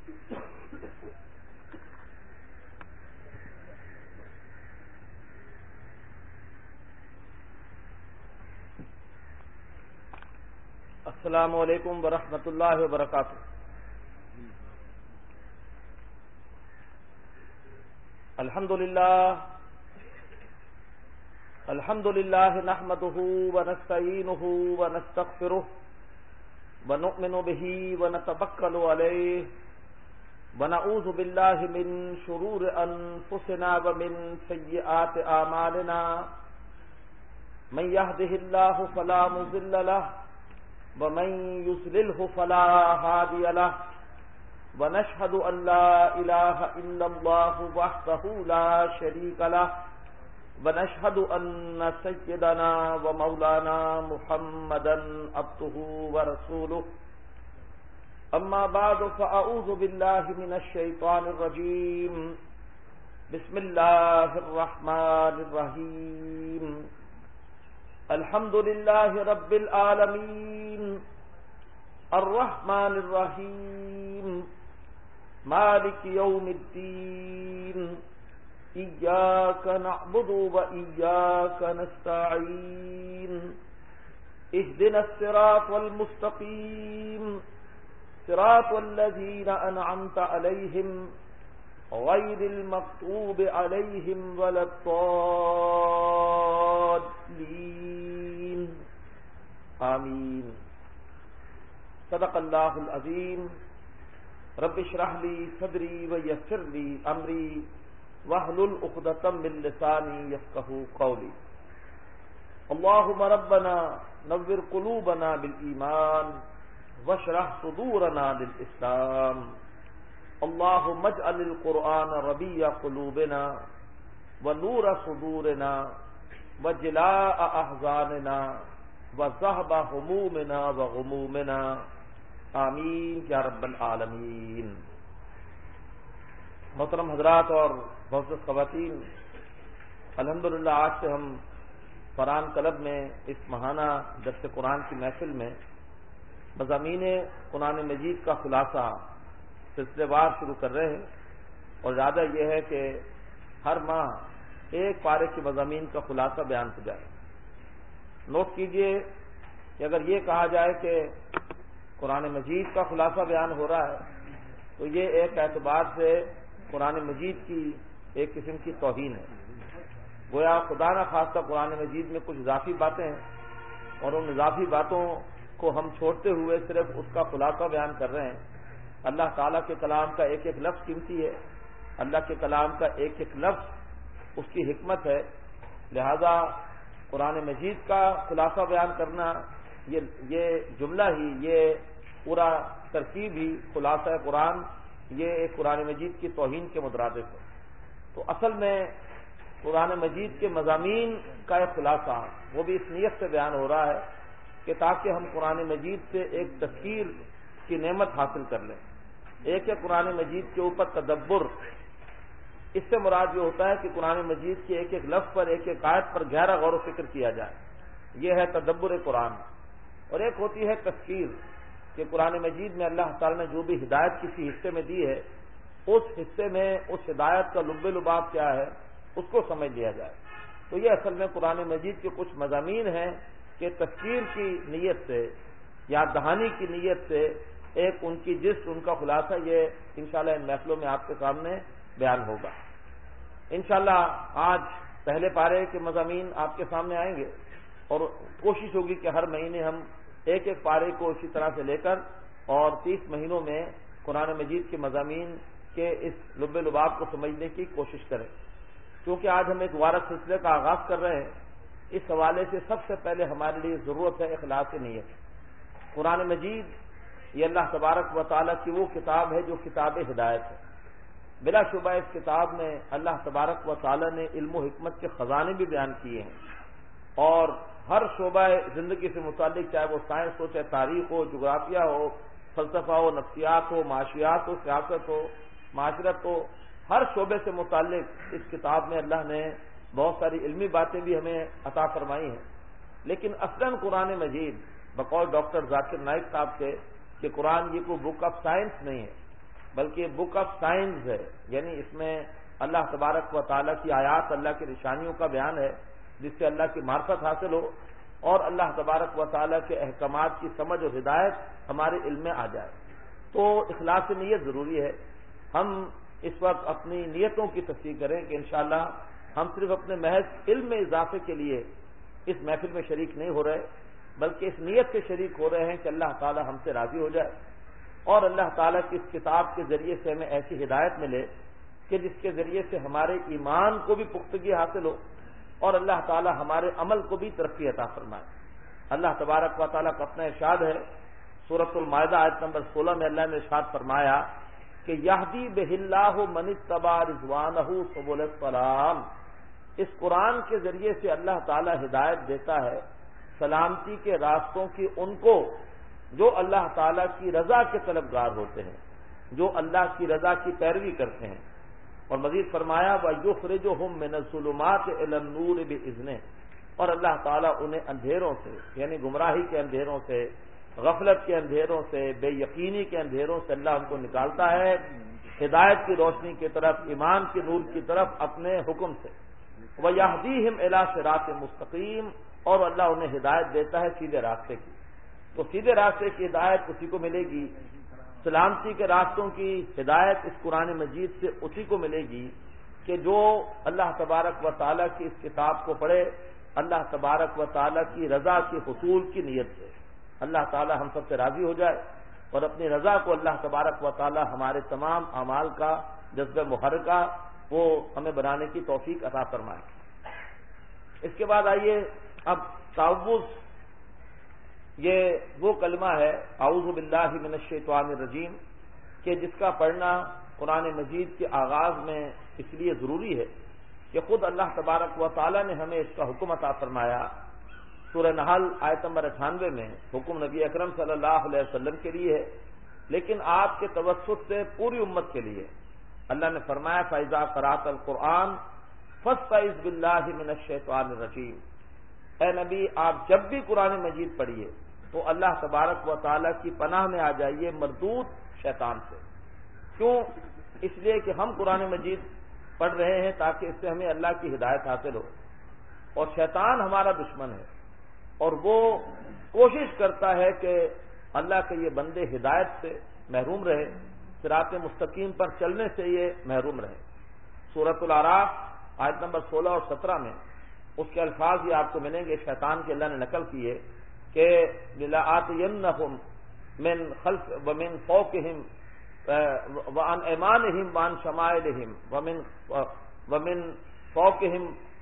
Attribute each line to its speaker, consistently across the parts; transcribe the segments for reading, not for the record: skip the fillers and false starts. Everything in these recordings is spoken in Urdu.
Speaker 1: السلام علیکم ورحمۃ اللہ وبرکاتہ۔ الحمد للہ نحمده ونستعینه ونستغفره ونؤمن به ونتوکل علیہ ونعوذ باللہ من شرور انفسنا ومن سیئات اعمالنا من يهده الله فلا مضل له ومن يضلله فلا هادي له ونشهد أن لا إله إلا الله وحده لا شريك له ونشهد أن سيدنا ومولانا محمدا عبده ورسوله أما بعد فأعوذ بالله من الشيطان الرجيم بسم الله الرحمن الرحيم الحمد لله رب العالمين الرحمن الرحيم مالك يوم الدين إياك نعبد وإياك نستعين اهدنا الصراط المستقيم صراط الذين أنعمت عليهم غير المغضوب عليهم ولا الضالين آمين۔ صدق اللہ العظیم۔ رب اشرح لی صدری ویسر لی امری واحلل عقدۃ من لسانی یفقہوا قولی۔ اللهم ربنا نور قلوبنا بالایمان واشرح صدورنا للاسلام۔ اللهم اجعل القرآن ربیع قلوبنا ونور صدورنا وجلاء احزاننا وذهب همومنا وغمومنا آمین یا رب العالمین۔ محترم حضرات اور معزز خواتین، الحمدللہ آج سے ہم قرآن کلب میں اس ماہانہ درس قرآن کی محفل میں مضامین قرآن مجید کا خلاصہ سلسلے وار شروع کر رہے ہیں، اور ارادہ یہ ہے کہ ہر ماہ ایک پارے کے مضامین کا خلاصہ بیان ہو جائے۔ نوٹ کیجئے کہ اگر یہ کہا جائے کہ قرآن مجید کا خلاصہ بیان ہو رہا ہے تو یہ ایک اعتبار سے قرآن مجید کی ایک قسم کی توہین ہے۔ گویا خدا نہ خواستہ قرآن مجید میں کچھ اضافی باتیں ہیں، اور ان اضافی باتوں کو ہم چھوڑتے ہوئے صرف اس کا خلاصہ بیان کر رہے ہیں۔ اللہ تعالیٰ کے کلام کا ایک ایک لفظ قیمتی ہے، اللہ کے کلام کا ایک ایک لفظ اس کی حکمت ہے، لہذا قرآن مجید کا خلاصہ بیان کرنا یہ جملہ ہی، یہ پورا ترکیب ہی خلاصہ قرآن، یہ ایک قرآن مجید کی توہین کے مترادف ہے۔ تو اصل میں قرآن مجید کے مضامین کا ایک خلاصہ وہ بھی اس نیت سے بیان ہو رہا ہے کہ تاکہ ہم قرآن مجید سے ایک تذکیر کی نعمت حاصل کر لیں، ایک قرآن مجید کے اوپر تدبر۔ اس سے مراد یہ ہوتا ہے کہ قرآن مجید کے ایک ایک لفظ پر، ایک ایک آیت پر گہرا غور و فکر کیا جائے، یہ ہے تدبر قرآن۔ اور ایک ہوتی ہے تذکیر، کہ قرآن مجید میں اللہ تعالیٰ نے جو بھی ہدایت کسی حصے میں دی ہے، اس حصے میں اس ہدایت کا لب لباب کیا ہے اس کو سمجھ لیا جائے۔ تو یہ اصل میں قرآن مجید کے کچھ مضامین ہیں کہ تذکیر کی نیت سے، یاد دہانی کی نیت سے ایک ان کی جس ان کا خلاصہ یہ انشاءاللہ ان محفلوں میں آپ کے سامنے بیان ہوگا۔ انشاءاللہ آج پہلے پارے کے مضامین آپ کے سامنے آئیں گے، اور کوشش ہوگی کہ ہر مہینے ہم ایک ایک پارے کو اسی طرح سے لے کر اور 30 مہینوں میں قرآن مجید کے مضامین کے اس لب لباب کو سمجھنے کی کوشش کریں۔ کیونکہ آج ہم ایک وارث سلسلے کا آغاز کر رہے ہیں، اس حوالے سے سب سے پہلے ہمارے لیے ضرورت ہے اخلاص نیت۔ قرآن مجید یہ اللہ تبارک و تعالیٰ کی وہ کتاب ہے جو کتاب ہدایت ہے۔ بلا شبہ اس کتاب میں اللہ تبارک و تعالیٰ نے علم و حکمت کے خزانے بھی بیان کیے ہیں، اور ہر شعبہ زندگی سے متعلق، چاہے وہ سائنس ہو، چاہے تاریخ ہو، جغرافیہ ہو، فلسفہ ہو، نفسیات ہو، معاشیات ہو، سیاست ہو، معاشرت ہو، ہر شعبے سے متعلق اس کتاب میں اللہ نے بہت ساری علمی باتیں بھی ہمیں عطا فرمائی ہیں۔ لیکن اصلاً قرآن مجید بقول ڈاکٹر ذاکر نائک صاحب کے کہ قرآن یہ کوئی بک آف سائنس نہیں ہے، بلکہ یہ بک آف سائنس ہے، یعنی اس میں اللہ تبارک و تعالیٰ کی آیات، اللہ کی نشانیوں کا بیان ہے جس سے اللہ کی معرفت حاصل ہو اور اللہ تبارک و تعالیٰ کے احکامات کی سمجھ اور ہدایت ہمارے علم میں آ جائے۔ تو اخلاص نیت ضروری ہے۔ ہم اس وقت اپنی نیتوں کی تصحیح کریں کہ انشاءاللہ ہم صرف اپنے محض علم میں اضافے کے لیے اس محفل میں شریک نہیں ہو رہے، بلکہ اس نیت سے شریک ہو رہے ہیں کہ اللہ تعالی ہم سے راضی ہو جائے اور اللہ تعالیٰ کی اس کتاب کے ذریعے سے ہمیں ایسی ہدایت ملے کہ جس کے ذریعے سے ہمارے ایمان کو بھی پختگی حاصل ہو اور اللہ تعالیٰ ہمارے عمل کو بھی ترقی عطا فرمائے۔ اللہ تبارک و تعالیٰ کا اپنا ارشاد ہے، سورۃ المائدہ آیت نمبر 16 میں اللہ نے ارشاد فرمایا کہ یہدی بہ اللہ من اتبع رضوانہ سبل السلام، اس قرآن کے ذریعے سے اللہ تعالیٰ ہدایت دیتا ہے سلامتی کے راستوں کی ان کو جو اللہ تعالیٰ کی رضا کے طلبگار ہوتے ہیں، جو اللہ کی رضا کی پیروی کرتے ہیں۔ اور مزید فرمایا وَيُخْرِجُهُم مِّنَ الظُّلُمَاتِ إِلَى النُّورِ بِإِذْنِهِ، اور اللہ تعالیٰ انہیں اندھیروں سے، یعنی گمراہی کے اندھیروں سے، غفلت کے اندھیروں سے، بے یقینی کے اندھیروں سے اللہ ان کو نکالتا ہے ہدایت کی روشنی کی طرف، ایمان کے نور کی طرف اپنے حکم سے۔ وَيَهْدِيهِمْ إِلَى صِرَاطٍ مُسْتَقِيمٍ، اور اللہ انہیں ہدایت دیتا ہے سیدھے راستے کی۔ تو سیدھے راستے کی ہدایت اسی کو ملے گی، سلامتی کے راستوں کی ہدایت اس قرآن مجید سے اسی کو ملے گی کہ جو اللہ تبارک و تعالیٰ کی اس کتاب کو پڑھے اللہ تبارک و تعالیٰ کی رضا کے حصول کی نیت سے، اللہ تعالیٰ ہم سب سے راضی ہو جائے اور اپنی رضا کو اللہ تبارک و تعالیٰ ہمارے تمام اعمال کا جذبہ محرکہ وہ ہمیں بنانے کی توفیق عطا فرمائے۔ اس کے بعد آئیے اب تعوذ، یہ وہ کلمہ ہے اعوذ باللہ من الشیطان الرجیم کہ جس کا پڑھنا قرآن مجید کے آغاز میں اس لیے ضروری ہے کہ خود اللہ تبارک و تعالیٰ نے ہمیں اس کا حکم عطا فرمایا۔ سورہ نحل آیت نمبر 98 میں حکم نبی اکرم صلی اللہ علیہ وسلم کے لیے ہے، لیکن آپ کے توسط سے پوری امت کے لیے اللہ نے فرمایا فَإِذَا قَرَأْتَ الْقُرْآنَ فَاسْتَعِذْ بِاللَّهِ مِنَ الشَّيْطَانِ الرَّجِيمِ، اے نبی آپ جب بھی قرآن مجید پڑھیے تو اللہ تبارک و تعالیٰ کی پناہ میں آ جائیے مردود شیطان سے۔ کیوں؟ اس لیے کہ ہم قرآن مجید پڑھ رہے ہیں تاکہ اس سے ہمیں اللہ کی ہدایت حاصل ہو، اور شیطان ہمارا دشمن ہے اور وہ کوشش کرتا ہے کہ اللہ کے یہ بندے ہدایت سے محروم رہے، صراط مستقیم پر چلنے سے یہ محروم رہے۔ سورۃ الاعراف آیت نمبر 16 اور 17 میں اس کے الفاظ یہ آپ کو ملیں گے، شیطان کے اللہ نے نقل کیے کہ لَآتِيَنَّهُمْ مِنْ خَلْفِ وَمِنْ فَوْقِهِمْ وَعَنْ أَيْمَانِهِمْ وَعَنْ شَمَائِلِهِمْ وَمِنْ فَوْقِهِمْ،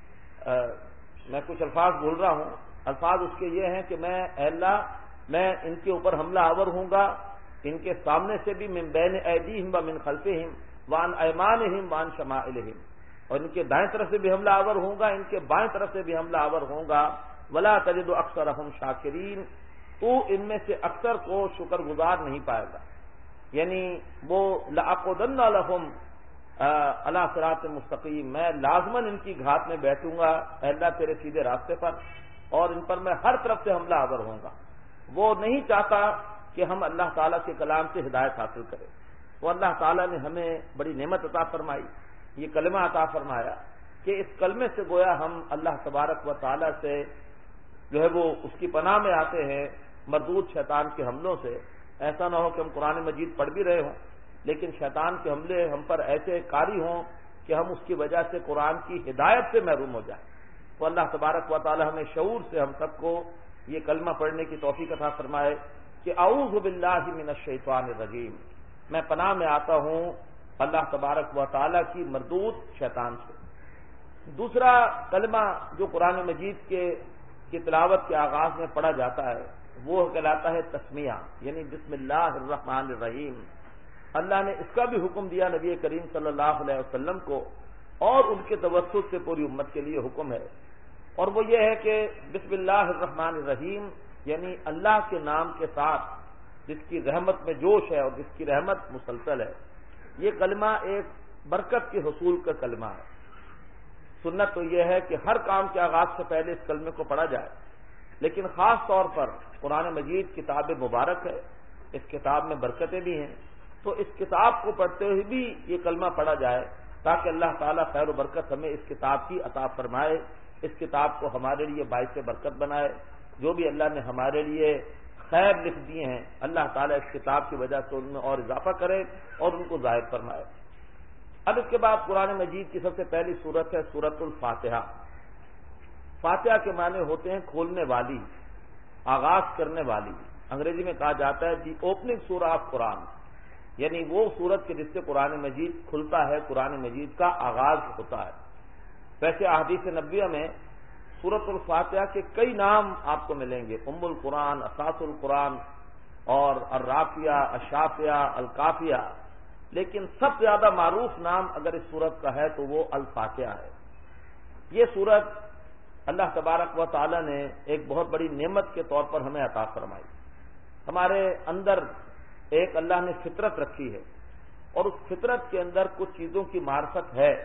Speaker 1: میں کچھ الفاظ بھول رہا ہوں، الفاظ اس کے یہ ہیں کہ میں اے اللہ میں ان کے اوپر حملہ آور ہوں گا، ان کے سامنے سے بھی من بین ایدیہم ومن خلفہم وعن ایمانہم وعن شمائلہم، اور ان کے دائیں طرف سے بھی حملہ آور ہوں گا، ان کے بائیں طرف سے بھی حملہ آور ہوں گا۔ ولا تجد اکثرہم شاکرین، تو ان میں سے اکثر کو شکر گزار نہیں پائے گا، یعنی وہ لأقعدن لہم علی صراط مستقیم، میں لازماً ان کی گھات میں بیٹھوں گا اے اللہ تیرے سیدھے راستے پر، اور ان پر میں ہر طرف سے حملہ آور ہوں گا۔ وہ نہیں چاہتا کہ ہم اللہ تعالیٰ کے کلام سے ہدایت حاصل کریں، وہ اللہ تعالیٰ نے ہمیں بڑی نعمت عطا فرمائی، یہ کلمہ عطا فرمایا کہ اس کلمے سے گویا ہم اللہ تبارک و تعالیٰ سے جو ہے وہ اس کی پناہ میں آتے ہیں مردود شیطان کے حملوں سے۔ ایسا نہ ہو کہ ہم قرآن مجید پڑھ بھی رہے ہوں لیکن شیطان کے حملے ہم پر ایسے کاری ہوں کہ ہم اس کی وجہ سے قرآن کی ہدایت سے محروم ہو جائیں۔ تو اللہ تبارک و تعالی ہمیں شعور سے ہم سب کو یہ کلمہ پڑھنے کی توفیق عطا فرمائے کہ اعوذ باللہ من الشیطان الرجیم، میں پناہ میں آتا ہوں اللہ تبارک و تعالی کی مردود شیطان سے۔ دوسرا کلمہ جو قرآن مجید کی تلاوت کے آغاز میں پڑھا جاتا ہے وہ کہلاتا ہے تسمیہ، یعنی بسم اللہ الرحمن الرحیم۔ اللہ نے اس کا بھی حکم دیا نبی کریم صلی اللہ علیہ وسلم کو، اور ان کے توسط سے پوری امت کے لیے حکم ہے، اور وہ یہ ہے کہ بسم اللہ الرحمن الرحیم، یعنی اللہ کے نام کے ساتھ جس کی رحمت میں جوش ہے اور جس کی رحمت مسلسل ہے۔ یہ کلمہ ایک برکت کے حصول کا کلمہ ہے۔ سنت تو یہ ہے کہ ہر کام کے آغاز سے پہلے اس کلمے کو پڑھا جائے، لیکن خاص طور پر قرآن مجید کتاب مبارک ہے، اس کتاب میں برکتیں بھی ہیں، تو اس کتاب کو پڑھتے ہوئے بھی یہ کلمہ پڑھا جائے تاکہ اللہ تعالیٰ خیر و برکت ہمیں اس کتاب کی عطا فرمائے، اس کتاب کو ہمارے لیے باعث برکت بنائے۔ جو بھی اللہ نے ہمارے لیے خیر لکھ دیے ہیں اللہ تعالیٰ اس کتاب کی وجہ سے ان میں اور اضافہ کرے اور ان کو ظاہر فرمائے۔ اب اس کے بعد قرآن مجید کی سب سے پہلی سورت ہے سورۃ الفاتحہ۔ فاتحہ کے معنی ہوتے ہیں کھولنے والی، آغاز کرنے والی۔ انگریزی میں کہا جاتا ہے دی اوپننگ سورہ آف قرآن، یعنی وہ سورت کے جس سے قرآن مجید کھلتا ہے، قرآن مجید کا آغاز ہوتا ہے۔ ویسے احادیث نبویہ میں سورۃ الفاتحہ کے کئی نام آپ کو ملیں گے، ام القرآن، اساس القرآن اور الرافیہ، الشافیہ، الکافیہ، لیکن سب سے زیادہ معروف نام اگر اس سورت کا ہے تو وہ الفاتحہ ہے۔ یہ سورت اللہ تبارک و تعالی نے ایک بہت بڑی نعمت کے طور پر ہمیں عطا فرمائی۔ ہمارے اندر ایک اللہ نے فطرت رکھی ہے اور اس فطرت کے اندر کچھ چیزوں کی معرفت ہے،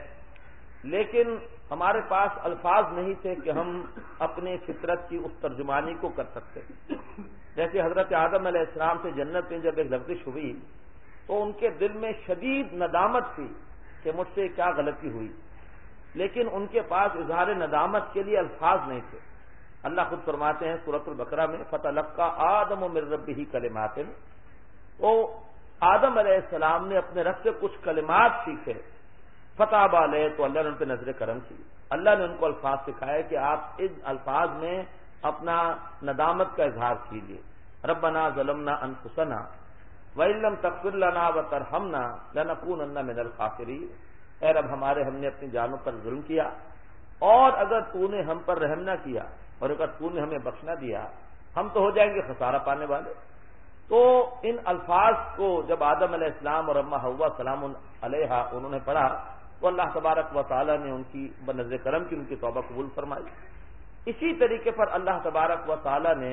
Speaker 1: لیکن ہمارے پاس الفاظ نہیں تھے کہ ہم اپنے فطرت کی اس ترجمانی کو کر سکتے۔ جیسے حضرت آدم علیہ السلام سے جنت میں جب ایک لغزش ہوئی تو ان کے دل میں شدید ندامت تھی کہ مجھ سے کیا غلطی ہوئی، لیکن ان کے پاس اظہار ندامت کے لیے الفاظ نہیں تھے۔ اللہ خود فرماتے ہیں سورۃ البقرہ میں فَتَلَقَّىٰ آدَمُ مِن رَّبِّهِ کَلِمَاتٍ، وہ آدم علیہ السلام نے اپنے رب سے کچھ کلمات سیکھے، فتاب علیہ، تو اللہ نے ان پہ نظر کرم کی، اللہ نے ان کو الفاظ سکھائے کہ آپ ان الفاظ میں اپنا ندامت کا اظہار کیجیے۔ ربنا ظلمنا انفسنا وَإِن لَّمْ تَغْفِرْ لَنَا وَتَرْحَمْنَا لَنَكُونَنَّ مِنَ الْخَاسِرِينَ، اے رب ہمارے ہم نے اپنی جانوں پر ظلم کیا اور اگر تو نے ہم پر رحم نہ کیا اور اگر تو نے ہمیں بخش نہ دیا ہم تو ہو جائیں گے خسارہ پانے والے۔ تو ان الفاظ کو جب آدم علیہ السلام اور اماں حوا سلام علیہا انہوں نے پڑھا تو اللہ تبارک و تعالی نے ان کی بنظر کرم کی ان کی توبہ قبول فرمائی۔ اسی طریقے پر اللہ تبارک و تعالی نے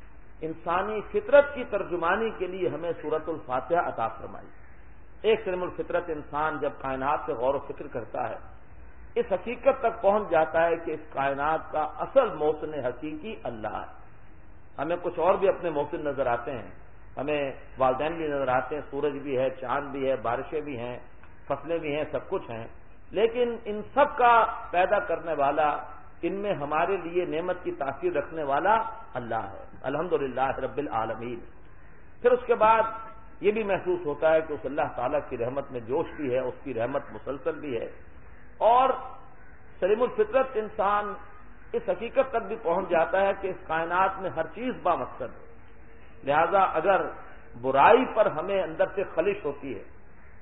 Speaker 1: انسانی فطرت کی ترجمانی کے لیے ہمیں سورۃ الفاتحہ عطا فرمائی۔ ایک سلم الفطرت انسان جب کائنات سے غور و فکر کرتا ہے اس حقیقت تک پہنچ جاتا ہے کہ اس کائنات کا اصل موسن حقیقی اللہ ہے۔ ہمیں کچھ اور بھی اپنے موسن نظر آتے ہیں، ہمیں والدین بھی نظر آتے ہیں، سورج بھی ہے، چاند بھی ہے، بارشیں بھی ہیں، فصلیں بھی ہیں، سب کچھ ہیں، لیکن ان سب کا پیدا کرنے والا، ان میں ہمارے لیے نعمت کی تاثیر رکھنے والا اللہ ہے، الحمدللہ رب العالمین۔ پھر اس کے بعد یہ بھی محسوس ہوتا ہے کہ اس اللہ تعالیٰ کی رحمت میں جوش بھی ہے، اس کی رحمت مسلسل بھی ہے، اور سلیم الفطرت انسان اس حقیقت تک بھی پہنچ جاتا ہے کہ اس کائنات میں ہر چیز بامقصد ہے، لہذا اگر برائی پر ہمیں اندر سے خلش ہوتی ہے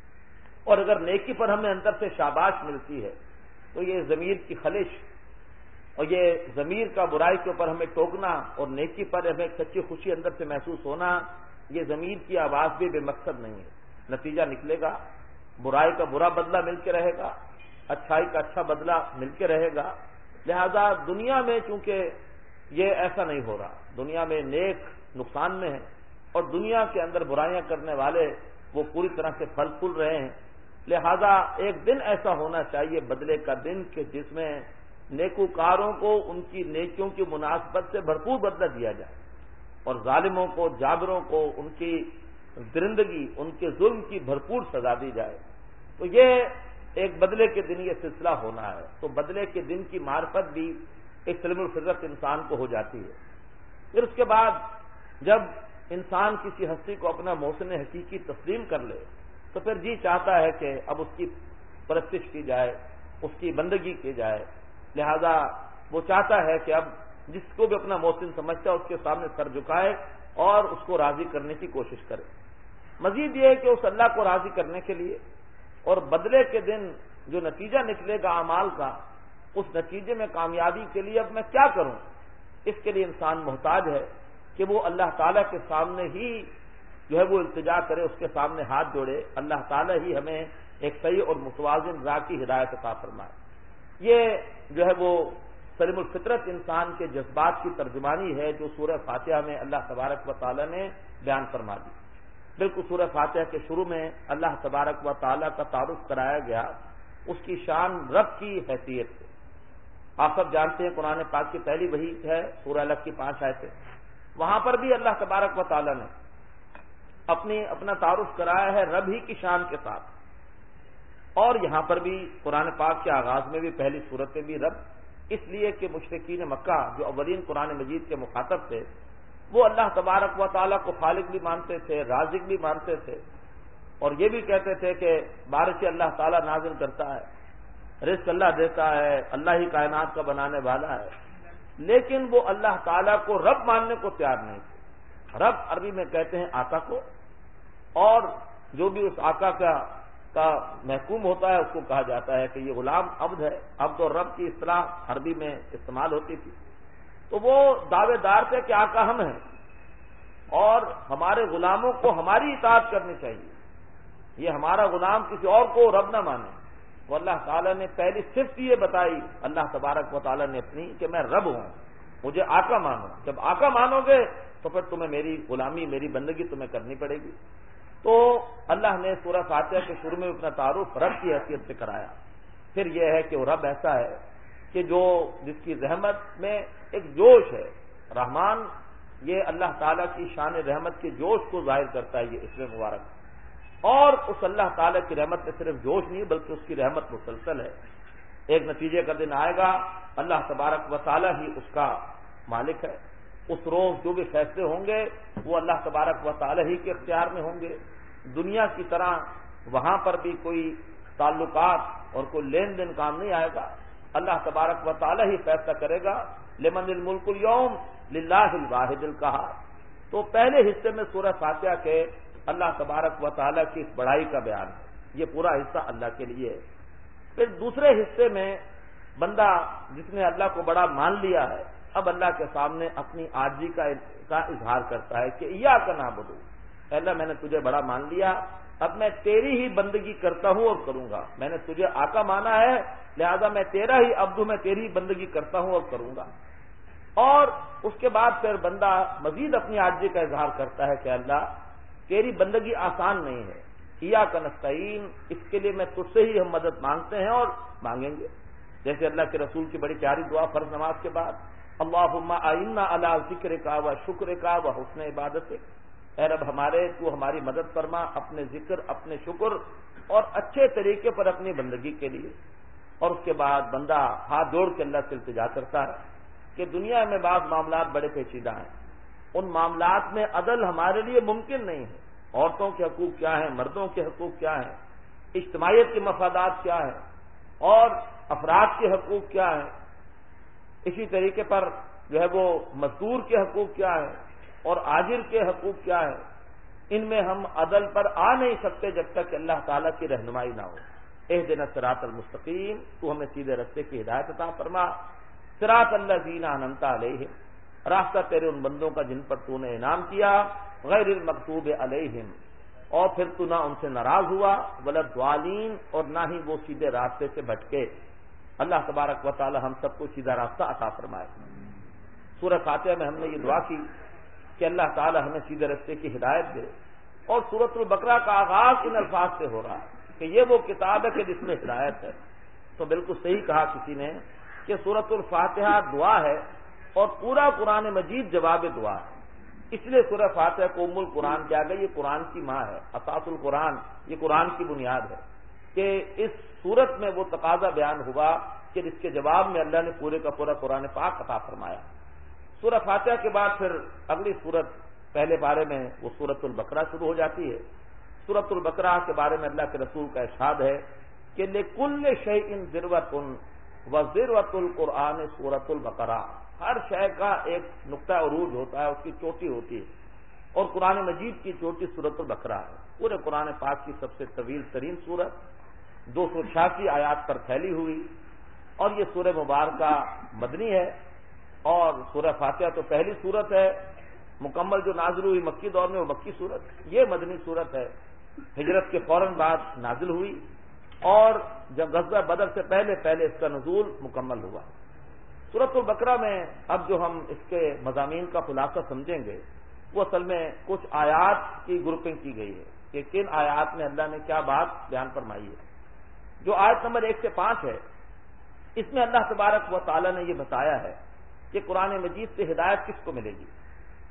Speaker 1: اور اگر نیکی پر ہمیں اندر سے شاباش ملتی ہے تو یہ ضمیر کی خلش اور یہ ضمیر کا برائی کے اوپر ہمیں ٹوکنا اور نیکی پر ہمیں ایک سچی خوشی اندر سے محسوس ہونا، یہ ضمیر کی آواز بھی بے مقصد نہیں ہے۔ نتیجہ نکلے گا برائی کا برا بدلہ مل کے رہے گا، اچھائی کا اچھا بدلہ مل کے رہے گا۔ لہذا دنیا میں چونکہ یہ ایسا نہیں ہو رہا، دنیا میں نیک نقصان میں ہے اور دنیا کے اندر برائیاں کرنے والے وہ پوری طرح سے پھل پھول رہے ہیں، لہذا ایک دن ایسا ہونا چاہیے بدلے کا دن کہ جس میں نیکوکاروں کو ان کی نیکیوں کی مناسبت سے بھرپور بدلہ دیا جائے اور ظالموں کو، جابروں کو ان کی درندگی، ان کے ظلم کی بھرپور سزا دی جائے۔ تو یہ ایک بدلے کے دن یہ سلسلہ ہونا ہے، تو بدلے کے دن کی معرفت بھی ایک سلیم الفطرت انسان کو ہو جاتی ہے۔ پھر اس کے بعد جب انسان کسی ہستی کو اپنا محسن حقیقی تسلیم کر لے تو پھر جی چاہتا ہے کہ اب اس کی پرستش کی جائے، اس کی بندگی کی جائے، لہذا وہ چاہتا ہے کہ اب جس کو بھی اپنا محسن سمجھتا ہے اس کے سامنے سر جھکائے اور اس کو راضی کرنے کی کوشش کرے۔ مزید یہ ہے کہ اس اللہ کو راضی کرنے کے لیے اور بدلے کے دن جو نتیجہ نکلے گا اعمال کا، اس نتیجے میں کامیابی کے لیے اب میں کیا کروں، اس کے لیے انسان محتاج ہے کہ وہ اللہ تعالیٰ کے سامنے ہی جو ہے وہ التجا کرے، اس کے سامنے ہاتھ جوڑے، اللہ تعالیٰ ہی ہمیں ایک صحیح اور متوازن راہ کی ہدایت عطا فرمائے۔ یہ جو ہے وہ سلیم الفطرت انسان کے جذبات کی ترجمانی ہے جو سورہ فاتحہ میں اللہ تبارک و تعالیٰ نے بیان فرما دی۔ بالکل سورہ فاتحہ کے شروع میں اللہ تبارک و تعالیٰ کا تعارف کرایا گیا اس کی شان رب کی حیثیت سے۔ آپ سب جانتے ہیں قرآن پاک کی پہلی وحی ہے سورہ الگ کی 5 آیتیں، وہاں پر بھی اللہ تبارک و تعالیٰ نے اپنا تعارف کرایا ہے رب ہی کی شان کے ساتھ. اور یہاں پر بھی قرآن پاک کے آغاز میں بھی پہلی صورت میں بھی رب، اس لیے کہ مشرکین مکہ جو اولین قرآن مجید کے مخاطب تھے وہ اللہ تبارک و تعالیٰ کو خالق بھی مانتے تھے، رازق بھی مانتے تھے، اور یہ بھی کہتے تھے کہ بارش اللہ تعالیٰ نازل کرتا ہے، رزق اللہ دیتا ہے، اللہ ہی کائنات کا بنانے والا ہے. لیکن وہ اللہ تعالیٰ کو رب ماننے کو تیار نہیں تھے. رب عربی میں کہتے ہیں آقا کو، اور جو بھی اس آقا کا محکوم ہوتا ہے اس کو کہا جاتا ہے کہ یہ غلام عبد ہے. عبد اور رب کی اصطلاح عربی میں استعمال ہوتی تھی. تو وہ دعوے دار تھے کہ آقا ہم ہیں اور ہمارے غلاموں کو ہماری اطاعت کرنی چاہیے، یہ ہمارا غلام کسی اور کو رب نہ مانے. تو اللہ تعالیٰ نے پہلی صرف یہ بتائی اللہ تبارک و تعالیٰ نے اپنی کہ میں رب ہوں، مجھے آقا مانو. جب آقا مانو گے تو پھر تمہیں میری غلامی، میری بندگی تمہیں کرنی پڑے گی. تو اللہ نے سورہ فاتحہ کے شروع میں اپنا تعارف رب کی حیثیت سے کرایا. پھر یہ ہے کہ وہ رب ایسا ہے کہ جس کی رحمت میں ایک جوش ہے. رحمان یہ اللہ تعالیٰ کی شان رحمت کے جوش کو ظاہر کرتا ہے یہ اسم مبارک. اور اس اللہ تعالیٰ کی رحمت میں صرف جوش نہیں بلکہ اس کی رحمت مسلسل ہے. ایک نتیجے کا دن آئے گا، اللہ تبارک و تعالیٰ ہی اس کا مالک ہے. اس روز جو بھی فیصلے ہوں گے وہ اللہ تبارک و تعالیٰ ہی کے اختیار میں ہوں گے. دنیا کی طرح وہاں پر بھی کوئی تعلقات اور کوئی لین دین کام نہیں آئے گا. اللہ تبارک و تعالیٰ ہی فیصلہ کرے گا. لمن الملک اليوم للہ الواحد القہار. تو پہلے حصے میں سورہ فاتحہ کے اللہ تبارک و تعالیٰ کی اس بڑائی کا بیان ہے. یہ پورا حصہ اللہ کے لیے ہے. پھر دوسرے حصے میں بندہ جس نے اللہ کو بڑا مان لیا ہے اب اللہ کے سامنے اپنی عاجزی کا اظہار کرتا ہے کہ ایاک نعبد، اے اللہ میں نے تجھے بڑا مان لیا، اب میں تیری ہی بندگی کرتا ہوں اور کروں گا. میں نے تجھے آقا مانا ہے لہذا میں تیرا ہی عبد ہوں، میں تیری ہی بندگی کرتا ہوں اور کروں گا. اور اس کے بعد پھر بندہ مزید اپنی عاجزی کا اظہار کرتا ہے کہ اللہ تیری بندگی آسان نہیں ہے، ایاک نستعین، اس کے لیے میں تجھ سے ہی ہم مدد مانگتے ہیں اور مانگیں گے. جیسے اللہ کے رسول کی بڑی پیاری دعا فرض نماز کے بعد، اللہم اعنا علی ذکرک و شکرک و حسن عبادتک، اے رب ہمارے تو ہماری مدد فرما اپنے ذکر، اپنے شکر اور اچھے طریقے پر اپنی بندگی کے لیے. اور اس کے بعد بندہ ہاتھ جوڑ کے اللہ سے التجا کرتا ہے کہ دنیا میں بعض معاملات بڑے پیچیدہ ہیں، ان معاملات میں عدل ہمارے لیے ممکن نہیں ہے. عورتوں کے حقوق کیا ہیں، مردوں کے حقوق کیا ہیں، اجتماعیت کے مفادات کیا ہیں اور افراد کے حقوق کیا ہیں، اسی طریقے پر جو ہے وہ مزدور کے حقوق کیا ہیں اور آجر کے حقوق کیا ہیں. ان میں ہم عدل پر آ نہیں سکتے جب تک کہ اللہ تعالیٰ کی رہنمائی نہ ہو. اہدنا الصراط المستقیم، تو ہمیں سیدھے رستے کی ہدایت عطا فرما. صراط الذین انعمت علیہم، راستہ تیرے ان بندوں کا جن پر تو نے انعام کیا، غیر المغضوب علیہم، اور پھر تو نہ ان سے ناراض ہوا، ولا الضالین، اور نہ ہی وہ سیدھے راستے سے بھٹکے. اللہ تبارک و تعالی ہم سب کو سیدھا راستہ عطا فرمائے. سورہ فاتحہ میں ہم نے یہ دعا کی کہ اللہ تعالی ہمیں سیدھے راستے کی ہدایت دے. اور سورۃ البقرہ کا آغاز ان الفاظ سے ہو رہا ہے کہ یہ وہ کتاب ہے کہ جس میں ہدایت ہے. تو بالکل صحیح کہا کسی نے کہ سورۃ الفاتحہ دعا ہے اور پورا قرآن مجید جواب دعا ہے. اس لیے سورہ فاتحہ کو ام القرآن کیا گیا. یہ قرآن کی ماں ہے، اساس القرآن، یہ قرآن کی بنیاد ہے کہ اس سورت میں وہ تقاضا بیان ہوا کہ جس کے جواب میں اللہ نے پورے کا پورا قرآن پاک عطا فرمایا. سورہ فاتحہ کے بعد پھر اگلی سورت پہلے بارے میں وہ سورۃ البقرہ شروع ہو جاتی ہے. سورۃ البقرہ کے بارے میں اللہ کے رسول کا ارشاد ہے کہ لِكُلِّ شَيْءٍ ذِرْوَةٌ وَذِرْوَةُ الْقُرْآنِ سورۃ البقرہ. ہر شے کا ایک نقطہ عروج ہوتا ہے، اس کی چوٹی ہوتی ہے، اور قرآن مجید کی چوٹی سورۃ البقرہ ہے. پورے قرآن پاک کی سب سے طویل ترین سورت، 286 آیات پر پھیلی ہوئی، اور یہ سورہ مبارکہ مدنی ہے. اور سورہ فاتحہ تو پہلی سورت ہے مکمل جو نازل ہوئی مکی دور میں، وہ مکی سورت. یہ مدنی سورت ہے، ہجرت کے فوراً بعد نازل ہوئی، اور جب غزوہ بدر سے پہلے پہلے اس کا نزول مکمل ہوا. سورۃ البقرہ میں اب جو ہم اس کے مضامین کا خلاصہ سمجھیں گے وہ اصل میں کچھ آیات کی گروپنگ کی گئی ہے کہ کن آیات میں اللہ نے کیا بات بیان فرمائی ہے. جو آیت نمبر 1 سے 5 ہے اس میں اللہ تبارک و تعالی نے یہ بتایا ہے کہ قرآن مجید سے ہدایت کس کو ملے گی.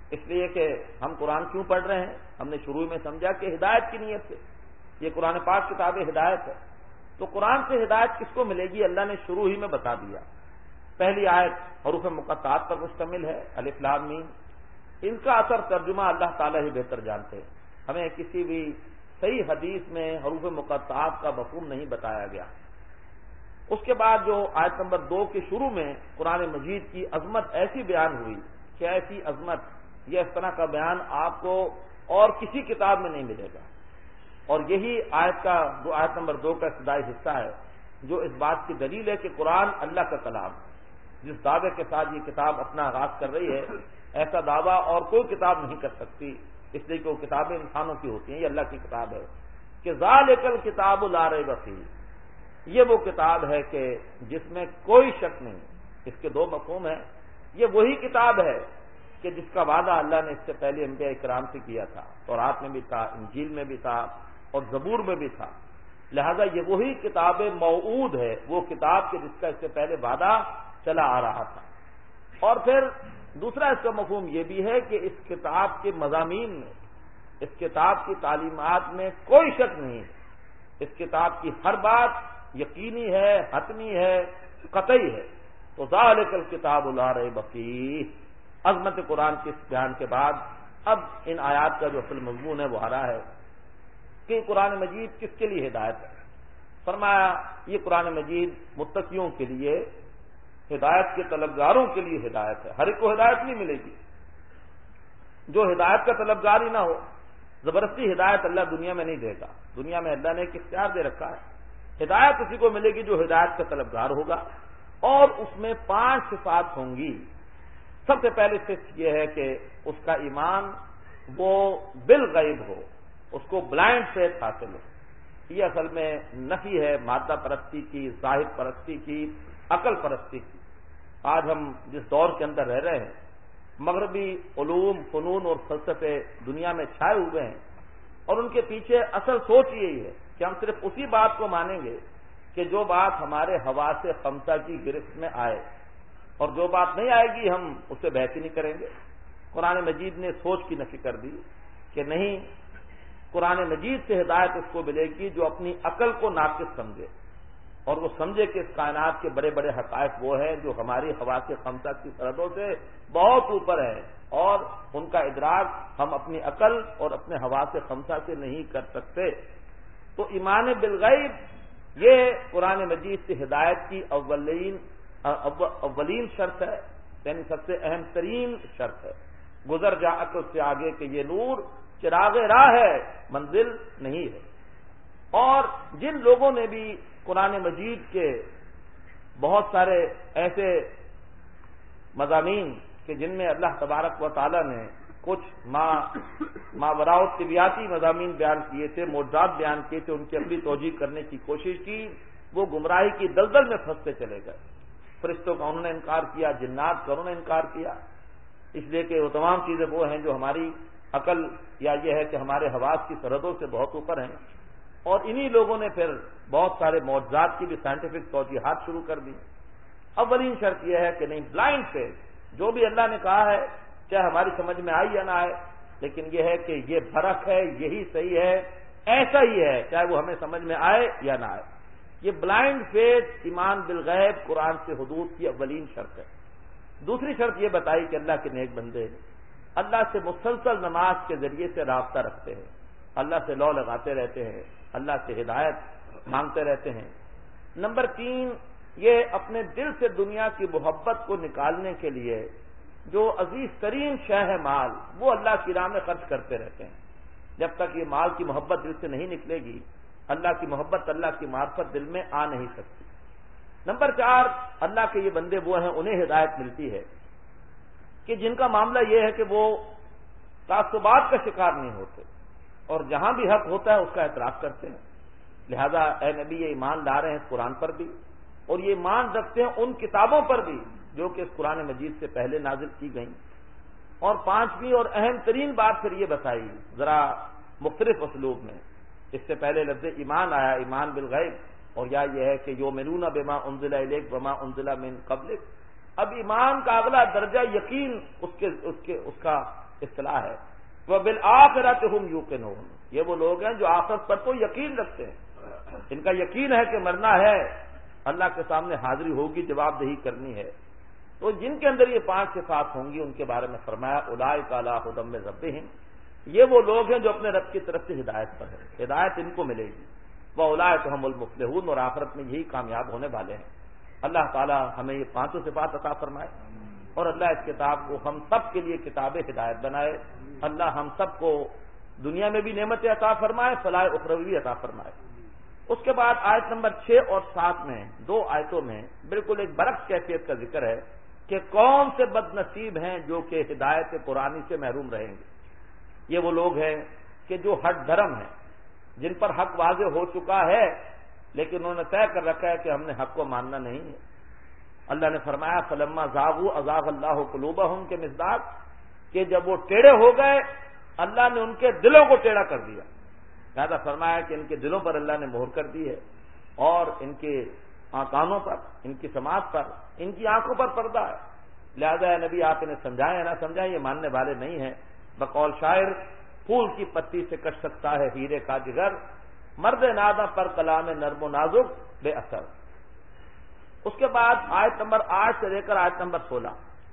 Speaker 1: اس لیے کہ ہم قرآن کیوں پڑھ رہے ہیں؟ ہم نے شروع میں سمجھا کہ ہدایت کی نیت سے، یہ قرآن پاک کتاب ہدایت ہے، تو قرآن سے ہدایت کس کو ملے گی؟ اللہ نے شروع ہی میں بتا دیا۔ پہلی آیت حروف مقطعات پر مشتمل ہے، الف لام میم، ان کا اثر ترجمہ اللہ تعالیٰ ہی بہتر جانتے ہیں، ہمیں کسی بھی صحیح حدیث میں حروف مقطعات کا مفہوم نہیں بتایا گیا۔ اس کے بعد جو آیت نمبر 2 کے شروع میں قرآن مجید کی عظمت ایسی بیان ہوئی کہ ایسی عظمت، یہ اس طرح کا بیان آپ کو اور کسی کتاب میں نہیں ملے گا، اور یہی آیت نمبر 2 کا ابتدائی حصہ ہے جو اس بات کی دلیل ہے کہ قرآن اللہ کا کلام ہے۔ جس دعوے کے ساتھ یہ کتاب اپنا آغاز کر رہی ہے، ایسا دعویٰ اور کوئی کتاب نہیں کر سکتی، اس لیے کہ وہ کتابیں انسانوں کی ہوتی ہیں، یہ اللہ کی کتاب ہے کہ ذالک الکتاب لا ریب فیہ، یہ وہ کتاب ہے کہ جس میں کوئی شک نہیں۔ اس کے 2 مفہوم ہیں، یہ وہی کتاب ہے کہ جس کا وعدہ اللہ نے اس سے پہلے انبیاء کرام سے کیا تھا، تورات میں بھی تھا، انجیل میں بھی تھا اور زبور میں بھی تھا، لہذا یہ وہی کتاب موعود ہے، وہ کتاب کہ جس کا اس سے پہلے وعدہ چلا آ رہا تھا۔ اور پھر دوسرا اس کا مفہوم یہ بھی ہے کہ اس کتاب کے مضامین میں، اس کتاب کی تعلیمات میں کوئی شک نہیں، اس کتاب کی ہر بات یقینی ہے، حتمی ہے، قطعی ہے۔ تو ذالک الکتاب لا ریب فیہ، عظمت قرآن کے اس بیان کے بعد اب ان آیات کا جو اصل مضمون ہے وہ آ رہا ہے کہ قرآن مجید کس کے لیے ہدایت ہے۔ فرمایا یہ قرآن مجید متقیوں کے لیے، ہدایت کے طلبگاروں کے لیے ہدایت ہے۔ ہر ایک کو ہدایت نہیں ملے گی، جو ہدایت کا طلبگار ہی نہ ہو، زبردستی ہدایت اللہ دنیا میں نہیں دے گا۔ دنیا میں اللہ نے ایک اختیار دے رکھا ہے، ہدایت اسی کو ملے گی جو ہدایت کا طلبگار ہوگا، اور اس میں 5 صفات ہوں گی۔ سب سے پہلے صفت یہ ہے کہ اس کا ایمان وہ بالغیب ہو، اس کو بلائنڈ فیتھ حاصل ہو۔ یہ اصل میں نفی ہے مادہ پرستی کی، ظاہر پرستی کی، عقل پرستی کی۔ آج ہم جس دور کے اندر رہ رہے ہیں، مغربی علوم، فنون اور فلسفے دنیا میں چھائے ہوئے ہیں، اور ان کے پیچھے اصل سوچ یہی ہے کہ ہم صرف اسی بات کو مانیں گے کہ جو بات ہمارے حواس خمسہ کی گرفت میں آئے، اور جو بات نہیں آئے گی ہم اس سے بحث ہی نہیں کریں گے۔ قرآن مجید نے سوچ کی نفی کر دی کہ نہیں، قرآن مجید سے ہدایت اس کو ملے گی جو اپنی عقل کو ناقص سمجھے، اور وہ سمجھے کہ اس کائنات کے بڑے بڑے حقائق وہ ہیں جو ہماری حواس خمسہ کی سرحدوں سے بہت اوپر ہیں، اور ان کا ادراک ہم اپنی عقل اور اپنے حواس خمسہ سے نہیں کر سکتے۔ تو ایمان بالغیب یہ قرآن مجید سے ہدایت کی اولین شرط ہے، یعنی سب سے اہم ترین شرط ہے۔ گزر جا عقل سے آگے کہ یہ نور چراغ راہ ہے، منزل نہیں ہے۔ اور جن لوگوں نے بھی قرآن مجید کے بہت سارے ایسے مضامین کہ جن میں اللہ تبارک و تعالی نے کچھ ماوراء الطبیعاتی مضامین بیان کیے تھے، معجزات بیان کیے تھے، ان کی اپنی توجیہ کرنے کی کوشش کی، وہ گمراہی کی دلدل میں پھنستے چلے گئے۔ فرشتوں کا انہوں نے انکار کیا، جنات کا انہوں نے انکار کیا، اس لیے کہ وہ تمام چیزیں وہ ہیں جو ہماری عقل یا یہ ہے کہ ہمارے حواس کی سرحدوں سے بہت اوپر ہیں۔ اور انہی لوگوں نے پھر بہت سارے معجزات کی بھی سائنٹیفک توجیحات شروع کر دی۔ اولین شرط یہ ہے کہ نہیں، بلائنڈ فیتھ، جو بھی اللہ نے کہا ہے چاہے ہماری سمجھ میں آئی یا نہ آئے، لیکن یہ ہے کہ یہ برحق ہے، یہی صحیح ہے، ایسا ہی ہے، چاہے وہ ہمیں سمجھ میں آئے یا نہ آئے۔ یہ بلائنڈ فیتھ، ایمان بالغیب، قرآن سے حدود کی اولین شرط ہے۔ دوسری شرط یہ بتائی کہ اللہ کے نیک بندے اللہ سے مسلسل نماز کے ذریعے سے رابطہ رکھتے ہیں، اللہ سے لو لگاتے رہتے ہیں، اللہ سے ہدایت مانگتے رہتے ہیں۔ نمبر 3، یہ اپنے دل سے دنیا کی محبت کو نکالنے کے لیے جو عزیز ترین شے ہے مال، وہ اللہ کی راہ میں خرچ کرتے رہتے ہیں۔ جب تک یہ مال کی محبت دل سے نہیں نکلے گی، اللہ کی محبت، اللہ کی معرفت دل میں آ نہیں سکتی۔ نمبر 4، اللہ کے یہ بندے وہ ہیں انہیں ہدایت ملتی ہے کہ جن کا معاملہ یہ ہے کہ وہ تعصبات کا شکار نہیں ہوتے، اور جہاں بھی حق ہوتا ہے اس کا اعتراف کرتے ہیں۔ لہذا اے نبی، یہ ایمان لا رہے ہیں اس قرآن پر بھی، اور یہ ایمان رکھتے ہیں ان کتابوں پر بھی جو کہ اس قرآن مجید سے پہلے نازل کی گئیں۔ اور 5ویں اور اہم ترین بات پھر یہ بتائی ذرا مختلف اسلوب میں۔ اس سے پہلے لفظ ایمان آیا، ایمان بالغیب، اور یا یہ ہے کہ یؤمنون بما انزل الیک وما انزل من قبلک۔ اب ایمان کا اگلا درجہ یقین، اس کا اصطلاح ہے. وَبِالْآخِرَةِ هُمْ يُوقِنُونَ، یہ وہ لوگ ہیں جو آخرت پر تو یقین رکھتے ہیں، ان کا یقین ہے کہ مرنا ہے، اللہ کے سامنے حاضری ہوگی، جواب دہی کرنی ہے. تو جن کے اندر یہ 5 صفات ہوں گی ان کے بارے میں فرمایا اولئک علی ھدی من ربہم، یہ وہ لوگ ہیں جو اپنے رب کی طرف سے ہدایت پر ہیں، ہدایت ان کو ملے گی. وَأُولَئِکَ هُمُ الْمُفْلِحُونَ، اور آخرت میں یہی کامیاب ہونے والے ہیں. اللہ تعالی ہمیں یہ 5 صفات عطا فرمائے اور اللہ اس کتاب کو ہم سب کے لیے کتاب ہدایت بنائے. اللہ ہم سب کو دنیا میں بھی نعمتیں عطا فرمائے، فلاح اخروی بھی عطا فرمائے. اس کے بعد آیت نمبر 6 اور 7 میں 2 آیتوں میں بالکل ایک برعکس کیفیت کا ذکر ہے کہ کون سے بد نصیب ہیں جو کہ ہدایت قرآنی سے محروم رہیں گے. یہ وہ لوگ ہیں کہ جو ہٹ دھرم ہیں، جن پر حق واضح ہو چکا ہے لیکن انہوں نے طے کر رکھا ہے کہ ہم نے حق کو ماننا نہیں ہے. اللہ نے فرمایا فلما زاغوا ازاغ اللہ قلوبہم کے مصداق، کہ جب وہ ٹیڑے ہو گئے اللہ نے ان کے دلوں کو ٹیڑھا کر دیا. لہذا فرمایا کہ ان کے دلوں پر اللہ نے مہر کر دی ہے اور ان کے کانوں پر، ان کی سماعت پر، ان کی آنکھوں پر پردہ ہے. لہذا نبی آپ انہیں سمجھائیں نہ سمجھائیں یہ ماننے والے نہیں ہیں. بقول شاعر پھول کی پتی سے کٹ سکتا ہے ہیرے کا جگر، مرد نادہ پر کلام نرم و نازک بے اثر. اس کے بعد آیت نمبر 8 سے لے کر آیت نمبر 16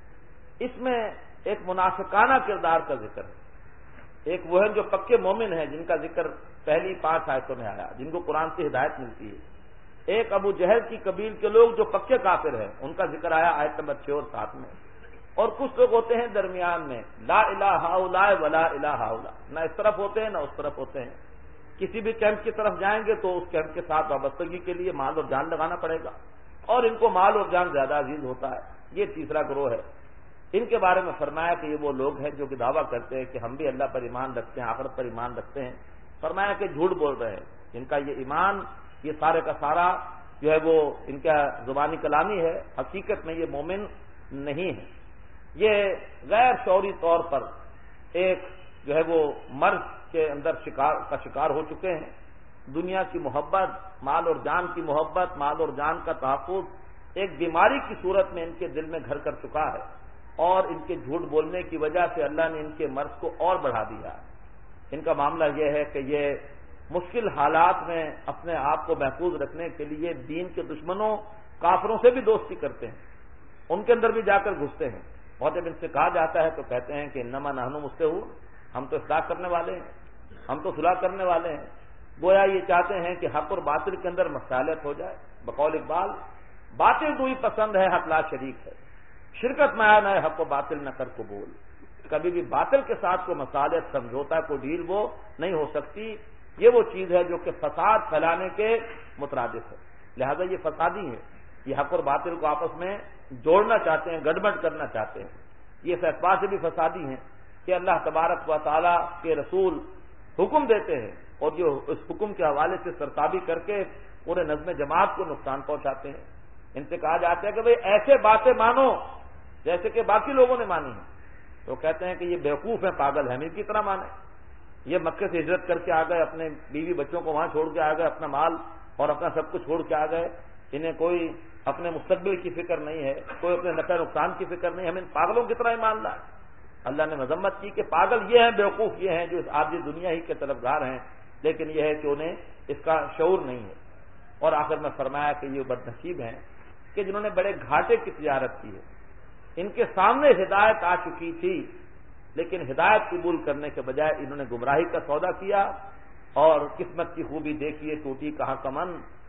Speaker 1: اس میں ایک منافقانہ کردار کا ذکر ہے. ایک وہ ہیں جو پکے مومن ہیں جن کا ذکر پہلی 5 آیتوں میں آیا، جن کو قرآن سے ہدایت ملتی ہے. ایک ابو جہل کی قبیل کے لوگ جو پکے کافر ہیں ان کا ذکر آیا آیت نمبر 6 اور 7 میں. اور کچھ لوگ ہوتے ہیں درمیان میں، لا الہ ہؤلاء ولا الہ ہؤلاء، نہ اس طرف ہوتے ہیں نہ اس طرف ہوتے ہیں. کسی بھی کیمپ کی طرف جائیں گے تو اس کیمپ کے ساتھ وابستگی کے لیے مال اور جان لگانا پڑے گا اور ان کو مال اور جان زیادہ عزیز ہوتا ہے. یہ تیسرا گروہ ہے. ان کے بارے میں فرمایا کہ یہ وہ لوگ ہیں جو کہ دعویٰ کرتے ہیں کہ ہم بھی اللہ پر ایمان رکھتے ہیں، آخرت پر ایمان رکھتے ہیں. فرمایا کہ جھوٹ بول رہے ہیں، ان کا یہ ایمان یہ سارے کا سارا جو ہے وہ ان کا زبانی کلامی ہے، حقیقت میں یہ مومن نہیں ہے. یہ غیر شعوری طور پر ایک جو ہے وہ مرض کے اندر شکار ہو چکے ہیں. دنیا کی محبت، مال اور جان کی محبت، مال اور جان کا تحفظ ایک بیماری کی صورت میں ان کے دل میں گھر کر چکا ہے اور ان کے جھوٹ بولنے کی وجہ سے اللہ نے ان کے مرض کو اور بڑھا دیا. ان کا معاملہ یہ ہے کہ یہ مشکل حالات میں اپنے آپ کو محفوظ رکھنے کے لیے دین کے دشمنوں کافروں سے بھی دوستی کرتے ہیں، ان کے اندر بھی جا کر گھستے ہیں. اور جب ان سے کہا جاتا ہے تو کہتے ہیں کہ انما نحن مصلحون، ہم تو اصلاح کرنے والے ہیں، ہم تو صلح کرنے والے ہیں. گویا یہ چاہتے ہیں کہ حق اور باطل کے اندر مصالحت ہو جائے. بقول اقبال باطل دوئی پسند ہے حق لا شریک ہے، شرکت میں آیا نہ حق و باطل نہ کر قبول. کبھی بھی باطل کے ساتھ کوئی مصالحت سمجھوتا کوئی ڈیل وہ نہیں ہو سکتی. یہ وہ چیز ہے جو کہ فساد پھیلانے کے مترادف ہے. لہذا یہ فسادی ہے، یہ حق اور باطل کو آپس میں جوڑنا چاہتے ہیں، گڑبڑ کرنا چاہتے ہیں. یہ اس اعتبار سے بھی فسادی ہیں کہ اللہ تبارک و تعالیٰ کے رسول حکم دیتے ہیں اور جو اس حکم کے حوالے سے سرتابی کر کے پورے نظم جماعت کو نقصان پہنچاتے ہیں. ان سے کہا جاتا ہے کہ بھئی ایسے باتیں مانو جیسے کہ باقی لوگوں نے مانی ہیں. تو کہتے ہیں کہ یہ بیوقوف ہیں، پاگل ہیں، کی طرح مانے. یہ مکے سے ہجرت کر کے آ گئے، اپنے بیوی بچوں کو وہاں چھوڑ کے آ گئے، اپنا مال اور اپنا سب کچھ چھوڑ کے آ گئے. انہیں کوئی اپنے مستقبل کی فکر نہیں ہے، کوئی اپنے نفع نقصان کی فکر نہیں. ہم ان پاگلوں کی طرح ایمان لائے. اللہ نے مذمت کی کہ پاگل یہ ہیں، بیوقوف یہ ہیں جو عارضی دنیا ہی کے طلبگار ہیں، لیکن یہ ہے کہ انہیں اس کا شعور نہیں ہے. اور آخر میں فرمایا کہ یہ بد نصیب ہیں کہ جنہوں نے بڑے گھاٹے کی تجارت کی ہے. ان کے سامنے ہدایت آ چکی تھی لیکن ہدایت قبول کرنے کے بجائے انہوں نے گمراہی کا سودا کیا اور قسمت کی خوبی دیکھیے ٹوٹی کہاں کمن،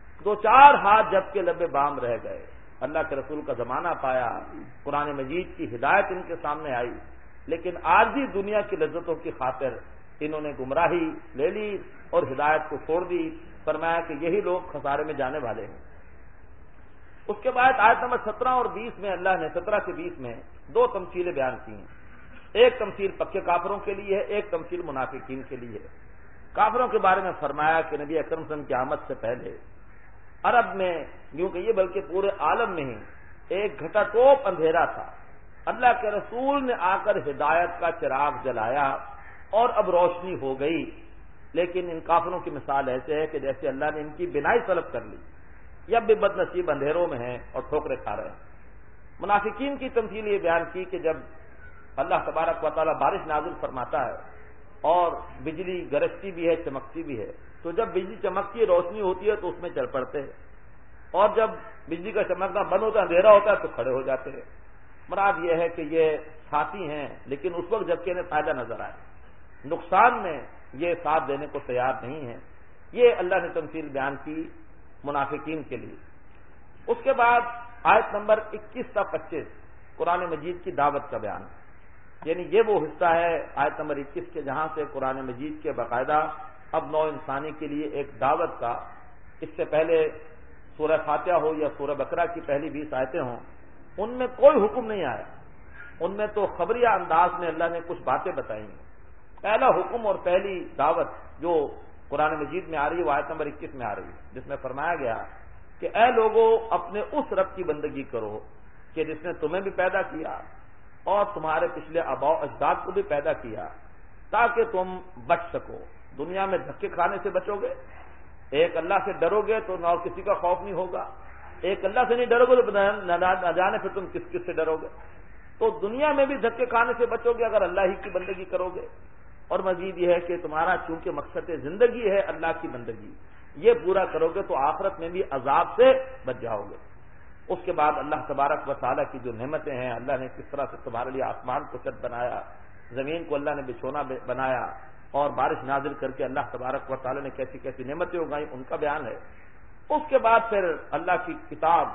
Speaker 1: 2-4 ہاتھ جب کے لبے بام رہ گئے. اللہ کے رسول کا زمانہ پایا، قرآن مجید کی ہدایت ان کے سامنے آئی، لیکن عارضی دنیا کی لذتوں کی خاطر انہوں نے گمراہی لے لی اور ہدایت کو چھوڑ دی. فرمایا کہ یہی لوگ خسارے میں جانے والے ہیں. اس کے بعد آیت نمبر 17 اور 20 میں اللہ نے 17 سے 20 میں 2 تمثیلیں بیان کی ہیں. ایک تمثیل پکے کافروں کے لیے ہے، ایک تمثیل منافقین کے لیے ہے. کافروں کے بارے میں فرمایا کہ نبی اکرم صلی اللہ علیہ وسلم کی آمد سے پہلے عرب میں یوں کہیے بلکہ پورے عالم میں ہی ایک گھٹا ٹوپ اندھیرا تھا. اللہ کے رسول نے آ کر ہدایت کا چراغ جلایا اور اب روشنی ہو گئی. لیکن ان کافروں کی مثال ایسے ہے کہ جیسے اللہ نے ان کی بینائی سلب کر لی، یہ اب بھی بد نصیب اندھیروں میں ہیں اور ٹھوکریں کھا رہے ہیں. منافقین کی تمثیل یہ بیان کی کہ جب اللہ تبارک و تعالیٰ بارش نازل فرماتا ہے اور بجلی گرجتی بھی ہے چمکتی بھی ہے، تو جب بجلی چمکتی ہے روشنی ہوتی ہے تو اس میں چل پڑتے ہیں، اور جب بجلی کا چمکنا بند ہوتا ہے اندھیرا ہوتا ہے تو کھڑے ہو جاتے ہیں۔ مراد یہ ہے کہ یہ ساتھی ہیں لیکن اس وقت جبکہ انہیں فائدہ نظر آئے، نقصان میں یہ ساتھ دینے کو تیار نہیں ہے۔ یہ اللہ نے تمثیل بیان کی منافقین کے لیے۔ اس کے بعد آیت نمبر 21 تا 25 قرآن مجید کی دعوت کا بیان، یعنی یہ وہ حصہ ہے آیت نمبر 21 کے جہاں سے قرآن مجید کے باقاعدہ اب نو انسانی کے لیے ایک دعوت کا، اس سے پہلے سورہ فاتحہ ہو یا سورہ بقرہ کی پہلی 20 آیتیں ہوں، ان میں کوئی حکم نہیں آیا، ان میں تو خبریہ انداز میں اللہ نے کچھ باتیں بتائی ہیں۔ پہلا حکم اور پہلی دعوت جو قرآن مجید میں آ رہی ہے وہ آیت نمبر 21 میں آ رہی ہے، جس میں فرمایا گیا کہ اے لوگوں اپنے اس رب کی بندگی کرو کہ جس نے تمہیں بھی پیدا کیا اور تمہارے پچھلے آباء و اجداد کو بھی پیدا کیا تاکہ تم بچ سکو۔ دنیا میں دھکے کھانے سے بچو گے، ایک اللہ سے ڈرو گے تو نہ اور کسی کا خوف نہیں ہوگا، ایک اللہ سے نہیں ڈرو گے تو نہ جانے پھر تم کس کس سے ڈرو گے۔ تو دنیا میں بھی دھکے کھانے سے بچو گے اگر اللہ ہی کی بندگی کرو گے، اور مزید یہ ہے کہ تمہارا چونکہ مقصد زندگی ہے اللہ کی بندگی، یہ پورا کرو گے تو آخرت میں بھی عذاب سے بچ جاؤ گے۔ اس کے بعد اللہ تبارک و تعالیٰ کی جو نعمتیں ہیں، اللہ نے کس طرح سے تمہارے لیے آسمان کو چھت بنایا، زمین کو اللہ نے بچھونا بنایا، اور بارش نازل کر کے اللہ تبارک و تعالیٰ نے کیسی کیسی نعمتیں اگائیں ان کا بیان ہے۔ اس کے بعد پھر اللہ کی کتاب،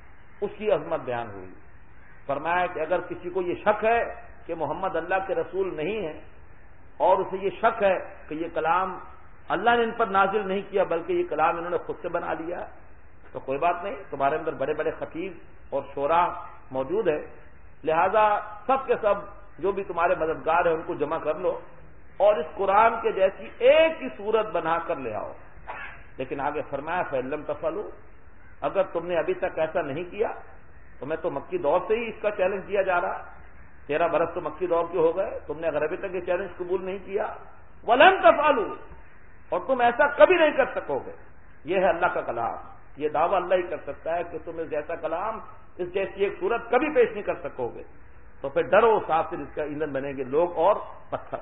Speaker 1: اس کی عظمت بیان ہوئی۔ فرمایا کہ اگر کسی کو یہ شک ہے کہ محمد اللہ کے رسول نہیں ہے اور اسے یہ شک ہے کہ یہ کلام اللہ نے ان پر نازل نہیں کیا بلکہ یہ کلام انہوں نے خود سے بنا لیا، تو کوئی بات نہیں، تمہارے اندر بڑے بڑے خطیب اور شعراء موجود ہے، لہذا سب کے سب جو بھی تمہارے مددگار ہیں ان کو جمع کر لو اور اس قرآن کے جیسی ایک ہی صورت بنا کر لے آؤ۔ لیکن آگے فرمایا فَإِن تَفْعَلُوا، اگر تم نے ابھی تک ایسا نہیں کیا، تمہیں تو مکی دور سے ہی اس کا چیلنج دیا جا رہا، 13 برس تو مکی دور کے ہو گئے، تم نے اگر ابھی تک یہ چیلنج قبول نہیں کیا، وَلَن تَفْعَلُوا، اور تم ایسا کبھی نہیں کر سکو گے۔ یہ ہے اللہ کا کلام، یہ دعویٰ اللہ ہی کر سکتا ہے کہ تم اس جیسا کلام، اس جیسی ایک صورت کبھی پیش نہیں کر سکو گے، تو پھر ڈرو صاف پھر اس کا ایندھن بنیں گے لوگ اور پتھر۔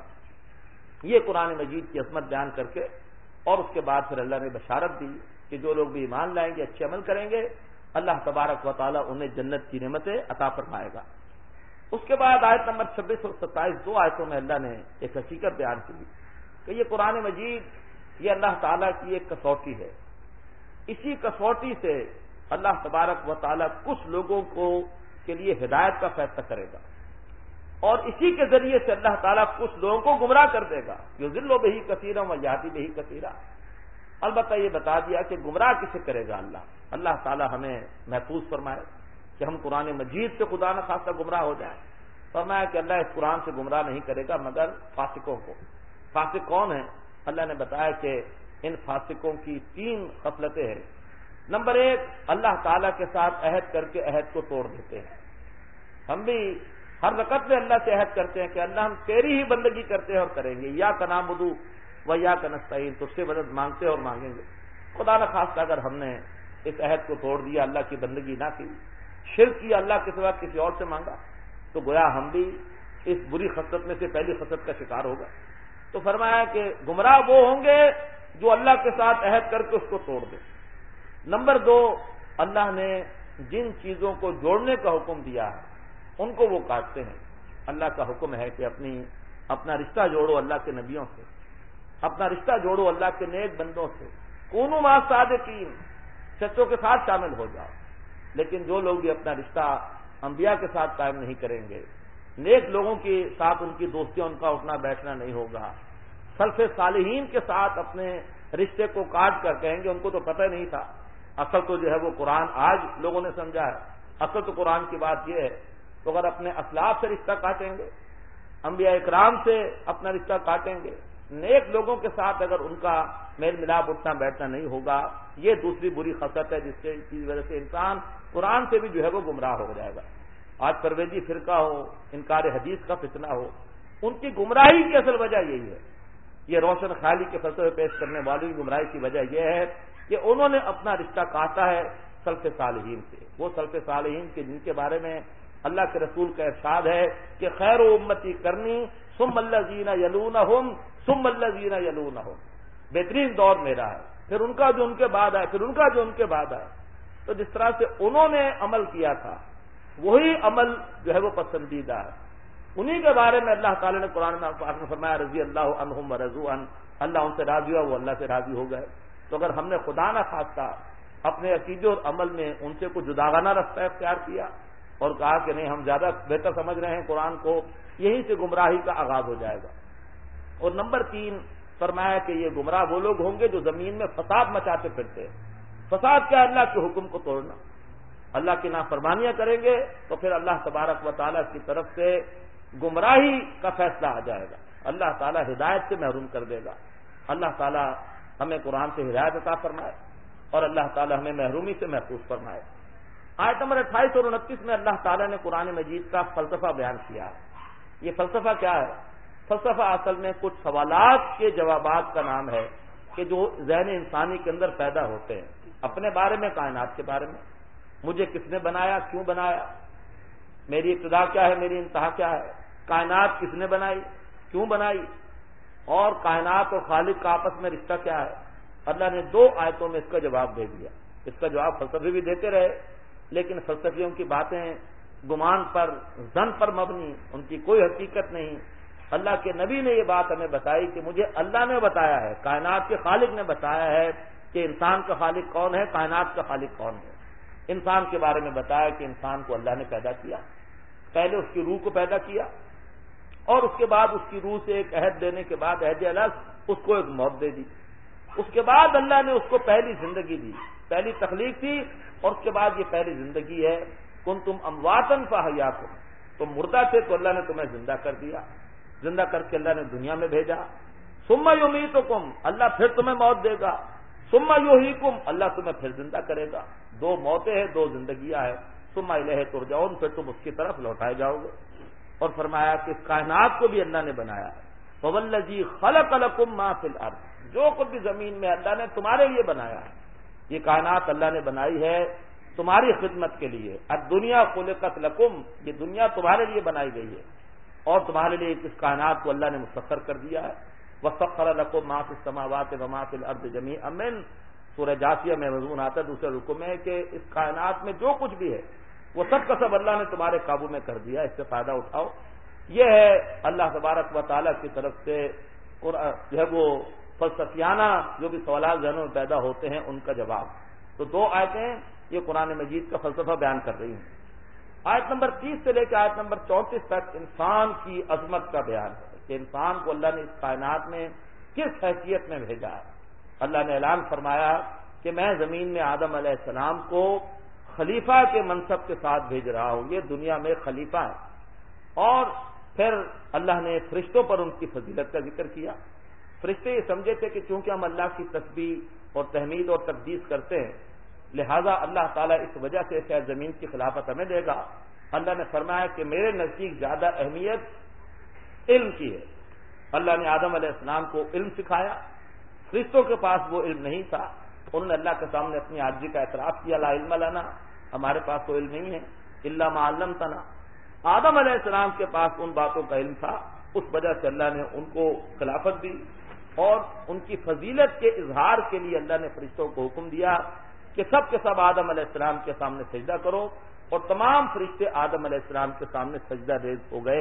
Speaker 1: یہ قرآن مجید کی عظمت بیان کر کے اور اس کے بعد پھر اللہ نے بشارت دی کہ جو لوگ بھی ایمان لائیں گے، اچھے عمل کریں گے، اللہ تبارک و تعالیٰ انہیں جنت کی نعمتیں عطا فرمائے گا۔ اس کے بعد آیت نمبر 26 اور 27 دو آیتوں میں اللہ نے ایک حقیقت بیان کی کہ یہ قرآن مجید یہ اللہ تعالیٰ کی ایک کسوٹی ہے، اسی کسوٹی سے اللہ تبارک و تعالیٰ کچھ لوگوں کے لیے ہدایت کا فیصلہ کرے گا، اور اسی کے ذریعے سے اللہ تعالیٰ کچھ لوگوں کو گمراہ کر دے گا، یضل بہ کثیرا ویہدی بہ کثیرا۔ البتہ یہ بتا دیا کہ گمراہ کسے کرے گا اللہ تعالیٰ ہمیں محفوظ فرمائے کہ ہم قرآن مجید سے خدا نہ خواستہ گمراہ ہو جائیں۔ فرمایا کہ اللہ اس قرآن سے گمراہ نہیں کرے گا مگر فاسقوں کو۔ فاسق کون ہیں؟ اللہ نے بتایا کہ ان فاسقوں کی 3 خصلتیں ہیں۔ نمبر 1، اللہ تعالیٰ کے ساتھ عہد کر کے عہد کو توڑ دیتے ہیں۔ ہم بھی ہر رکعت میں اللہ سے عہد کرتے ہیں کہ اللہ ہم تیری ہی بندگی کرتے ہیں اور کریں گے، ایاک نعبد و ایاک نستعین، تو اس سے مدد مانگتے ہیں اور مانگیں گے۔ خدا نہ خواستہ اگر ہم نے اس عہد کو توڑ دیا، اللہ کی بندگی نہ کی، شرک کیا، اللہ کے سوا کسی اور سے مانگا، تو گویا ہم بھی اس بری خصلت میں سے پہلی خصلت کا شکار ہوگا۔ تو فرمایا کہ گمراہ وہ ہوں گے جو اللہ کے ساتھ عہد کر کے اس کو توڑ دیں۔ نمبر 2، اللہ نے جن چیزوں کو جوڑنے کا حکم دیا ہے ان کو وہ کاٹتے ہیں۔ اللہ کا حکم ہے کہ اپنا رشتہ جوڑو اللہ کے نبیوں سے، اپنا رشتہ جوڑو اللہ کے نیک بندوں سے، کونوا مع الصادقین، سچوں کے ساتھ شامل ہو جاؤ۔ لیکن جو لوگ بھی اپنا رشتہ انبیاء کے ساتھ قائم نہیں کریں گے، نیک لوگوں کے ساتھ ان کی دوستیاں، ان کا اٹھنا بیٹھنا نہیں ہوگا، سلف صالحین کے ساتھ اپنے رشتے کو کاٹ کر کہیں گے ان کو تو پتہ نہیں تھا، اصل تو جو ہے وہ قرآن آج لوگوں نے سمجھا ہے، اصل تو قرآن کی بات یہ ہے، تو اگر اپنے اسلاف سے رشتہ کاٹیں گے، انبیاء اکرام سے اپنا رشتہ کاٹیں گے، نیک لوگوں کے ساتھ اگر ان کا میل ملاپ اٹھنا بیٹھنا نہیں ہوگا، یہ دوسری بری خصلت ہے جس کی وجہ سے انسان قرآن سے بھی جو ہے وہ گمراہ ہو جائے گا۔ آج پرویزی فرقہ ہو، انکار حدیث کا فتنہ ہو، ان کی گمراہی کی اصل وجہ یہی ہے۔ یہ روشن خیالی کے فلسفے پیش کرنے والی گمراہی کی وجہ یہ ہے کہ انہوں نے اپنا رشتہ کاٹا ہے سلف صالحین سے، وہ سلف صالحین کے جن کے بارے میں اللہ کے رسول کا ارشاد ہے کہ خیر امتی کرنی ثم الذین یلونہم ثم الذین یلونہم، بہترین دور میرا ہے، پھر ان کا جو ان کے بعد آئے، پھر ان کا جو ان کے بعد آئے۔ تو جس طرح سے انہوں نے عمل کیا تھا وہی عمل جو ہے وہ پسندیدہ ہے، انہی کے بارے میں اللہ تعالیٰ نے قرآن میں فرمایا رضی اللہ عنہم ورضوا عنہ، اللہ ان سے راضی ہوا، وہ اللہ سے راضی ہو گئے۔ تو اگر ہم نے خدا نہ خواستہ اپنے عقیدے اور عمل میں ان سے کوئی جداگانہ رستہ اختیار کیا اور کہا کہ نہیں ہم زیادہ بہتر سمجھ رہے ہیں قرآن کو، یہیں سے گمراہی کا آغاز ہو جائے گا۔ اور نمبر 3 فرمایا کہ یہ گمراہ وہ لوگ ہوں گے جو زمین میں فساد مچاتے پھرتے ہیں۔ فساد کیا؟ اللہ کے حکم کو توڑنا، اللہ کی نافرمانیاں کریں گے تو پھر اللہ تبارک و تعالیٰ کی طرف سے گمراہی کا فیصلہ آ جائے گا، اللہ تعالیٰ ہدایت سے محروم کر دے گا۔ اللہ تعالیٰ ہمیں قرآن سے ہدایت عطا فرمائے اور اللہ تعالیٰ ہمیں محرومی سے محفوظ فرمائے۔ آیت نمبر 28 اور 29 میں اللہ تعالیٰ نے قرآن مجید کا فلسفہ بیان کیا ہے۔ یہ فلسفہ کیا ہے؟ فلسفہ اصل میں کچھ سوالات کے جوابات کا نام ہے کہ جو ذہن انسانی کے اندر پیدا ہوتے ہیں اپنے بارے میں، کائنات کے بارے میں۔ مجھے کس نے بنایا، کیوں بنایا، میری ابتدا کیا ہے، میری انتہا کیا ہے، کائنات کس نے بنائی، کیوں بنائی، اور کائنات اور خالق کا آپس میں رشتہ کیا ہے۔ اللہ نے 2 آیتوں میں اس کا جواب دے دیا۔ اس کا جواب فلسفی بھی دیتے رہے، لیکن فلسفیوں کی باتیں گمان پر، ظن پر مبنی، ان کی کوئی حقیقت نہیں۔ اللہ کے نبی نے یہ بات ہمیں بتائی کہ مجھے اللہ نے بتایا ہے، کائنات کے خالق نے بتایا ہے کہ انسان کا خالق کون ہے، کائنات کا خالق کون ہے۔ انسان کے بارے میں بتایا کہ انسان کو اللہ نے پیدا کیا، پہلے اس کی روح کو پیدا کیا اور اس کے بعد اس کی روح سے ایک عہد دینے کے بعد، عہد الگ، اس کو ایک موت دے دی۔ اس کے بعد اللہ نے اس کو پہلی زندگی دی، پہلی تخلیق تھی اور اس کے بعد یہ پہلی زندگی ہے۔ کنتم امواتا فاحیاکم، تم مردہ تھے تو اللہ نے تمہیں زندہ کر دیا، زندہ کر کے اللہ نے دنیا میں بھیجا۔ ثم یمیتکم، اللہ پھر تمہیں موت دے گا۔ ثم یحییکم، اللہ تمہیں پھر زندہ کرے گا۔ 2 موتیں ہیں، 2 زندگیاں ہیں۔ ثم الیہ ترجعون، پھر تم اس کی طرف لوٹائے جاؤ گے۔ اور فرمایا کہ اس کائنات کو بھی اللہ نے بنایا ہے۔ فوالذی خلق لکم ما فی الارض، جو کچھ بھی زمین میں اللہ نے تمہارے لیے بنایا ہے، یہ کائنات اللہ نے بنائی ہے تمہاری خدمت کے لیے۔ الدنیا خلقت لکم، یہ دنیا تمہارے لیے بنائی گئی ہے اور تمہارے لیے اس کائنات کو اللہ نے مسخر کر دیا ہے۔ وسخر لکم ما فی السماوات وما فی الارض جمیعا منہ، سورہ جاثیہ میں مضمون آتا ہے دوسرے رکوع میں کہ اس کائنات میں جو کچھ بھی ہے وہ سب کا سب اللہ نے تمہارے قابو میں کر دیا، اس سے فائدہ اٹھاؤ۔ یہ ہے اللہ تبارک و تعالیٰ کی طرف سے جو ہے وہ فلسفیانہ جو بھی سوالات ذہنوں میں پیدا ہوتے ہیں ان کا جواب۔ تو 2 آیتیں یہ قرآن مجید کا فلسفہ بیان کر رہی ہیں۔ آیت نمبر 30 سے لے کے آیت نمبر 34 تک انسان کی عظمت کا بیان ہے کہ انسان کو اللہ نے اس کائنات میں کس حیثیت میں بھیجا ہے۔ اللہ نے اعلان فرمایا کہ میں زمین میں آدم علیہ السلام کو خلیفہ کے منصب کے ساتھ بھیج رہا ہوں، یہ دنیا میں خلیفہ ہے۔ اور پھر اللہ نے فرشتوں پر ان کی فضیلت کا ذکر کیا۔ فرشتے یہ سمجھے تھے کہ چونکہ ہم اللہ کی تسبیح اور تحمید اور تقدیس کرتے ہیں لہذا اللہ تعالیٰ اس وجہ سے شاید زمین کی خلافت ہمیں دے گا۔ اللہ نے فرمایا کہ میرے نزدیک زیادہ اہمیت علم کی ہے۔ اللہ نے آدم علیہ السلام کو علم سکھایا، فرشتوں کے پاس وہ علم نہیں تھا، انہوں نے اللہ کے سامنے اپنی عاجزی کا اعتراف کیا، لا علم لنا، ہمارے پاس تو علم نہیں ہے، الا ما علمتنا۔ آدم علیہ السلام کے پاس ان باتوں کا علم تھا، اس وجہ سے اللہ نے ان کو خلافت دی اور ان کی فضیلت کے اظہار کے لیے اللہ نے فرشتوں کو حکم دیا کہ سب کے سب آدم علیہ السلام کے سامنے سجدہ کرو، اور تمام فرشتے آدم علیہ السلام کے سامنے سجدہ ریز ہو گئے۔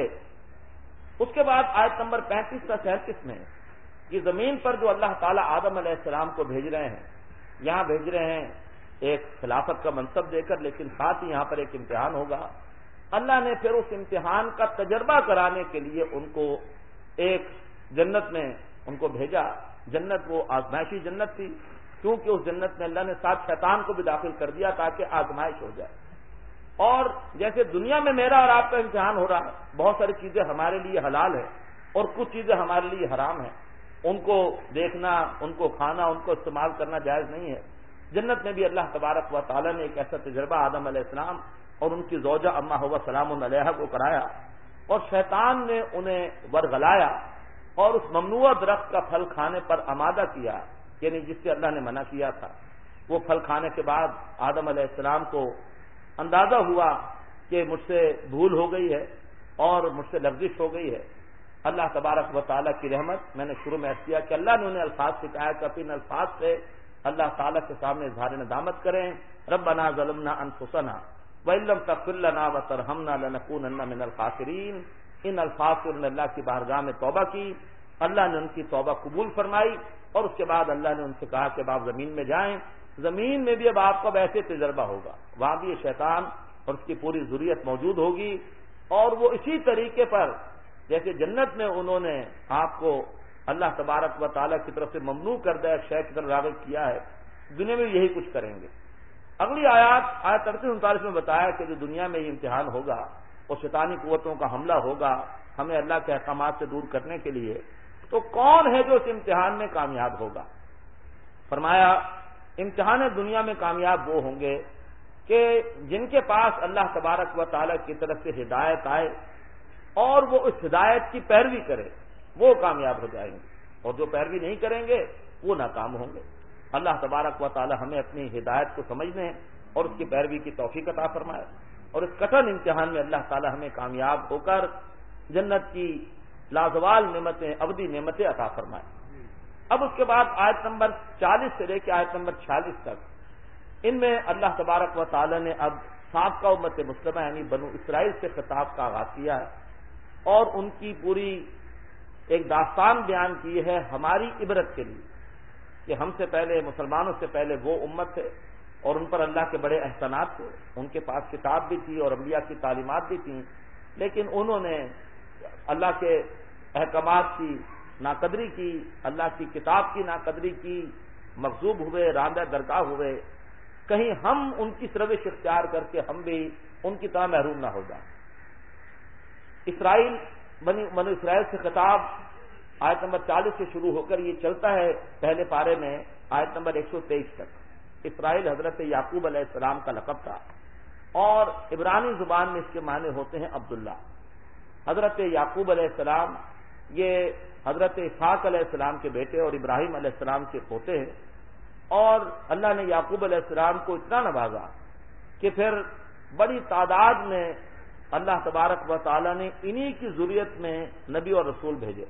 Speaker 1: اس کے بعد آیت نمبر 35 سے 37 میں یہ زمین پر جو اللہ تعالیٰ آدم علیہ السلام کو بھیج رہے ہیں، یہاں بھیج رہے ہیں ایک خلافت کا منصب دے کر، لیکن ساتھ ہی یہاں پر ایک امتحان ہوگا۔ اللہ نے پھر اس امتحان کا تجربہ کرانے کے لیے ان کو ایک جنت میں ان کو بھیجا۔ جنت وہ آزمائشی جنت تھی، کیونکہ اس جنت میں اللہ نے ساتھ شیطان کو بھی داخل کر دیا تاکہ آزمائش ہو جائے۔ اور جیسے دنیا میں میرا اور آپ کا امتحان ہو رہا ہے، بہت ساری چیزیں ہمارے لیے حلال ہیں اور کچھ چیزیں ہمارے لیے حرام ہیں، ان کو دیکھنا، ان کو کھانا، ان کو استعمال کرنا جائز نہیں ہے۔ جنت میں بھی اللہ تبارک و تعالیٰ نے ایک ایسا تجربہ آدم علیہ السلام اور ان کی زوجہ اما حوا سلام علیہا کو کرایا، اور شیطان نے انہیں ورغلایا اور اس ممنوع درخت کا پھل کھانے پر آمادہ کیا، یعنی جس سے اللہ نے منع کیا تھا۔ وہ پھل کھانے کے بعد آدم علیہ السلام کو اندازہ ہوا کہ مجھ سے بھول ہو گئی ہے اور مجھ سے لغزش ہو گئی ہے. اللہ تبارک و تعالیٰ کی رحمت، میں نے شروع میں کیا کہ اللہ نے انہیں الفاظ سکھایا کہ اپنے الفاظ سے اللہ تعالیٰ کے سامنے اظہار ندامت کریں. ربنا ظلمنا انفسنا وان لم تغفر لنا وترحمنا لنکونن من الخاسرین. ان الفاظ سے انہوں نے اللہ کی بارگاہ میں توبہ کی، اللہ نے ان کی توبہ قبول فرمائی، اور اس کے بعد اللہ نے ان سے کہا کہ آپ زمین میں جائیں، زمین میں بھی اب آپ کا ویسے تجربہ ہوگا، وہاں بھی یہ شیطان اور اس کی پوری ذریت موجود ہوگی، اور وہ اسی طریقے پر جیسے جنت میں انہوں نے آپ کو اللہ تبارک و تعالیٰ کی طرف سے ممنوع کردہ ایک شے کی طرف راغب کیا ہے، دنیا میں یہی کچھ کریں گے. اگلی آیات 38-39 میں بتایا کہ جو دنیا میں یہ امتحان ہوگا اور شیطانی قوتوں کا حملہ ہوگا ہمیں اللہ کے احکامات سے دور کرنے کے لیے، تو کون ہے جو اس امتحان میں کامیاب ہوگا؟ فرمایا امتحان دنیا میں کامیاب وہ ہوں گے کہ جن کے پاس اللہ تبارک و تعالیٰ کی طرف سے ہدایت آئے اور وہ اس ہدایت کی پیروی کرے، وہ کامیاب ہو جائیں گے، اور جو پیروی نہیں کریں گے وہ ناکام ہوں گے. اللہ تبارک و تعالی ہمیں اپنی ہدایت کو سمجھنے اور اس کی پیروی کی توفیق عطا فرمائے، اور اس کٹھن امتحان میں اللہ تعالی ہمیں کامیاب ہو کر جنت کی لازوال نعمتیں، ابدی نعمتیں عطا فرمائے. اب اس کے بعد آیت نمبر 40 سے لے کے آیت نمبر 46 تک ان میں اللہ تبارک و تعالی نے اب سابقہ امت مسلمہ یعنی بنو اسرائیل سے خطاب کا آغاز کیا ہے اور ان کی پوری ایک داستان بیان کی ہے ہماری عبرت کے لیے کہ ہم سے پہلے مسلمانوں سے پہلے وہ امت تھے اور ان پر اللہ کے بڑے احسانات تھے، ان کے پاس کتاب بھی تھی اور انبیاء کی تعلیمات بھی تھیں، لیکن انہوں نے اللہ کے احکامات کی ناقدری کی، اللہ کی کتاب کی ناقدری کی، مغضوب ہوئے، راندہ درگاہ ہوئے. کہیں ہم ان کی روش اختیار کر کے ہم بھی ان کی طرح محروم نہ ہو جائیں. بنو اسرائیل سے خطاب آیت نمبر 40 سے شروع ہو کر یہ چلتا ہے پہلے پارے میں آیت نمبر 123 تک. اسرائیل حضرت یعقوب علیہ السلام کا لقب تھا اور عبرانی زبان میں اس کے معنی ہوتے ہیں عبداللہ. حضرت یعقوب علیہ السلام یہ حضرت اسحاق علیہ السلام کے بیٹے اور ابراہیم علیہ السلام کے پوتے ہیں، اور اللہ نے یعقوب علیہ السلام کو اتنا نوازا کہ پھر بڑی تعداد میں اللہ تبارک و تعالی نے انہی کی ذریت میں نبی اور رسول بھیجے.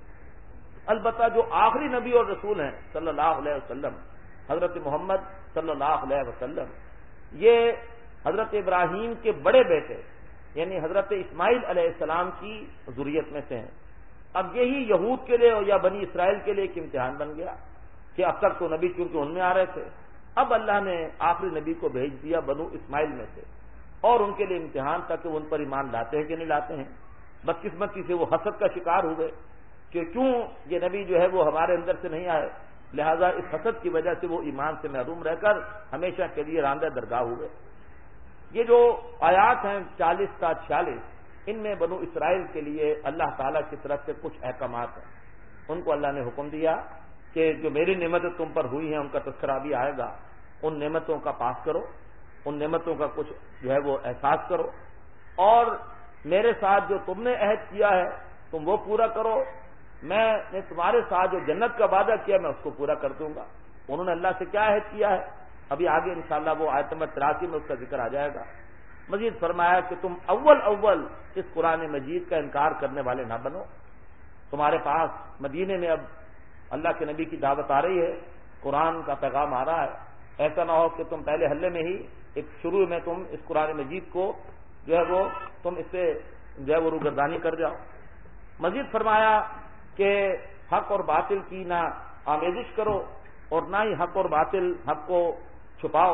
Speaker 1: البتہ جو آخری نبی اور رسول ہیں صلی اللہ علیہ وسلم، حضرت محمد صلی اللہ علیہ وسلم، یہ حضرت ابراہیم کے بڑے بیٹے یعنی حضرت اسماعیل علیہ السلام کی ذریت میں سے ہیں. اب یہی یہود کے لیے یا بنی اسرائیل کے لیے ایک امتحان بن گیا کہ اب تک تو نبی کیونکہ ان میں آ رہے تھے، اب اللہ نے آخری نبی کو بھیج دیا بنو اسماعیل میں سے، اور ان کے لیے امتحان تھا کہ وہ ان پر ایمان لاتے ہیں کہ نہیں لاتے ہیں. بدقسمتی سے وہ حسد کا شکار ہوئے کہ کیوں یہ نبی جو ہے وہ ہمارے اندر سے نہیں آئے، لہذا اس حسد کی وجہ سے وہ ایمان سے محروم رہ کر ہمیشہ کے لیے راندہ درگاہ ہوئے. یہ جو آیات ہیں 40 تا 46 ان میں بنو اسرائیل کے لیے اللہ تعالیٰ کی طرف سے کچھ احکامات ہیں. ان کو اللہ نے حکم دیا کہ جو میری نعمتیں تم پر ہوئی ہیں ان کا تذکرہ بھی آئے گا، ان نعمتوں کا پاس کرو، ان نعمتوں کا کچھ جو ہے وہ احساس کرو، اور میرے ساتھ جو تم نے عہد کیا ہے تم وہ پورا کرو، میں نے تمہارے ساتھ جو جنت کا وعدہ کیا میں اس کو پورا کر دوں گا. انہوں نے اللہ سے کیا عہد کیا ہے ابھی آگے انشاءاللہ وہ آیت نمبر 83 میں اس کا ذکر آ جائے گا. مزید فرمایا کہ تم اول اس قرآن مجید کا انکار کرنے والے نہ بنو. تمہارے پاس مدینے میں اب اللہ کے نبی کی دعوت آ رہی ہے، قرآن کا پیغام آ رہا ہے، ایسا نہ ہو کہ تم پہلے حلے میں ہی ایک شروع میں تم اس قرآن مجید کو جو ہے وہ تم اس سے جو ہے وہ روگردانی کر جاؤ. مزید فرمایا کہ حق اور باطل کی نہ آمیزش کرو اور نہ ہی حق اور باطل حق کو چھپاؤ،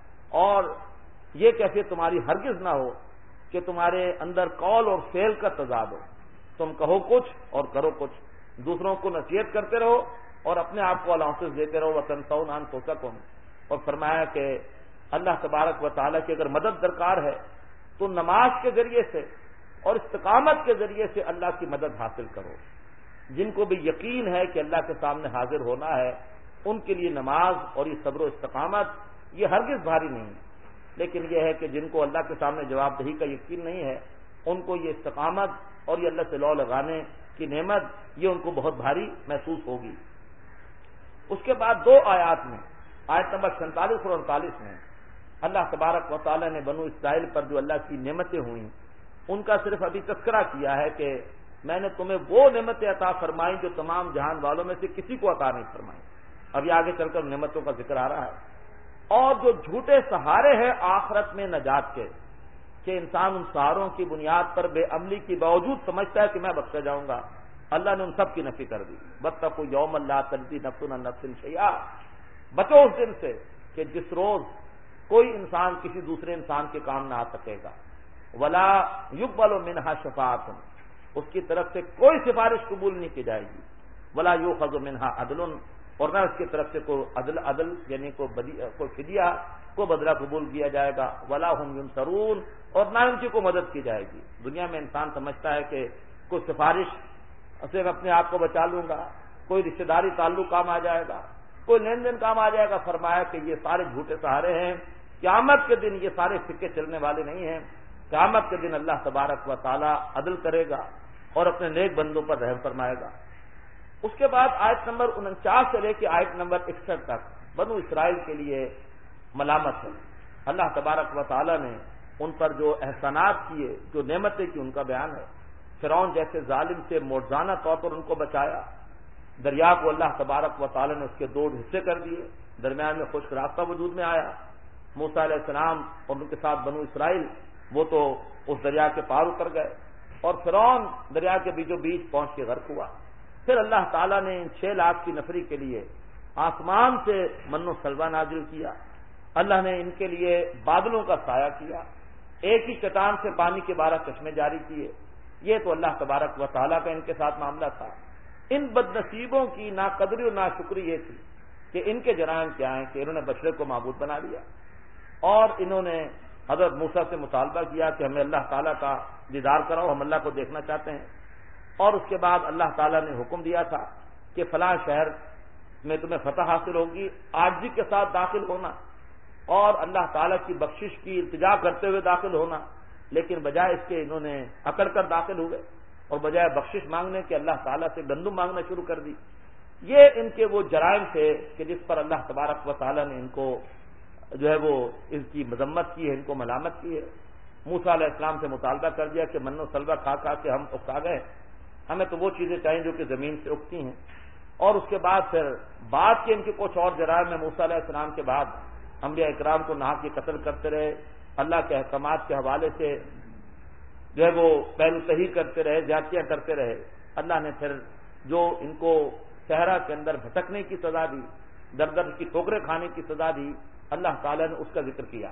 Speaker 1: اور یہ کیفیت تمہاری ہرگز نہ ہو کہ تمہارے اندر قول اور فعل کا تضاد ہو، تم کہو کچھ اور کرو کچھ، دوسروں کو نصیحت کرتے رہو اور اپنے آپ کو الاؤنسز دیتے رہو. وتنسون انفسکم. اور فرمایا کہ اللہ تبارک و تعالیٰ کی اگر مدد درکار ہے تو نماز کے ذریعے سے اور استقامت کے ذریعے سے اللہ کی مدد حاصل کرو. جن کو بھی یقین ہے کہ اللہ کے سامنے حاضر ہونا ہے ان کے لیے نماز اور یہ صبر و استقامت یہ ہرگز بھاری نہیں ہے، لیکن یہ ہے کہ جن کو اللہ کے سامنے جواب دہی کا یقین نہیں ہے ان کو یہ استقامت اور یہ اللہ سے لو لگانے کی نعمت یہ ان کو بہت بھاری محسوس ہوگی. اس کے بعد دو آیات میں آیت نمبر 47 اور 48 میں اللہ تبارک و تعالی نے بنو اسرائیل پر جو اللہ کی نعمتیں ہوئیں ان کا صرف ابھی تذکرہ کیا ہے کہ میں نے تمہیں وہ نعمتیں عطا فرمائیں جو تمام جہان والوں میں سے کسی کو عطا نہیں فرمائیں. ابھی آگے چل کر نعمتوں کا ذکر آ رہا ہے. اور جو جھوٹے سہارے ہیں آخرت میں نجات کے کہ انسان ان سہاروں کی بنیاد پر بے عملی کے باوجود سمجھتا ہے کہ میں بخشا جاؤں گا, اللہ نے ان سب کی نفی کر دی. واتقوا یوما لا تجزی نفس عن نفس شیئا, بچو اس دن سے کہ جس روز کوئی انسان کسی دوسرے انسان کے کام نہ آ سکے گا. ولا یقبل منها شفاعۃ, اس کی طرف سے کوئی سفارش قبول نہیں کی جائے گی. ولا یؤخذ منها عدل, اور نہ اس کی طرف سے کوئی عدل یعنی کوئی فدیہ کو بدلہ قبول کیا جائے گا. ولا هم ینصرون, اور نہ ان کی کو مدد کی جائے گی. دنیا میں انسان سمجھتا ہے کہ کوئی سفارش سے میں اپنے آپ کو بچا لوں گا, کوئی رشتہ داری تعلق کام آ جائے گا, کوئی لین دین کام آ جائے گا. فرمایا کہ یہ سارے جھوٹے سہارے ہیں. قیامت کے دن یہ سارے سکے چلنے والے نہیں ہیں. قیامت کے دن اللہ تبارک و تعالی عدل کرے گا اور اپنے نیک بندوں پر رحم فرمائے گا. اس کے بعد آیت نمبر 49 سے لے کے آیت نمبر 61 تک بنو اسرائیل کے لیے ملامت ہے. اللہ تبارک و تعالی نے ان پر جو احسانات کیے, جو نعمتیں کی, ان کا بیان ہے. فرعون جیسے ظالم سے موجزانہ طور پر ان کو بچایا. دریا کو اللہ تبارک و تعالی نے اس کے 2 حصے کر دیے, درمیان میں خشک راستہ وجود میں آیا. موسیٰ علیہ السلام اور ان کے ساتھ بنو اسرائیل وہ تو اس دریا کے پار اتر گئے, اور فرعون دریا کے بیچوں بیچ پہنچ کے غرق ہوا. پھر اللہ تعالیٰ نے ان 6 لاکھ کی نفری کے لیے آسمان سے من و سلوہ نازل کیا. اللہ نے ان کے لیے بادلوں کا سایہ کیا, ایک ہی چٹان سے پانی کے 12 چشمے جاری کیے. یہ تو اللہ تبارک و تعالیٰ کا ان کے ساتھ معاملہ تھا. ان بد نصیبوں کی نا قدری اور نا شکری یہ تھی کہ ان کے جرائم کیا ہیں کہ انہوں نے بچڑے کو معبود بنا لیا, اور انہوں نے حضرت موسیٰ سے مطالبہ کیا کہ ہمیں اللہ تعالیٰ کا دیدار کراؤ, ہم اللہ کو دیکھنا چاہتے ہیں. اور اس کے بعد اللہ تعالیٰ نے حکم دیا تھا کہ فلاں شہر میں تمہیں فتح حاصل ہوگی, عاجزی کے ساتھ داخل ہونا اور اللہ تعالیٰ کی بخشش کی التجا کرتے ہوئے داخل ہونا. لیکن بجائے اس کے انہوں نے اکڑ کر داخل ہوئے اور بجائے بخشش مانگنے کے اللہ تعالیٰ سے گندم مانگنا شروع کر دی. یہ ان کے وہ جرائم تھے کہ جس پر اللہ تبارک و تعالیٰ نے ان کو جو ہے وہ ان کی مذمت کی ہے, ان کو ملامت کی ہے. موسیٰ علیہ السلام سے مطالبہ کر دیا کہ من و سلوہ کھا کھا کے ہم اکتا گئے, ہمیں تو وہ چیزیں چاہیے جو کہ زمین سے اگتی ہیں. اور اس کے بعد پھر بعد کے ان کے کچھ اور جرائم میں موسیٰ علیہ السلام کے بعد انبیاء اکرام کو ناحق کے قتل کرتے رہے, اللہ کے احکامات کے حوالے سے جو ہے وہ پہلو تہی کرتے رہے, زیادتیاں کرتے رہے. اللہ نے پھر جو ان کو صحرا کے اندر بھٹکنے کی سزا دی, در در کی ٹھوکریں کھانے کی سزا دی, اللہ تعالیٰ نے اس کا ذکر کیا.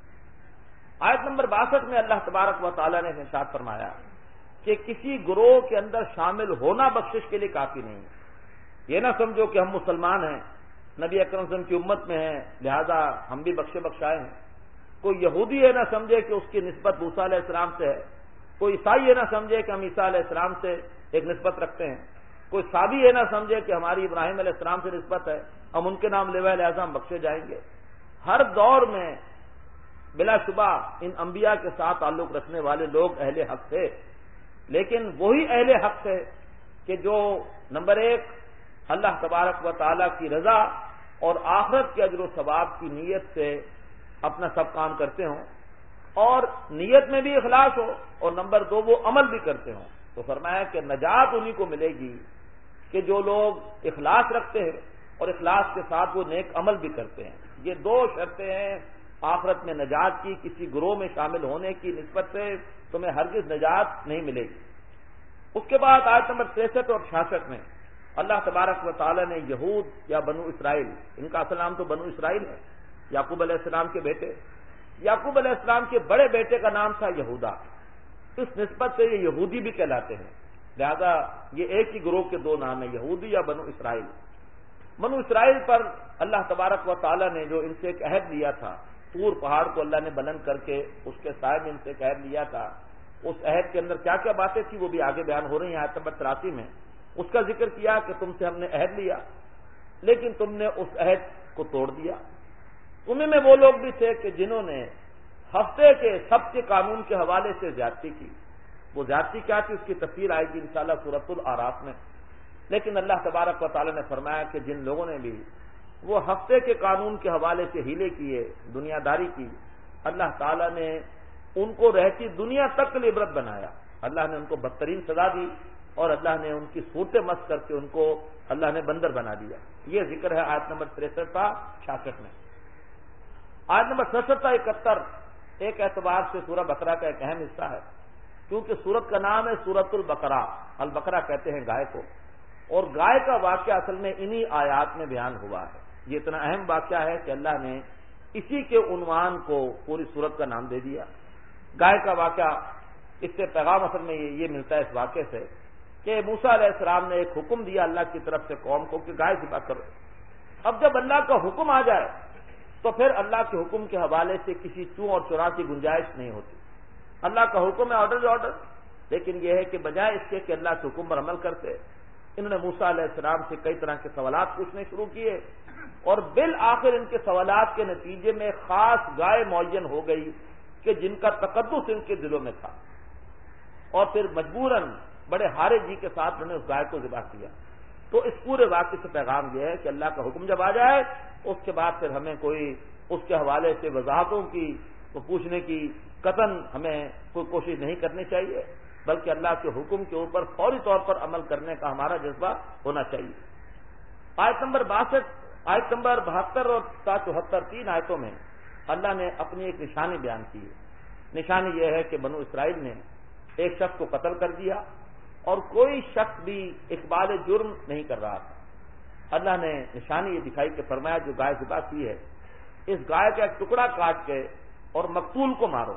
Speaker 1: آیت نمبر 62 میں اللہ تبارک و تعالیٰ نے ارشاد فرمایا کہ کسی گروہ کے اندر شامل ہونا بخشش کے لیے کافی نہیں. یہ نہ سمجھو کہ ہم مسلمان ہیں, نبی اکرم صلی اللہ علیہ وسلم کی امت میں ہیں, لہذا ہم بھی بخشے بخشائے ہیں. کوئی یہودی یہ نہ سمجھے کہ اس کی نسبت موسیٰ علیہ السلام سے ہے, کوئی عیسائی یہ نہ سمجھے کہ ہم عیسیٰ علیہ السلام سے ایک نسبت رکھتے ہیں, کوئی صابی یہ نہ سمجھے کہ ہماری ابراہیم علیہ السلام سے نسبت ہے, ہم ان کے نام لیوائے لہذا ہم بخشے جائیں گے. ہر دور میں بلا شبہ ان انبیاء کے ساتھ تعلق رکھنے والے لوگ اہل حق تھے, لیکن وہی اہل حق تھے کہ جو نمبر 1 اللہ تبارک و تعالیٰ کی رضا اور آخرت کے اجر و ثواب کی نیت سے اپنا سب کام کرتے ہوں, اور نیت میں بھی اخلاص ہو, اور نمبر 2 وہ عمل بھی کرتے ہوں. تو فرمایا کہ نجات انہی کو ملے گی کہ جو لوگ اخلاص رکھتے ہیں اور اخلاص کے ساتھ وہ نیک عمل بھی کرتے ہیں. یہ 2 شرطیں ہیں آخرت میں نجات کی. کسی گروہ میں شامل ہونے کی نسبت سے تمہیں ہرگز نجات نہیں ملے گی. اس کے بعد آیت نمبر 63 اور 66 میں اللہ تبارک و تعالی نے یہود یا بنو اسرائیل, ان کا اصل نام تو بنو اسرائیل ہے, یعقوب علیہ السلام کے بیٹے, یعقوب علیہ السلام کے بڑے بیٹے کا نام تھا یہودا, اس نسبت سے یہ یہودی بھی کہلاتے ہیں. لہذا یہ ایک ہی گروہ کے 2 نام ہیں, یہودی یا بنو اسرائیل. بنو اسرائیل پر اللہ تبارک و تعالی نے جو ان سے ایک عہد لیا تھا, طور پہاڑ کو اللہ نے بلند کر کے اس کے سائے میں ان سے ایک عہد لیا تھا, اس عہد کے اندر کیا کیا باتیں تھیں وہ بھی آگے بیان ہو رہی ہیں آیت نمبر 83 میں. اس کا ذکر کیا کہ تم سے ہم نے عہد لیا لیکن تم نے اس عہد کو توڑ دیا. تمہیں میں وہ لوگ بھی تھے کہ جنہوں نے ہفتے کے سب کے قانون کے حوالے سے زیادتی کی. وہ زیادتی کیا تھی اس کی تفصیل آئے گی انشاءاللہ سورۃ الاعراف میں. لیکن اللہ تبارک و تعالی نے فرمایا کہ جن لوگوں نے بھی وہ ہفتے کے قانون کے حوالے سے ہیلے کیے، دنیا داری کی، اللہ تعالیٰ نے ان کو رہتی دنیا تک کے لیے عبرت بنایا۔ اللہ نے ان کو بدترین سزا دی اور اللہ نے ان کی صورتیں مست کر کے ان کو اللہ نے بندر بنا دیا۔ یہ ذکر ہے آیت نمبر 63 تا 66 میں۔ آیت نمبر 67 تا 71 ایک اعتبار سے سورہ بقرہ کا ایک اہم حصہ ہے، کیونکہ سورت کا نام ہے سورۃ البقرہ، البقرہ کہتے ہیں گائے کو، اور گائے کا واقعہ اصل میں انہی آیات میں بیان ہوا ہے۔ یہ اتنا اہم واقعہ ہے کہ اللہ نے اسی کے عنوان کو پوری سورت کا نام دے دیا۔ گائے کا واقعہ، اس سے پیغام اصل میں یہ ملتا ہے اس واقعے سے کہ موسیٰ علیہ السلام نے ایک حکم دیا اللہ کی طرف سے قوم کو کہ گائے ذبح کرو۔ اب جب اللہ کا حکم آ جائے تو پھر اللہ کے حکم کے حوالے سے کسی چوں اور چرا کی گنجائش نہیں ہوتی۔ اللہ کا حکم ہے آرڈر، لیکن یہ ہے کہ بجائے اس کے کہ اللہ کے حکم پر عمل کرتے، انہوں نے موسیٰ علیہ السلام سے کئی طرح کے سوالات پوچھنے شروع کیے، اور بالآخر ان کے سوالات کے نتیجے میں خاص گائے معین ہو گئی کہ جن کا تقدس ان کے دلوں میں تھا، اور پھر مجبوراً بڑے ہارے جی کے ساتھ انہوں نے اس گائے کو ذبح کیا۔ تو اس پورے واقعے سے پیغام یہ ہے کہ اللہ کا حکم جب آ جائے اس کے بعد پھر ہمیں کوئی اس کے حوالے سے وضاحتوں کی پوچھنے کی قطعاً ہمیں کوئی کوشش نہیں کرنی چاہیے، بلکہ اللہ کے حکم کے اوپر فوری طور پر عمل کرنے کا ہمارا جذبہ ہونا چاہیے۔ آیت نمبر 72 اور 74 تین آیتوں میں اللہ نے اپنی ایک نشانی بیان کی ہے۔ نشانی یہ ہے کہ بنو اسرائیل نے ایک شخص کو قتل کر دیا اور کوئی شخص بھی اقبال جرم نہیں کر رہا تھا۔ اللہ نے نشانی یہ دکھائی کہ فرمایا جو گائے ذبح کی ہے، اس گائے کا ایک ٹکڑا کاٹ کے اور مقتول کو مارو۔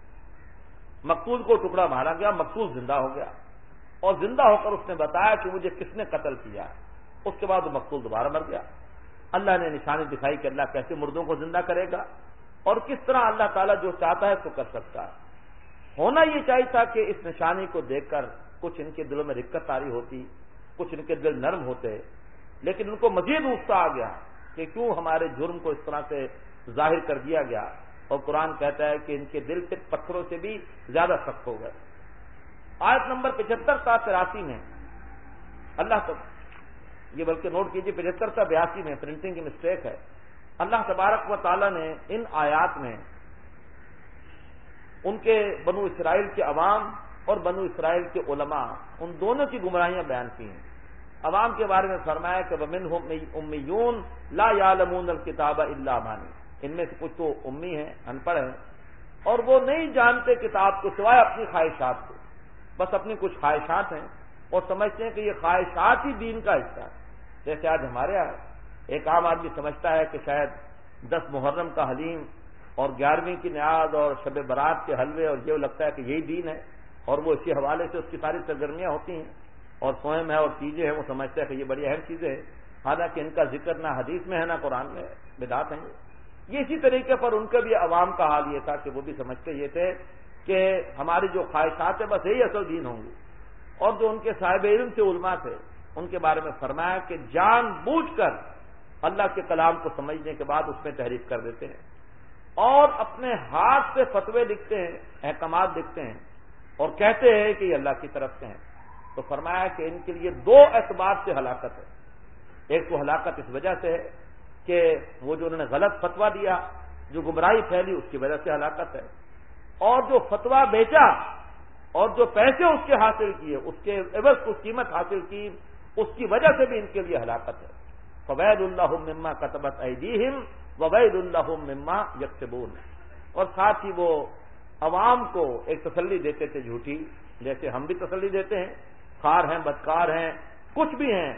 Speaker 1: مقتول کو ٹکڑا مارا گیا، مقتول زندہ ہو گیا، اور زندہ ہو کر اس نے بتایا کہ مجھے کس نے قتل کیا ہے۔ اس کے بعد وہ مقتول دوبارہ مر گیا۔ اللہ نے نشانی دکھائی کہ اللہ کیسے مردوں کو زندہ کرے گا اور کس طرح اللہ تعالیٰ جو چاہتا ہے تو کر سکتا ہے۔ ہونا یہ چاہیے تھا کہ اس نشانی کو دیکھ کر کچھ ان کے دلوں میں رقت طاری ہوتی، کچھ ان کے دل نرم ہوتے، لیکن ان کو مزید غصہ آ گیا کہ کیوں ہمارے جرم کو اس طرح سے ظاہر کر دیا گیا، اور قرآن کہتا ہے کہ ان کے دل سے پتھروں سے بھی زیادہ سخت ہو گئے۔ آیت نمبر 75 تا 83 میں اللہ یہ بلکہ نوٹ کیجیے 75 تا 82 میں پرنٹنگ کی مسٹیک ہے، اللہ تبارک و تعالیٰ نے ان آیات میں ان کے بنو اسرائیل کے عوام اور بنو اسرائیل کے علماء ان دونوں کی گمراہیاں بیان کی ہیں۔ عوام کے بارے میں فرمایا کہ وَمِنْهُمْ أُمِّيُّونَ لَا يَعْلَمُونَ الْكِتَابَ إِلَّا أَمَانِيَّ، ان میں سے کچھ تو امی ہیں، ان پڑھ ہیں، اور وہ نہیں جانتے کتاب کو سوائے اپنی خواہشات کو، بس اپنی کچھ خواہشات ہیں اور سمجھتے ہیں کہ یہ خواہشات ہی دین کا حصہ ہے۔ جیسے آج ہمارے یہاں ایک عام آدمی سمجھتا ہے کہ شاید 10 محرم کا حلیم اور 11ویں کی نیاز اور شب برات کے حلوے اور یہ لگتا ہے کہ یہی دین ہے، اور وہ اسی حوالے سے اس کی ساری سرگرمیاں ہوتی ہیں، اور سوئم ہے اور چیزیں ہیں، وہ سمجھتا ہے کہ یہ بڑی اہم چیزیں ہیں، حالانکہ ان کا ذکر نہ حدیث میں ہے نہ قرآن میں، بدعت ہیں۔ یہ اسی طریقے پر ان کے بھی عوام کا حال یہ تھا کہ وہ بھی سمجھتے یہ تھے کہ ہماری جو خواہشات ہیں بس یہی اصل دین ہوں گی، اور جو ان کے صاحب علم سے علماء تھے ان کے بارے میں فرمایا کہ جان بوجھ کر اللہ کے کلام کو سمجھنے کے بعد اس میں تحریف کر دیتے ہیں اور اپنے ہاتھ سے فتوے لکھتے ہیں، احکامات لکھتے ہیں اور کہتے ہیں کہ یہ اللہ کی طرف سے ہیں۔ تو فرمایا کہ ان کے لیے 2 اعتبار سے ہلاکت ہے۔ ایک تو ہلاکت اس وجہ سے ہے کہ وہ جو انہوں نے غلط فتویٰ دیا، جو گمراہی پھیلی، اس کی وجہ سے ہلاکت ہے، اور جو فتویٰ بیچا اور جو پیسے اس کے حاصل کیے، اس کے عوض کو قیمت حاصل کی، اس کی وجہ سے بھی ان کے لیے ہلاکت ہے۔ فَوَيْلٌ لَّهُم مِّمَّا كَتَبَتْ أَيْدِيهِمْ وَوَيْلٌ لَّهُم مِّمَّا يَكْسِبُونَ۔ اور ساتھ ہی وہ عوام کو ایک تسلی دیتے تھے جھوٹی، جیسے ہم بھی تسلی دیتے ہیں، خار ہیں، بدکار ہیں، کچھ بھی ہیں،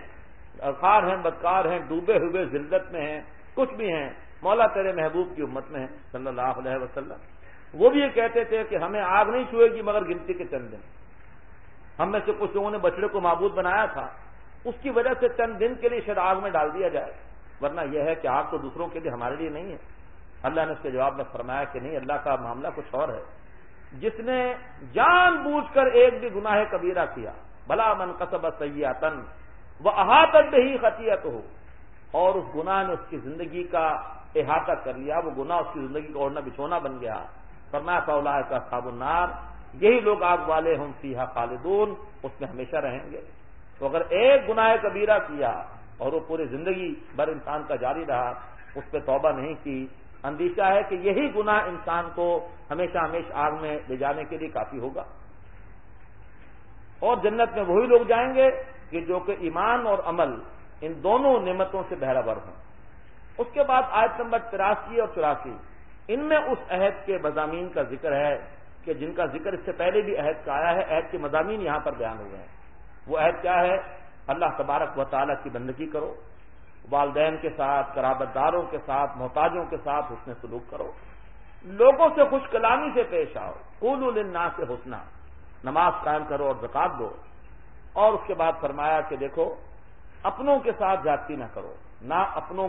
Speaker 1: خار ہیں، بدکار ہیں، ڈوبے ہوئے ذلت میں ہیں، کچھ بھی ہیں، مولا تیرے محبوب کی امت میں ہیں صلی اللہ علیہ وسلم۔ وہ بھی یہ کہتے تھے کہ ہمیں آگ نہیں چھوئے گی مگر گنتی کے چند دن۔ ہم میں سے کچھ لوگوں نے بچڑے کو معبود بنایا تھا، اس کی وجہ سے چند دن کے لیے شاید آگ میں ڈال دیا جائے، ورنہ یہ ہے کہ آگ تو دوسروں کے لیے ہمارے لیے نہیں ہے۔ اللہ نے اس کے جواب میں فرمایا کہ نہیں، اللہ کا معاملہ کچھ اور ہے۔ جس نے جان بوجھ کر ایک بھی گناہ کبیرہ کیا، بھلا من کسب سیئۃ واحاطت بہ خطیئتہ، اور اس گناہ نے اس کی زندگی کا احاطہ کر لیا، وہ گناہ اس کی زندگی کا اوڑھنا بچھونا بن گیا، فرمایا فاولئک اصحاب النار، یہی لوگ آگ والے، ہم فیہا خالدون، اس میں ہمیشہ رہیں گے۔ تو اگر ایک گناہ کبیرہ کیا اور وہ پوری زندگی بھر انسان کا جاری رہا، اس پہ توبہ نہیں کی، اندیشہ ہے کہ یہی گناہ انسان کو ہمیشہ ہمیشہ آگ میں لے جانے کے لیے کافی ہوگا۔ اور جنت میں وہی لوگ جائیں گے کہ جو کہ ایمان اور عمل ان دونوں نعمتوں سے بہرہ ہوں۔ اس کے بعد آیت نمبر 83 اور 84 ان میں اس عہد کے مضامین کا ذکر ہے کہ جن کا ذکر اس سے پہلے بھی عہد کا آیا ہے، عہد کے مضامین یہاں پر بیان ہوئے ہیں۔ وہ عہد کیا ہے؟ اللہ تبارک و تعالیٰ کی بندگی کرو، والدین کے ساتھ، قرابت داروں کے ساتھ، محتاجوں کے ساتھ حسن سلوک کرو، لوگوں سے خوش کلامی سے پیش آؤ، قولوا للناس حسنا، نماز قائم کرو اور زکات دو۔ اور اس کے بعد فرمایا کہ دیکھو اپنوں کے ساتھ زیادتی نہ کرو، نہ اپنوں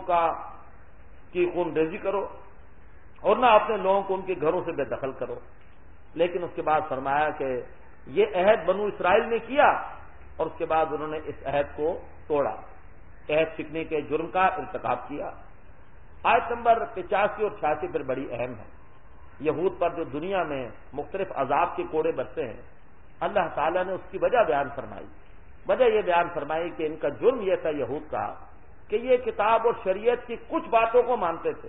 Speaker 1: کی خون ریزی کرو اور نہ اپنے لوگوں کو ان کے گھروں سے بے دخل کرو۔ لیکن اس کے بعد فرمایا کہ یہ عہد بنو اسرائیل نے کیا اور اس کے بعد انہوں نے اس عہد کو توڑا، عہد سیکھنے کے جرم کا ارتکاب کیا۔ آیت نمبر 85 اور 86 پر بڑی اہم ہے۔ یہود پر جو دنیا میں مختلف عذاب کے کوڑے برسے ہیں، اللہ تعالیٰ نے اس کی وجہ بیان فرمائی۔ وجہ یہ بیان فرمائی کہ ان کا جرم یہ تھا یہود کا کہ یہ کتاب اور شریعت کی کچھ باتوں کو مانتے تھے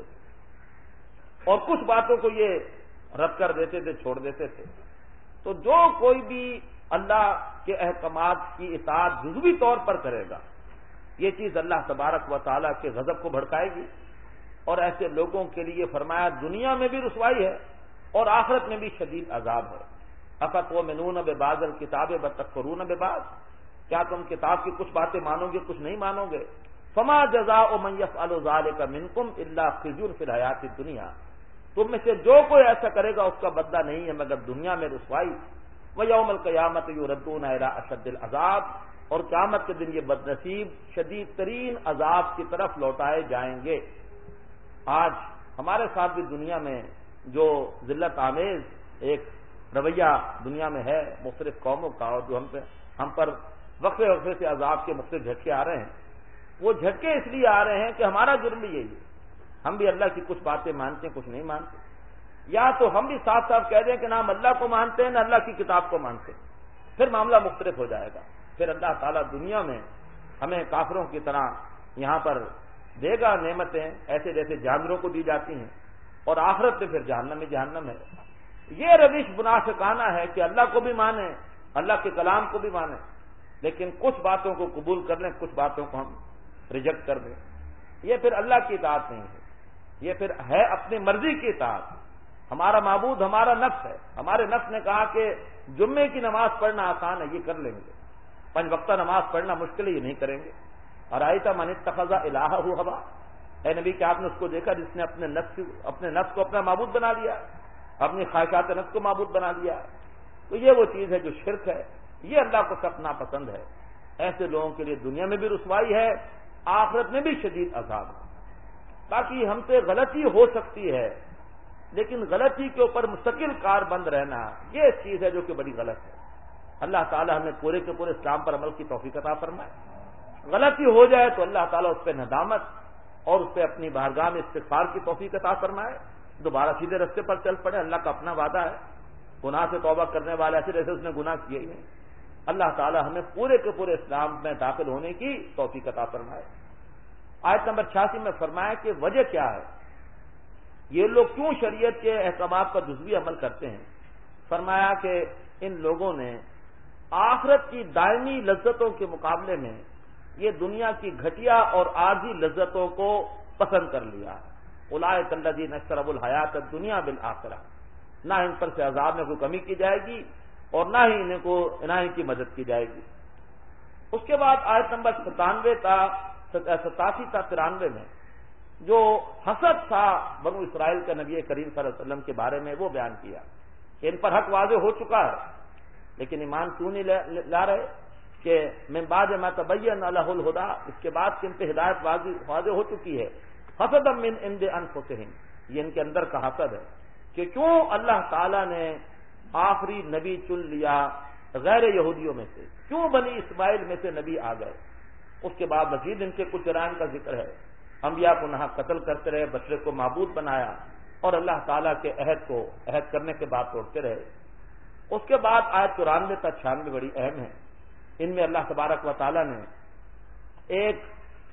Speaker 1: اور کچھ باتوں کو یہ رد کر دیتے تھے، چھوڑ دیتے تھے۔ تو جو کوئی بھی اللہ کے احکامات کی اطاعت جزوی طور پر کرے گا، یہ چیز اللہ تبارک و تعالیٰ کے غضب کو بھڑکائے گی، اور ایسے لوگوں کے لیے فرمایا دنیا میں بھی رسوائی ہے اور آخرت میں بھی شدید عذاب ہے۔ افتؤمنون ببعض الکتاب وتکفرون ببعض، کیا تم کتاب کی کچھ باتیں مانو گے، کچھ نہیں مانو گے؟ فما جزاء من يفعل ذلك منكم الا خزي في الحیاۃ الدنیا، تم میں سے جو کوئی ایسا کرے گا اس کا بدلہ نہیں ہے مگر دنیا میں رسوائی، ویوم القیامت یردون الی اشد العذاب، اور قیامت کے دن یہ بدنصیب شدید ترین عذاب کی طرف لوٹائے جائیں گے۔ آج ہمارے ساتھ بھی دنیا میں جو ذلت آمیز ایک رویہ دنیا میں ہے مختلف قوموں کا، اور جو ہم پر وقفے وقفے سے عذاب کے مختلف جھٹکے آ رہے ہیں، وہ جھٹکے اس لیے آ رہے ہیں کہ ہمارا جرم بھی یہی ہے، ہم بھی اللہ کی کچھ باتیں مانتے ہیں، کچھ نہیں مانتے، یا تو ہم بھی صاف صاف کہہ دیں کہ نہ ہم اللہ کو مانتے ہیں نہ اللہ کی کتاب کو مانتے ہیں، پھر معاملہ مختلف ہو جائے گا۔ پھر اللہ تعالیٰ دنیا میں ہمیں کافروں کی طرح یہاں پر دے گا نعمتیں ایسے جیسے جانوروں کو دی جاتی ہیں، اور آخرت میں پھر جہنم میں جہنم ہے۔ یہ روش منافقانہ ہے کہ اللہ کو بھی مانیں، اللہ کے کلام کو بھی مانیں، لیکن کچھ باتوں کو قبول کر لیں، کچھ باتوں کو ہم ریجیکٹ کر دیں۔ یہ پھر اللہ کی اطاعت نہیں ہے، یہ پھر ہے اپنی مرضی کی اطاعت۔ ہمارا معبود ہمارا نفس ہے، ہمارے نفس نے کہا کہ جمعے کی نماز پڑھنا آسان ہے، یہ کر لیں گے، 5 وقتہ نماز پڑھنا مشکل ہے، یہ نہیں کریں گے۔ ارائیت من اتخذ الہہ ہوا، اے نبی کہ آپ نے اس کو دیکھا جس نے اپنے نفس کو اپنا معبود بنا لیا، اپنی خواہشات نفس کو معبود بنا لیا۔ تو یہ وہ چیز ہے جو شرک ہے، یہ اللہ کو سخت ناپسند ہے۔ ایسے لوگوں کے لیے دنیا میں بھی رسوائی ہے، آخرت میں بھی شدید عذاب ہے۔ باقی ہم سے غلطی ہو سکتی ہے، لیکن غلطی کے اوپر مستقل کار بند رہنا یہ چیز ہے جو کہ بڑی غلط ہے۔ اللہ تعالیٰ ہمیں پورے کے پورے اسلام پر عمل کی توفیق عطا فرمائے۔ غلطی ہو جائے تو اللہ تعالیٰ اس پہ ندامت اور اس پہ اپنی بارگاہ میں استغفار کی توفیق عطا فرمائے، دوبارہ سیدھے راستے پر چل پڑے۔ اللہ کا اپنا وعدہ ہے، گناہ سے توبہ کرنے والے ایسے جیسے اس نے گناہ کیے ہی نہیں۔ اللہ تعالیٰ ہمیں پورے کے پورے اسلام میں داخل ہونے کی توفیق عطا فرمائے۔ آیت نمبر 86 میں فرمایا کہ وجہ کیا ہے، یہ لوگ کیوں شریعت کے احکامات پر جزوی عمل کرتے ہیں؟ فرمایا کہ ان لوگوں نے آخرت کی دائمی لذتوں کے مقابلے میں یہ دنیا کی گھٹیا اور عارضی لذتوں کو پسند کر لیا۔ اولئک الذین اشتروا الحیات الدنیا بالآخرہ، نہ ان پر سے عذاب میں کوئی کمی کی جائے گی اور نہ ہی انہیں کی مدد کی جائے گی۔ اس کے بعد آیت نمبر 87 تا 93 میں جو حسد تھا بنو اسرائیل کا نبی کریم صلی اللہ علیہ وسلم کے بارے میں وہ بیان کیا کہ ان پر حق واضح ہو چکا ہے لیکن ایمان کیوں نہیں لا رہے، کہ من بعد ما تبین لہ الہدی، اس کے بعد کہ ان پہ ہدایت واضح ہو چکی ہے، حسدا من عند انفسہم، یہ ان کے اندر کا حسد ہے کہ کیوں اللہ تعالیٰ نے آخری نبی چن لیا غیر یہودیوں میں سے، کیوں بنی اسماعیل میں سے نبی آ گئے۔ اس کے بعد مزید ان کے کچھ جرائم کا ذکر ہے، انبیاء کو نہ قتل کرتے رہے، بچڑے کو معبود بنایا اور اللہ تعالیٰ کے عہد کرنے کے بعد توڑتے رہے۔ اس کے بعد آیت 94 تا 96 بڑی اہم ہے، ان میں اللہ تبارک و تعالیٰ نے ایک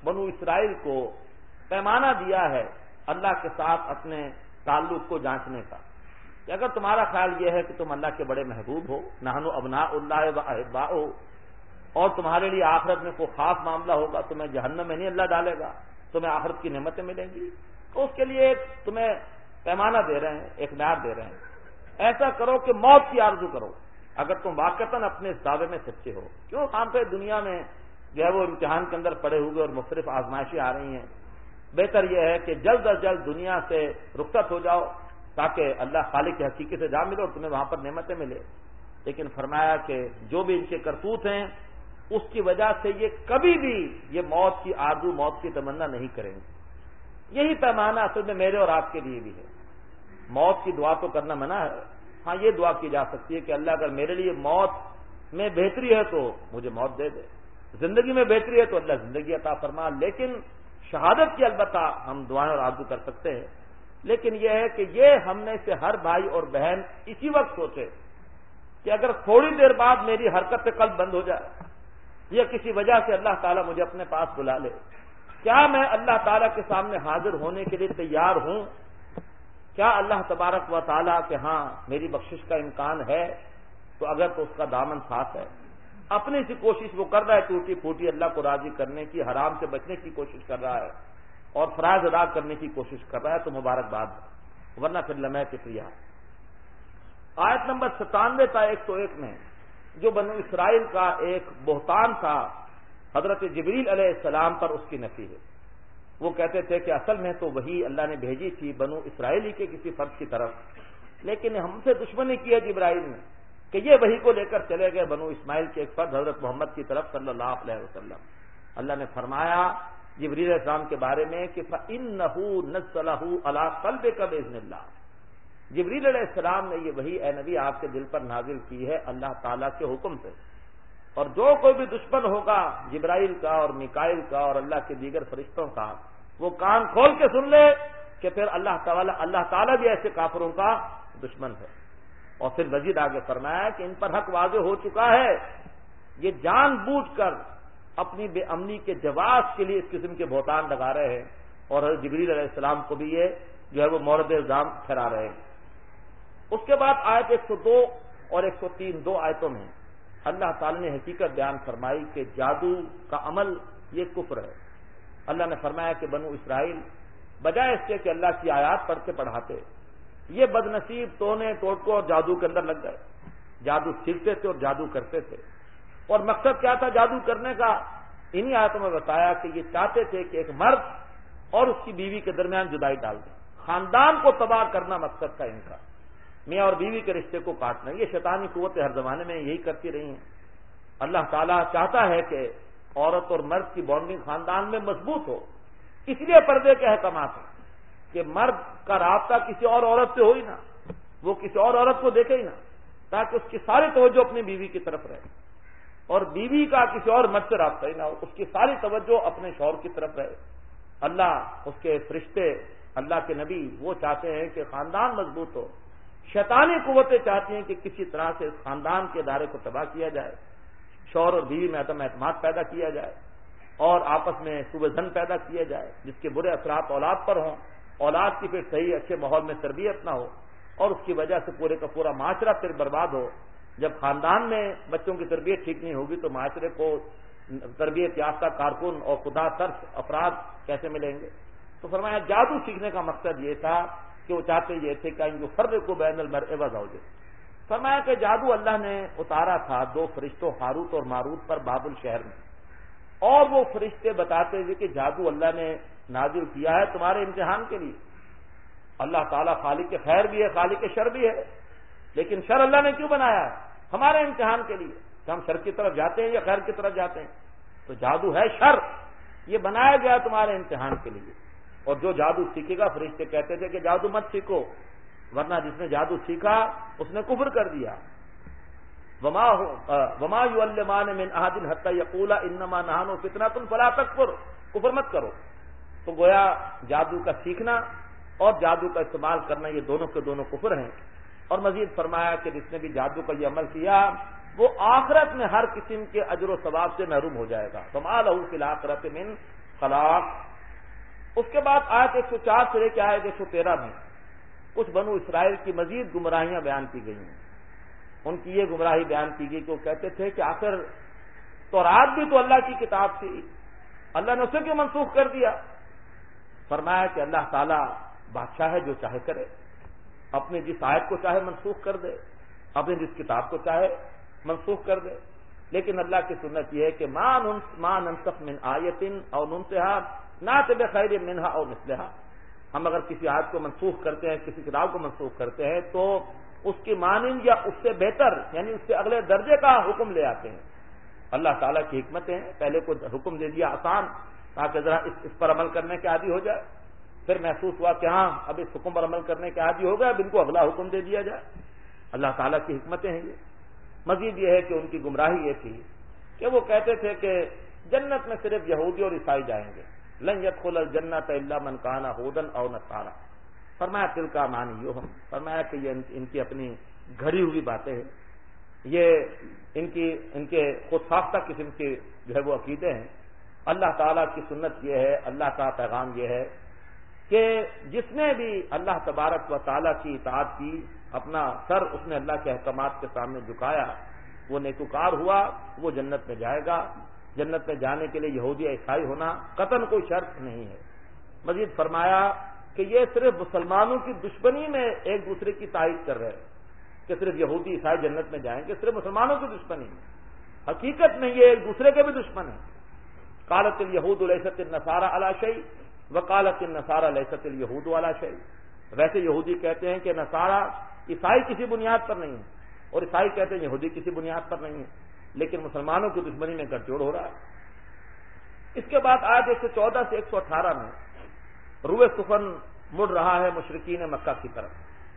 Speaker 1: بنو اسرائیل کو پیمانہ دیا ہے اللہ کے ساتھ اپنے تعلق کو جانچنے کا کہ اگر تمہارا خیال یہ ہے کہ تم اللہ کے بڑے محبوب ہو، نحن ابناء اللہ و احباؤہ، اور تمہارے لیے آخرت میں کوئی خاص معاملہ ہوگا، تمہیں جہنم میں نہیں اللہ ڈالے گا، تمہیں آخرت کی نعمتیں ملیں گی، تو اس کے لیے ایک تمہیں پیمانہ دے رہے ہیں، ایک معیار دے رہے ہیں، ایسا کرو کہ موت کی آرزو کرو اگر تم واقعتاً اپنے اس دعوے میں سچے ہو۔ کیوں ہم پہ دنیا میں جو ہے وہ امتحان کے اندر پڑے ہوئے اور مختلف آزمائشیں آ رہی ہیں، بہتر یہ ہے کہ جلد از جلد دنیا سے رخصت ہو جاؤ تاکہ اللہ خالق کی حقیقت سے جا ملے اور تمہیں وہاں پر نعمتیں ملے۔ لیکن فرمایا کہ جو بھی ان کے کرتوت ہیں اس کی وجہ سے یہ کبھی بھی یہ موت کی آرزو، موت کی تمنا نہیں کریں گے۔ یہی پیمانہ اصل میں میرے اور آپ کے لیے بھی ہے۔ موت کی دعا تو کرنا منع ہے، ہاں یہ دعا کی جا سکتی ہے کہ اللہ اگر میرے لیے موت میں بہتری ہے تو مجھے موت دے دے، زندگی میں بہتری ہے تو اللہ زندگی عطا فرما، لیکن شہادت کی البتہ ہم دعائیں اور آرزو کر سکتے ہیں۔ لیکن یہ ہے کہ یہ ہم میں سے ہر بھائی اور بہن اسی وقت سوچے کہ اگر تھوڑی دیر بعد میری حرکت سے قلب بند ہو جائے یا کسی وجہ سے اللہ تعالیٰ مجھے اپنے پاس بلا لے، کیا میں اللہ تعالیٰ کے سامنے حاضر ہونے کے لیے تیار ہوں؟ کیا اللہ تبارک و تعالیٰ کہ ہاں میری بخشش کا امکان ہے؟ تو اگر تو اس کا دامن ساتھ ہے، اپنی سی کوشش وہ کر رہا ہے ٹوٹی پھوٹی اللہ کو راضی کرنے کی، حرام سے بچنے کی کوشش کر رہا ہے اور فرائض ادا کرنے کی کوشش کر رہا ہے تو مبارکباد، ورنہ پھر لمحہ کفریہ۔ آیت نمبر 97 تا 101 میں جو بنو اسرائیل کا ایک بہتان تھا حضرت جبریل علیہ السلام پر، اس کی نفی ہے۔ وہ کہتے تھے کہ اصل میں تو وہی اللہ نے بھیجی تھی بنو اسرائیلی کے کسی فرد کی طرف، لیکن ہم سے دشمنی کی ہے جبرائیل نے کہ یہ وہی کو لے کر چلے گئے بنو اسماعیل کے ایک فرد حضرت محمد کی طرف صلی اللہ علیہ وسلم۔ اللہ نے فرمایا جبریل علیہ السلام کے بارے میں کہ فَإِنَّهُ نَزَّلَهُ عَلَىٰ قَلْبِكَ بِإِذْنِ اللَّهِ، جبریل علیہ السلام نے یہ وحی اے نبی آپ کے دل پر نازل کی ہے اللہ تعالیٰ کے حکم سے، اور جو کوئی بھی دشمن ہوگا جبرائیل کا اور میکائیل کا اور اللہ کے دیگر فرشتوں کا، وہ کان کھول کے سن لے کہ پھر اللہ تعالیٰ بھی ایسے کافروں کا دشمن ہے۔ اور پھر مزید آگے فرمایا کہ ان پر حق واضح ہو چکا ہے، یہ جان بوجھ کر اپنی بے امنی کے جواز کے لیے اس قسم کے بہتان لگا رہے ہیں، اور حضرت جبریل علیہ السلام کو بھی یہ جو ہے وہ مورد الزام ٹھہرا رہے ہیں۔ اس کے بعد آیت 102 اور 103 دو آیتوں میں اللہ تعالی نے حقیقت بیان فرمائی کہ جادو کا عمل یہ کفر ہے۔ اللہ نے فرمایا کہ بنو اسرائیل بجائے اس کے کہ اللہ کی آیات پڑھتے پڑھاتے، یہ بد نصیب تونے ٹوٹکوں اور جادو کے اندر لگ گئے، جادو سیکھتے تھے اور جادو کرتے تھے۔ اور مقصد کیا تھا جادو کرنے کا؟ انہی آیتوں میں بتایا کہ یہ چاہتے تھے کہ ایک مرد اور اس کی بیوی کے درمیان جدائی ڈال دیں، خاندان کو تباہ کرنا مقصد تھا ان کا، میاں اور بیوی کے رشتے کو کاٹنا۔ یہ شیطانی قوتیں ہر زمانے میں یہی کرتی رہی ہیں۔ اللہ تعالیٰ چاہتا ہے کہ عورت اور مرد کی بانڈنگ خاندان میں مضبوط ہو، اس لیے پردے کے احکامات ہیں کہ مرد کا رابطہ کسی اور عورت سے ہو ہی نہ، وہ کسی اور عورت کو دیکھے ہی نہ، تاکہ اس کی ساری توجہ اپنی بیوی کی طرف رہے، اور بیوی کا کسی اور مرد سے رابطہ ہی نہ ہو، اس کی ساری توجہ اپنے شوہر کی طرف رہے۔ اللہ، اس کے فرشتے، اللہ کے نبی وہ چاہتے ہیں کہ خاندان مضبوط ہو۔ شیطانی قوتیں چاہتی ہیں کہ کسی طرح سے اس خاندان کے ادارے کو تباہ کیا جائے، شوہر اور بیوی میں عدم اعتماد پیدا کیا جائے اور آپس میں سوء ظن پیدا کیا جائے، جس کے برے اثرات اولاد پر ہوں، اولاد کی پھر صحیح اچھے ماحول میں تربیت نہ ہو، اور اس کی وجہ سے پورے کا پورا معاشرہ پھر برباد ہو۔ جب خاندان میں بچوں کی تربیت ٹھیک نہیں ہوگی تو معاشرے کو تربیت یافتہ کارکن اور خدا ترس افراد کیسے ملیں گے؟ تو فرمایا جادو سیکھنے کا مقصد یہ تھا کہ وہ چاہتے یہ تھے کہ جو فرد کو بین المرء و زوجہ، فرمایا کہ جادو اللہ نے اتارا تھا دو فرشتوں ہاروت اور ماروت پر بابل شہر میں، اور وہ فرشتے بتاتے تھے کہ جادو اللہ نے نازل کیا ہے تمہارے امتحان کے لیے۔ اللہ تعالیٰ خالق خیر بھی ہے، خالق شر بھی ہے، لیکن شر اللہ نے کیوں بنایا ہے؟ ہمارے امتحان کے لیے کہ ہم شر کی طرف جاتے ہیں یا خیر کی طرف جاتے ہیں۔ تو جادو ہے شر، یہ بنایا گیا تمہارے امتحان کے لیے۔ اور جو جادو سیکھے گا، فرشتے کہتے تھے کہ جادو مت سیکھو، ورنہ جس نے جادو سیکھا اس نے کفر کر دیا۔ وما يعلمان من احد حتى يقولا انما نحن فتنة فلا تكفر، کفر مت کرو۔ تو گویا جادو کا سیکھنا اور جادو کا استعمال کرنا یہ دونوں کے دونوں کفر ہیں۔ اور مزید فرمایا کہ جس نے بھی جادو کا یہ عمل کیا وہ آخرت میں ہر قسم کے اجر و ثواب سے محروم ہو جائے گا۔ فما له في الآخرة من طلاق. اس کے بعد آیت 104 سے لے کے آیت 113 میں کچھ بنو اسرائیل کی مزید گمراہیاں بیان کی گئی ہیں. ان کی یہ گمراہی بیان کی گئی کہ وہ کہتے تھے کہ آخر تورات بھی تو اللہ کی کتاب تھی, اللہ نے اسے کیوں منسوخ کر دیا؟ فرمایا کہ اللہ تعالیٰ بادشاہ ہے, جو چاہے کرے, اپنی جس آیت کو چاہے منسوخ کر دے, اپنی جس کتاب کو چاہے منسوخ کر دے. لیکن اللہ کی سنت یہ ہے کہ ما ننسخ من آیت او ننسها نأتی بخیر منها او مثلها. ہم اگر کسی آیت کو منسوخ کرتے ہیں, کسی کتاب کو منسوخ کرتے ہیں, تو اس کی مانند یا اس سے بہتر یعنی اس سے اگلے درجے کا حکم لے آتے ہیں. اللہ تعالیٰ کی حکمتیں ہیں, پہلے کو حکم دے دیا آسان تاکہ ذرا اس پر عمل کرنے کے عادی ہو جائے, پھر محسوس ہوا کہ ہاں اب اس حکم پر عمل کرنے کے عادی ہو گیا, اب ان کو اگلا حکم دے دیا جائے. اللہ تعالیٰ کی حکمتیں ہیں یہ. مزید یہ ہے کہ ان کی گمراہی یہ تھی کہ وہ کہتے تھے کہ جنت میں صرف یہودی اور عیسائی جائیں گے. لن يدخل الجنت الا من كان هودا او نصارى. فرمایا تلک امانیہم, فرمایا کہ یہ ان کی اپنی گھڑی ہوئی باتیں ہیں, یہ ان کے خود ساختہ قسم کے جو ہے وہ عقیدے ہیں. اللہ تعالیٰ کی سنت یہ ہے, اللہ کا پیغام یہ ہے کہ جس نے بھی اللہ تبارک و تعالیٰ کی اطاعت کی, اپنا سر اس نے اللہ کے احکامات کے سامنے جھکایا, وہ نیکوکار ہوا, وہ جنت میں جائے گا. جنت میں جانے کے لیے یہودی عیسائی ہونا قطعاً کوئی شرط نہیں ہے. مزید فرمایا کہ یہ صرف مسلمانوں کی دشمنی میں ایک دوسرے کی تائید کر رہے ہیں کہ صرف یہودی عیسائی جنت میں جائیں گے, صرف مسلمانوں کی دشمنی میں. حقیقت میں یہ ایک دوسرے کے بھی دشمن ہیں. قالت الیہود لیست النصارى علی شیء وقالت النصارى لیست الیہود علی شیء. ویسے یہودی کہتے ہیں کہ نصارہ عیسائی کسی بنیاد پر نہیں ہے, اور عیسائی کہتے ہیں یہودی کسی بنیاد پر نہیں ہے, لیکن مسلمانوں کی دشمنی میں گٹھ جوڑ ہو رہا ہے. اس کے بعد آیت 114 سے 118 میں روئے سخن مڑ رہا ہے مشرکین مکہ کی طرف.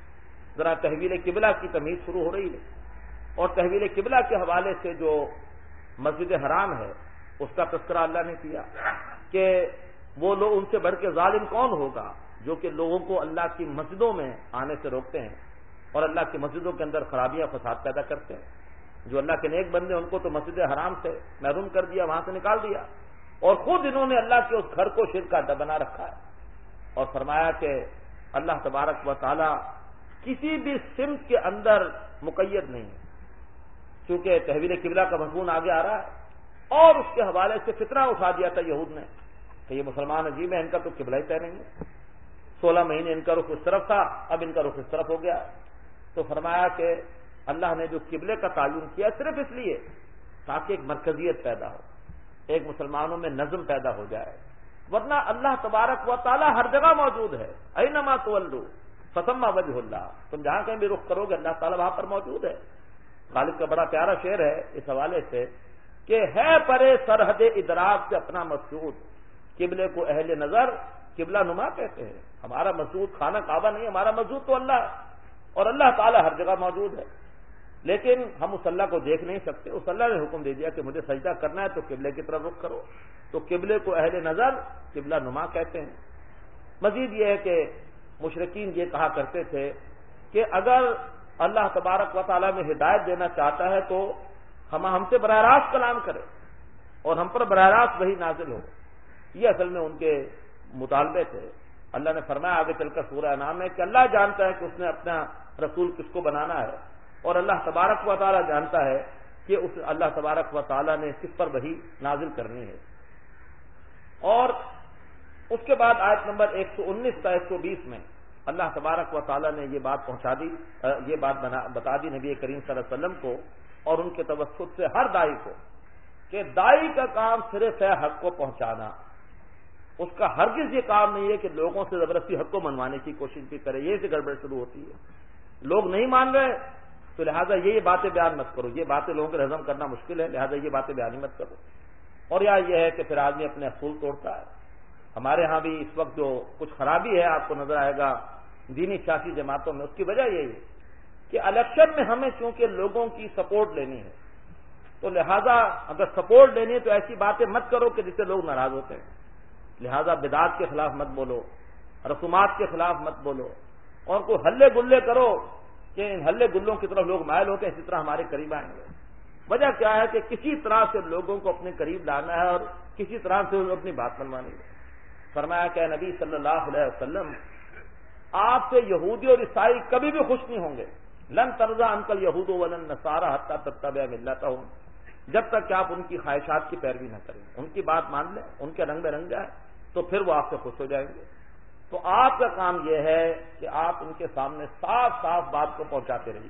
Speaker 1: ذرا تحویل قبلہ کی تمیز شروع ہو رہی ہے, اور تحویل قبلہ کے حوالے سے جو مسجد حرام ہے اس کا تذکرہ اللہ نے کیا کہ وہ لوگ, ان سے بڑھ کے ظالم کون ہوگا جو کہ لوگوں کو اللہ کی مسجدوں میں آنے سے روکتے ہیں اور اللہ کی مسجدوں کے اندر خرابیاں فساد پیدا کرتے ہیں. جو اللہ کے نیک بندے ان کو تو مسجد حرام سے محروم کر دیا, وہاں سے نکال دیا, اور خود انہوں نے اللہ کے اس گھر کو شرک کا اڈا بنا رکھا ہے. اور فرمایا کہ اللہ تبارک و تعالی کسی بھی سمت کے اندر مقید نہیں ہے, چونکہ تحویل قبلہ کا مضمون آگے آ رہا ہے. اور اس کے حوالے سے فتنہ اٹھا دیا تھا یہود نے کہ یہ مسلمان عجیب ہے, ان کا تو قبلہ ہی طے نہیں ہے. 16 مہینے ان کا رخ اس طرف تھا, اب ان کا رخ اس طرف ہو گیا. تو فرمایا کہ اللہ نے جو قبلے کا تعین کیا صرف اس لیے تاکہ ایک مرکزیت پیدا ہو, ایک مسلمانوں میں نظم پیدا ہو جائے, ورنہ اللہ تبارک و تعالی ہر جگہ موجود ہے. اینما تولوا فثم وجہ اللہ, تم جہاں کہیں بھی رخ کرو گے اللہ تعالی وہاں پر موجود ہے. غالب کا بڑا پیارا شعر ہے اس حوالے سے کہ ہے پرے سرحد ادراک سے اپنا مقصود, قبلے کو اہل نظر قبلہ نما کہتے ہیں. ہمارا مقصود خانہ کعبہ نہیں, ہمارا مقصود تو اللہ ہے, اور اللہ تعالی ہر جگہ موجود ہے. لیکن ہم اس اللہ کو دیکھ نہیں سکتے. اس اللہ نے حکم دے دیا کہ مجھے سجدہ کرنا ہے تو قبلے کی طرف رخ کرو, تو قبلے کو اہل نظر قبلہ نما کہتے ہیں. مزید یہ ہے کہ مشرکین یہ کہا کرتے تھے کہ اگر اللہ تبارک و تعالیٰ میں ہدایت دینا چاہتا ہے تو ہم سے براہ راست کلام کرے اور ہم پر براہ راست وہی نازل ہو. یہ اصل میں ان کے مطالبے تھے. اللہ نے فرمایا آگے چل کر سورہ انعام میں کہ اللہ جانتا ہے کہ اس نے اپنا رسول کس کو بنانا ہے, اور اللہ تبارک و تعالیٰ جانتا ہے کہ اس اللہ تبارک و تعالیٰ نے کس پر وحی نازل کرنی ہے. اور اس کے بعد آیت نمبر 119 تا 120 میں اللہ تبارک و تعالیٰ نے یہ بات پہنچا دی, یہ بات بتا دی نبی کریم صلی اللہ علیہ وسلم کو اور ان کے توسط سے ہر داعی کو کہ داعی کا کام صرف ہے حق کو پہنچانا. اس کا ہرگز یہ کام نہیں ہے کہ لوگوں سے زبردستی حق کو منوانے کی کوشش بھی کرے. یہ سے گڑبڑ شروع ہوتی ہے. لوگ نہیں مان رہے تو لہٰذا یہ باتیں بیان مت کرو, یہ باتیں لوگوں کو ہضم کرنا مشکل ہے, لہٰذا یہ باتیں بیان ہی مت کرو. اور یا یہ ہے کہ پھر آدمی اپنے اصول توڑتا ہے. ہمارے ہاں بھی اس وقت جو کچھ خرابی ہے آپ کو نظر آئے گا دینی سیاسی جماعتوں میں, اس کی وجہ یہی ہے کہ الیکشن میں ہمیں چونکہ لوگوں کی سپورٹ لینی ہے, تو لہٰذا اگر سپورٹ لینی ہے تو ایسی باتیں مت کرو کہ جس سے لوگ ناراض ہوتے ہیں. لہٰذا بدعات کے خلاف مت بولو, رسومات کے خلاف مت بولو, اور کوئی ہلے گلے کرو کہ ان ہلے گلوں کی طرف لوگ مائل ہوتے ہیں, اسی طرح ہمارے قریب آئیں گے. وجہ کیا ہے کہ کسی طرح سے لوگوں کو اپنے قریب لانا ہے اور کسی طرح سے اپنی بات منوانی ہے۔ فرمایا کہ نبی صلی اللہ علیہ وسلم آپ سے یہودی اور عیسائی کبھی بھی خوش نہیں ہوں گے۔ لن ترضى عنك اليهود ولا النصارى حتى تتبع ملتهم، جب تک کہ آپ ان کی خواہشات کی پیروی نہ کریں، ان کی بات مان لیں، ان کے رنگ میں رنگ جائیں تو پھر وہ آپ سے خوش ہو جائیں گے۔ تو آپ کا کام یہ ہے کہ آپ ان کے سامنے صاف صاف بات کو پہنچاتے رہیے،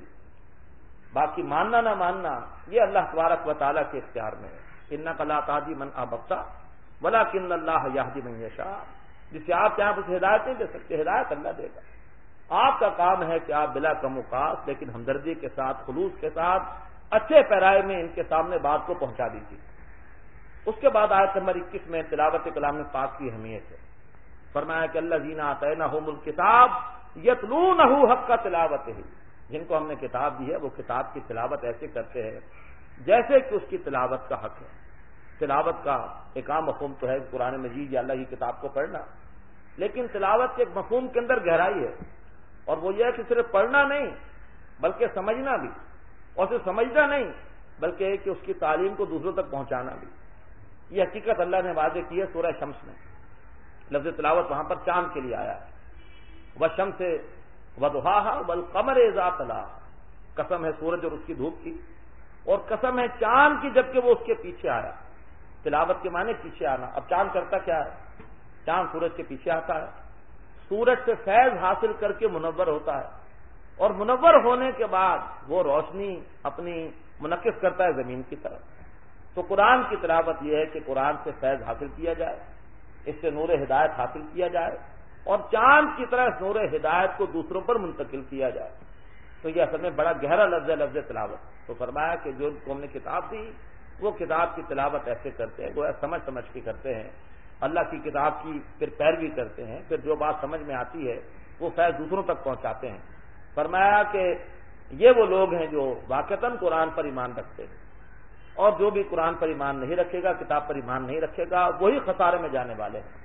Speaker 1: باقی ماننا نہ ماننا یہ اللہ تبارک و تعالیٰ کے اختیار میں ہے۔ انک لا تہدی من احببت ولکن اللہ یہدی من یشاء، جسے آپ چاہیں اسے ہدایت نہیں دے سکتے، ہدایت اللہ دے گا۔ آپ کا کام ہے کہ آپ بلا کم وقاص لیکن ہمدردی کے ساتھ، خلوص کے ساتھ، اچھے پیرائے میں ان کے سامنے بات کو پہنچا دیجیے۔ اس کے بعد آیت نمبر 21 میں تلاوت کلام پاک کی اہمیت ہے۔ فرمایا کہ الذین آتیناہم الکتاب یتلونہ حق تلاوتہ، جن کو ہم نے کتاب دی ہے وہ کتاب کی تلاوت ایسے کرتے ہیں جیسے کہ اس کی تلاوت کا حق ہے۔ تلاوت کا ایک عام مفہوم تو ہے قرآن مجید یا اللہ کی کتاب کو پڑھنا، لیکن تلاوت کے ایک مفہوم کے اندر گہرائی ہے، اور وہ یہ ہے کہ صرف پڑھنا نہیں بلکہ سمجھنا بھی، اور صرف سمجھنا نہیں بلکہ کہ اس کی تعلیم کو دوسروں تک پہنچانا بھی۔ یہ حقیقت اللہ نے واضح کی ہے سورہ شمس میں۔ لفظ تلاوت وہاں پر چاند کے لیے آیا ہے، والشمس وضحاها والقمر اذا تلاها، قسم ہے سورج اور اس کی دھوپ کی، اور قسم ہے چاند کی جبکہ وہ اس کے پیچھے آیا۔ تلاوت کے معنی پیچھے آنا۔ اب چاند کرتا کیا ہے؟ چاند سورج کے پیچھے آتا ہے، سورج سے فیض حاصل کر کے منور ہوتا ہے، اور منور ہونے کے بعد وہ روشنی اپنی منعکس کرتا ہے زمین کی طرف۔ تو قرآن کی تلاوت یہ ہے کہ قرآن سے فیض حاصل کیا جائے، اس سے نور ہدایت حاصل کیا جائے، اور چاند کی طرح اس نور ہدایت کو دوسروں پر منتقل کیا جائے۔ تو یہ اصل میں بڑا گہرا لفظ ہے، لفظ تلاوت۔ تو فرمایا کہ جو ہم نے کتاب دی وہ کتاب کی تلاوت ایسے کرتے ہیں، وہ سمجھ سمجھ کے کرتے ہیں، اللہ کی کتاب کی پھر پیروی کرتے ہیں، پھر جو بات سمجھ میں آتی ہے وہ فیض دوسروں تک پہنچاتے ہیں۔ فرمایا کہ یہ وہ لوگ ہیں جو واقعتاً قرآن پر ایمان رکھتے ہیں، اور جو بھی قرآن پر ایمان نہیں رکھے گا، کتاب پر ایمان نہیں رکھے گا، وہی خسارے میں جانے والے ہیں۔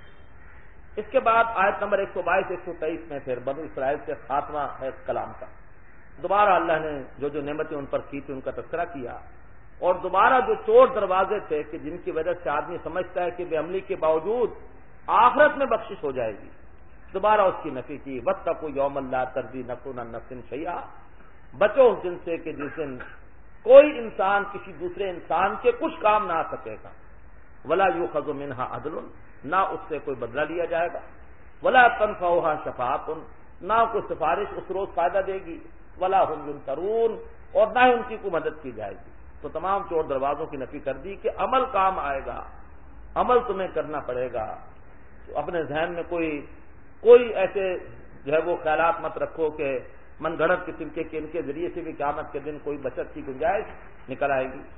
Speaker 1: اس کے بعد آیت نمبر 122 123 میں پھر بنو اسرائیل سے خاتمہ ہے کلام کا۔ دوبارہ اللہ نے جو نعمتیں ان پر کی تھی ان کا تذکرہ کیا، اور دوبارہ جو چور دروازے تھے کہ جن کی وجہ سے آدمی سمجھتا ہے کہ بے عملی کے باوجود آخرت میں بخشش ہو جائے گی، دوبارہ اس کی نفی کی۔ واتقوا یوما لا تجزی نفس عن نفس شیئا، بچو اس دن سے کہ جس دن کوئی انسان کسی دوسرے انسان کے کچھ کام نہ آ سکے گا، ولا یؤخذ منها عدل، نہ اس سے کوئی بدلہ لیا جائے گا، ولا تنفعها شفاعۃ، نہ کوئی سفارش اس روز فائدہ دے گی، ولا هم ينصرون، اور نہ ہی ان کی کوئی مدد کی جائے گی۔ تو تمام چور دروازوں کی نفی کر دی کہ عمل کام آئے گا، عمل تمہیں کرنا پڑے گا۔ تو اپنے ذہن میں کوئی ایسے جو ہے وہ خیالات مت رکھو کہ من گھڑت قسم کے کہ ان کے ذریعے سے بھی قیامت کے دن کوئی بچت کی گنجائش نکل آئے گی۔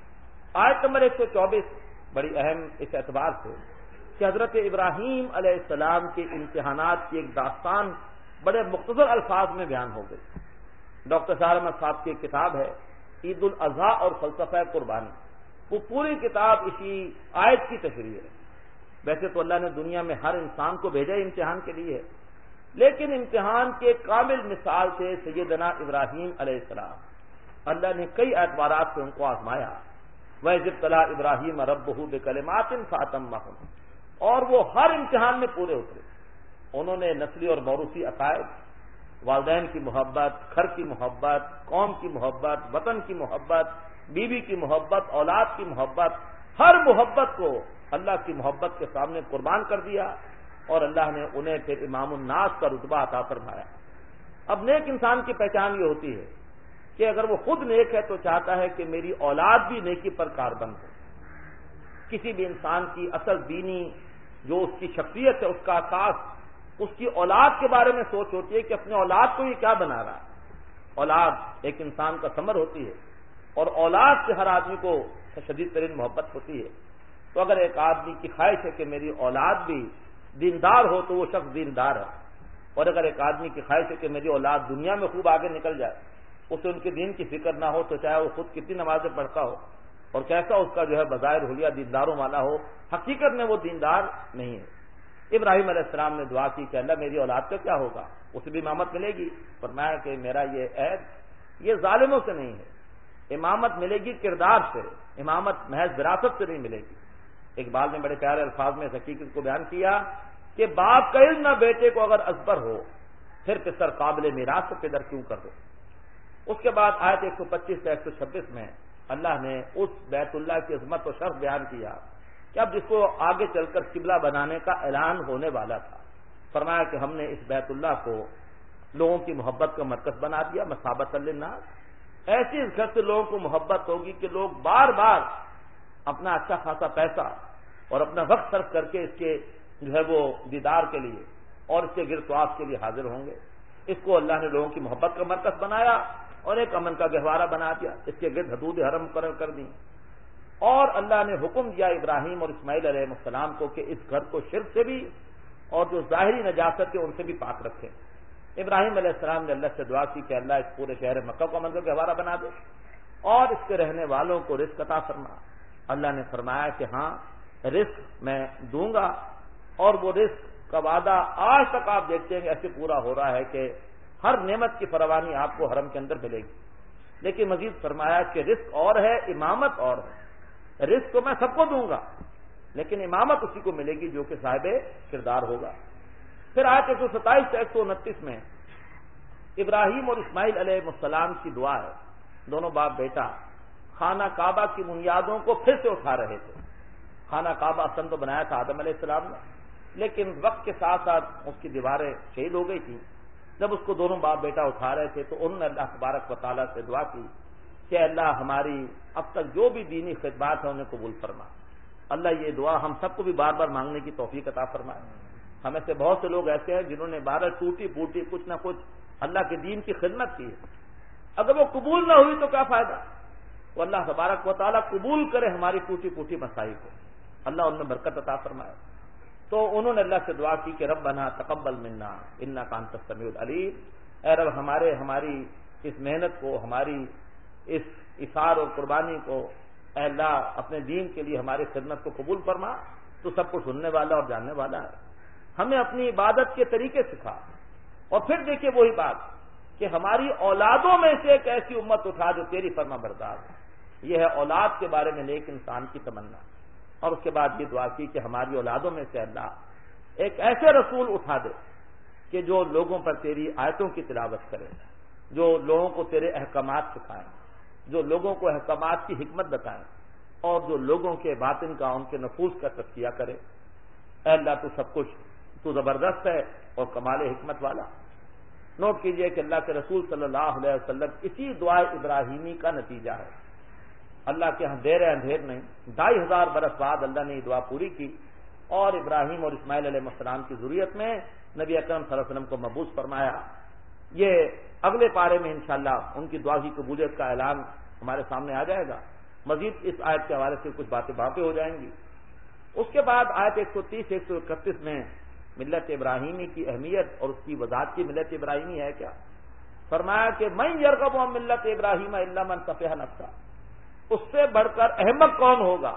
Speaker 1: آیت نمبر 124 بڑی اہم اس اعتبار سے کہ حضرت ابراہیم علیہ السلام کے امتحانات کی ایک داستان بڑے مختصر الفاظ میں بیان ہو گئی۔ ڈاکٹر سعد احمد صاحب کی ایک کتاب ہے عید الاضحیٰ اور فلسفہ قربانی، وہ پوری کتاب اسی آیت کی تشریح ہے۔ ویسے تو اللہ نے دنیا میں ہر انسان کو بھیجا امتحان کے لیے، لیکن امتحان کے کامل مثال تھے سیدنا ابراہیم علیہ السلام۔ اللہ نے کئی اعتبارات سے ان کو آزمایا۔ وَإِذِ ابْتَلَىٰ إِبْرَاهِيمَ رَبُّهُ بِكَلِمَاتٍ فَأَتَمَّهُنَّ، اور وہ ہر امتحان میں پورے اترے۔ انہوں نے نسلی اور موروثی عقائد، والدین کی محبت، گھر کی محبت، قوم کی محبت، وطن کی محبت، بیوی کی محبت، اولاد کی محبت، ہر محبت کو اللہ کی محبت کے سامنے قربان کر دیا، اور اللہ نے انہیں پھر امام الناس کا رتبہ عطا فرمایا۔ اب نیک انسان کی پہچان یہ ہوتی ہے کہ اگر وہ خود نیک ہے تو چاہتا ہے کہ میری اولاد بھی نیکی پر کاربند ہو۔ کسی بھی انسان کی اصل دینی جو اس کی شخصیت ہے، اس کا اساس اس کی اولاد کے بارے میں سوچ ہوتی ہے کہ اپنے اولاد کو یہ کیا بنا رہا ہے۔ اولاد ایک انسان کا ثمر ہوتی ہے، اور اولاد سے ہر آدمی کو شدید ترین محبت ہوتی ہے۔ تو اگر ایک آدمی کی خواہش ہے کہ میری اولاد بھی دیندار ہو تو وہ شخص دیندار ہے، اور اگر ایک آدمی کی خواہش ہے کہ میری اولاد دنیا میں خوب آگے نکل جائے، اسے ان کے دین کی فکر نہ ہو، تو چاہے وہ خود کتنی نمازیں پڑھتا ہو اور کیسا اس کا جو ہے بظاہر حلیہ دینداروں والا ہو، حقیقت میں وہ دیندار نہیں ہے۔ ابراہیم علیہ السلام نے دعا کی کہ اللہ میری اولاد کا کیا ہوگا، اسے بھی امامت ملے گی؟ فرمایا کہ میرا یہ عہد یہ ظالموں سے نہیں ہے، امامت ملے گی کردار سے، امامت محض وراثت سے نہیں ملے گی۔ اقبال نے بڑے پیارے الفاظ میں اس حقیقت کو بیان کیا کہ باپ کا علم نہ بیٹے کو اگر ازبر ہو، پھر پسر قابل میراث سے پدر کیوں کر دو۔ اس کے بعد آیت 125 سے 126 میں اللہ نے اس بیت اللہ کی عظمت و شرف بیان کیا کہ اب جس کو آگے چل کر قبلہ بنانے کا اعلان ہونے والا تھا، فرمایا کہ ہم نے اس بیت اللہ کو لوگوں کی محبت کا مرکز بنا دیا، مثابۃ للناس۔ ایسی اس گھر سے لوگوں کو محبت ہوگی کہ لوگ بار بار اپنا اچھا خاصا پیسہ اور اپنا وقت صرف کر کے اس کے جو ہے وہ دیدار کے لیے اور اس کے گرتواف کے لیے حاضر ہوں گے۔ اس کو اللہ نے لوگوں کی محبت کا مرکز بنایا اور ایک امن کا گہوارہ بنا دیا، اس کے گرد حدود حرم مقرر کر دی، اور اللہ نے حکم دیا ابراہیم اور اسماعیل علیہ السلام کو کہ اس گھر کو شرک سے بھی اور جو ظاہری نجاست ہے ان سے بھی پاک رکھیں۔ ابراہیم علیہ السلام نے اللہ سے دعا کی کہ اللہ اس پورے شہر مکہ کو امن کا گہوارہ بنا دے اور اس کے رہنے والوں کو رزق عطا فرما۔ اللہ نے فرمایا کہ ہاں رزق میں دوں گا، اور وہ رزق کا وعدہ آج تک آپ دیکھتے ہیں کہ ایسے پورا ہو رہا ہے کہ ہر نعمت کی فراوانی آپ کو حرم کے اندر ملے گی۔ لیکن مزید فرمایا کہ رزق اور ہے، امامت اور ہے۔ رزق تو میں سب کو دوں گا، لیکن امامت اسی کو ملے گی جو کہ صاحب کردار ہوگا۔ پھر آیت 127 سے 129 میں ابراہیم اور اسماعیل علیہ السلام کی دعا ہے۔ دونوں باپ بیٹا خانہ کعبہ کی بنیادوں کو پھر سے اٹھا رہے تھے۔ خانہ کعبہ اصل تو بنایا تھا آدم علیہ السلام نے، لیکن وقت کے ساتھ ساتھ اس کی دیواریں شہید ہو گئی تھیں۔ جب اس کو دونوں باپ بیٹا اٹھا رہے تھے تو انہوں نے اللہ تبارک و تعالیٰ سے دعا کی کہ اللہ ہماری اب تک جو بھی دینی خدمات ہیں انہیں قبول فرما۔ اللہ یہ دعا ہم سب کو بھی بار بار مانگنے کی توفیق عطا فرمائے۔ ہمیں سے بہت سے لوگ ایسے ہیں جنہوں نے بار ٹوٹی پھوٹی کچھ نہ کچھ اللہ کے دین کی خدمت کی ہے، اگر وہ قبول نہ ہوئی تو کیا فائدہ؟ وہ اللہ تبارک و تعالیٰ قبول کرے ہماری ٹوٹی پھوٹی مسائل کو، اللہ ان میں برکت عطا فرمائے۔ تو انہوں نے اللہ سے دعا کی کہ ربنا تقبل منا انک انت السمیع العلیم، اے رب ہماری اس محنت کو، ہماری اس اثار اور قربانی کو، اے اللہ اپنے دین کے لیے ہماری خدمت کو قبول فرما، تو سب کو سننے والا اور جاننے والا ہے۔ ہمیں اپنی عبادت کے طریقے سکھا، اور پھر دیکھیے وہی بات کہ ہماری اولادوں میں سے ایک ایسی امت اٹھا جو تیری فرما بردار ہے۔ یہ ہے اولاد کے بارے میں نیک انسان کی تمنا، اور اس کے بعد یہ دعا کی کہ ہماری اولادوں میں سے اللہ ایک ایسے رسول اٹھا دے کہ جو لوگوں پر تیری آیتوں کی تلاوت کرے، جو لوگوں کو تیرے احکامات سکھائیں، جو لوگوں کو احکامات کی حکمت بتائیں، اور جو لوگوں کے باطن کا، ان کے نفوس کا تزکیہ کرے۔ اے اللہ تو سب کچھ، تو زبردست ہے اور کمال حکمت والا۔ نوٹ کیجئے کہ اللہ کے رسول صلی اللہ علیہ وسلم اسی دعا ابراہیمی کا نتیجہ ہے۔ اللہ کے ہاں دیر اندھیر نہیں، 2500 برس بعد اللہ نے یہ دعا پوری کی، اور ابراہیم اور اسماعیل علیہ السلام کی ذریت میں نبی اکرم صلی اللہ علیہ وسلم کو مبعوث فرمایا۔ یہ اگلے پارے میں انشاءاللہ ان کی دعا کی قبولیت کا اعلان ہمارے سامنے آ جائے گا۔ مزید اس آیت کے حوالے سے کچھ باتیں وہاں پہ ہو جائیں گی۔ اس کے بعد آیت 130 131 میں ملت ابراہیمی کی اہمیت اور اس کی وضاحت کی۔ ملت ابراہیمی ہے کیا؟ فرمایا کہ من یرغب عن ملت ابراہیم الا من سفیہ نفسہ، اس سے بڑھ کر احمق کون ہوگا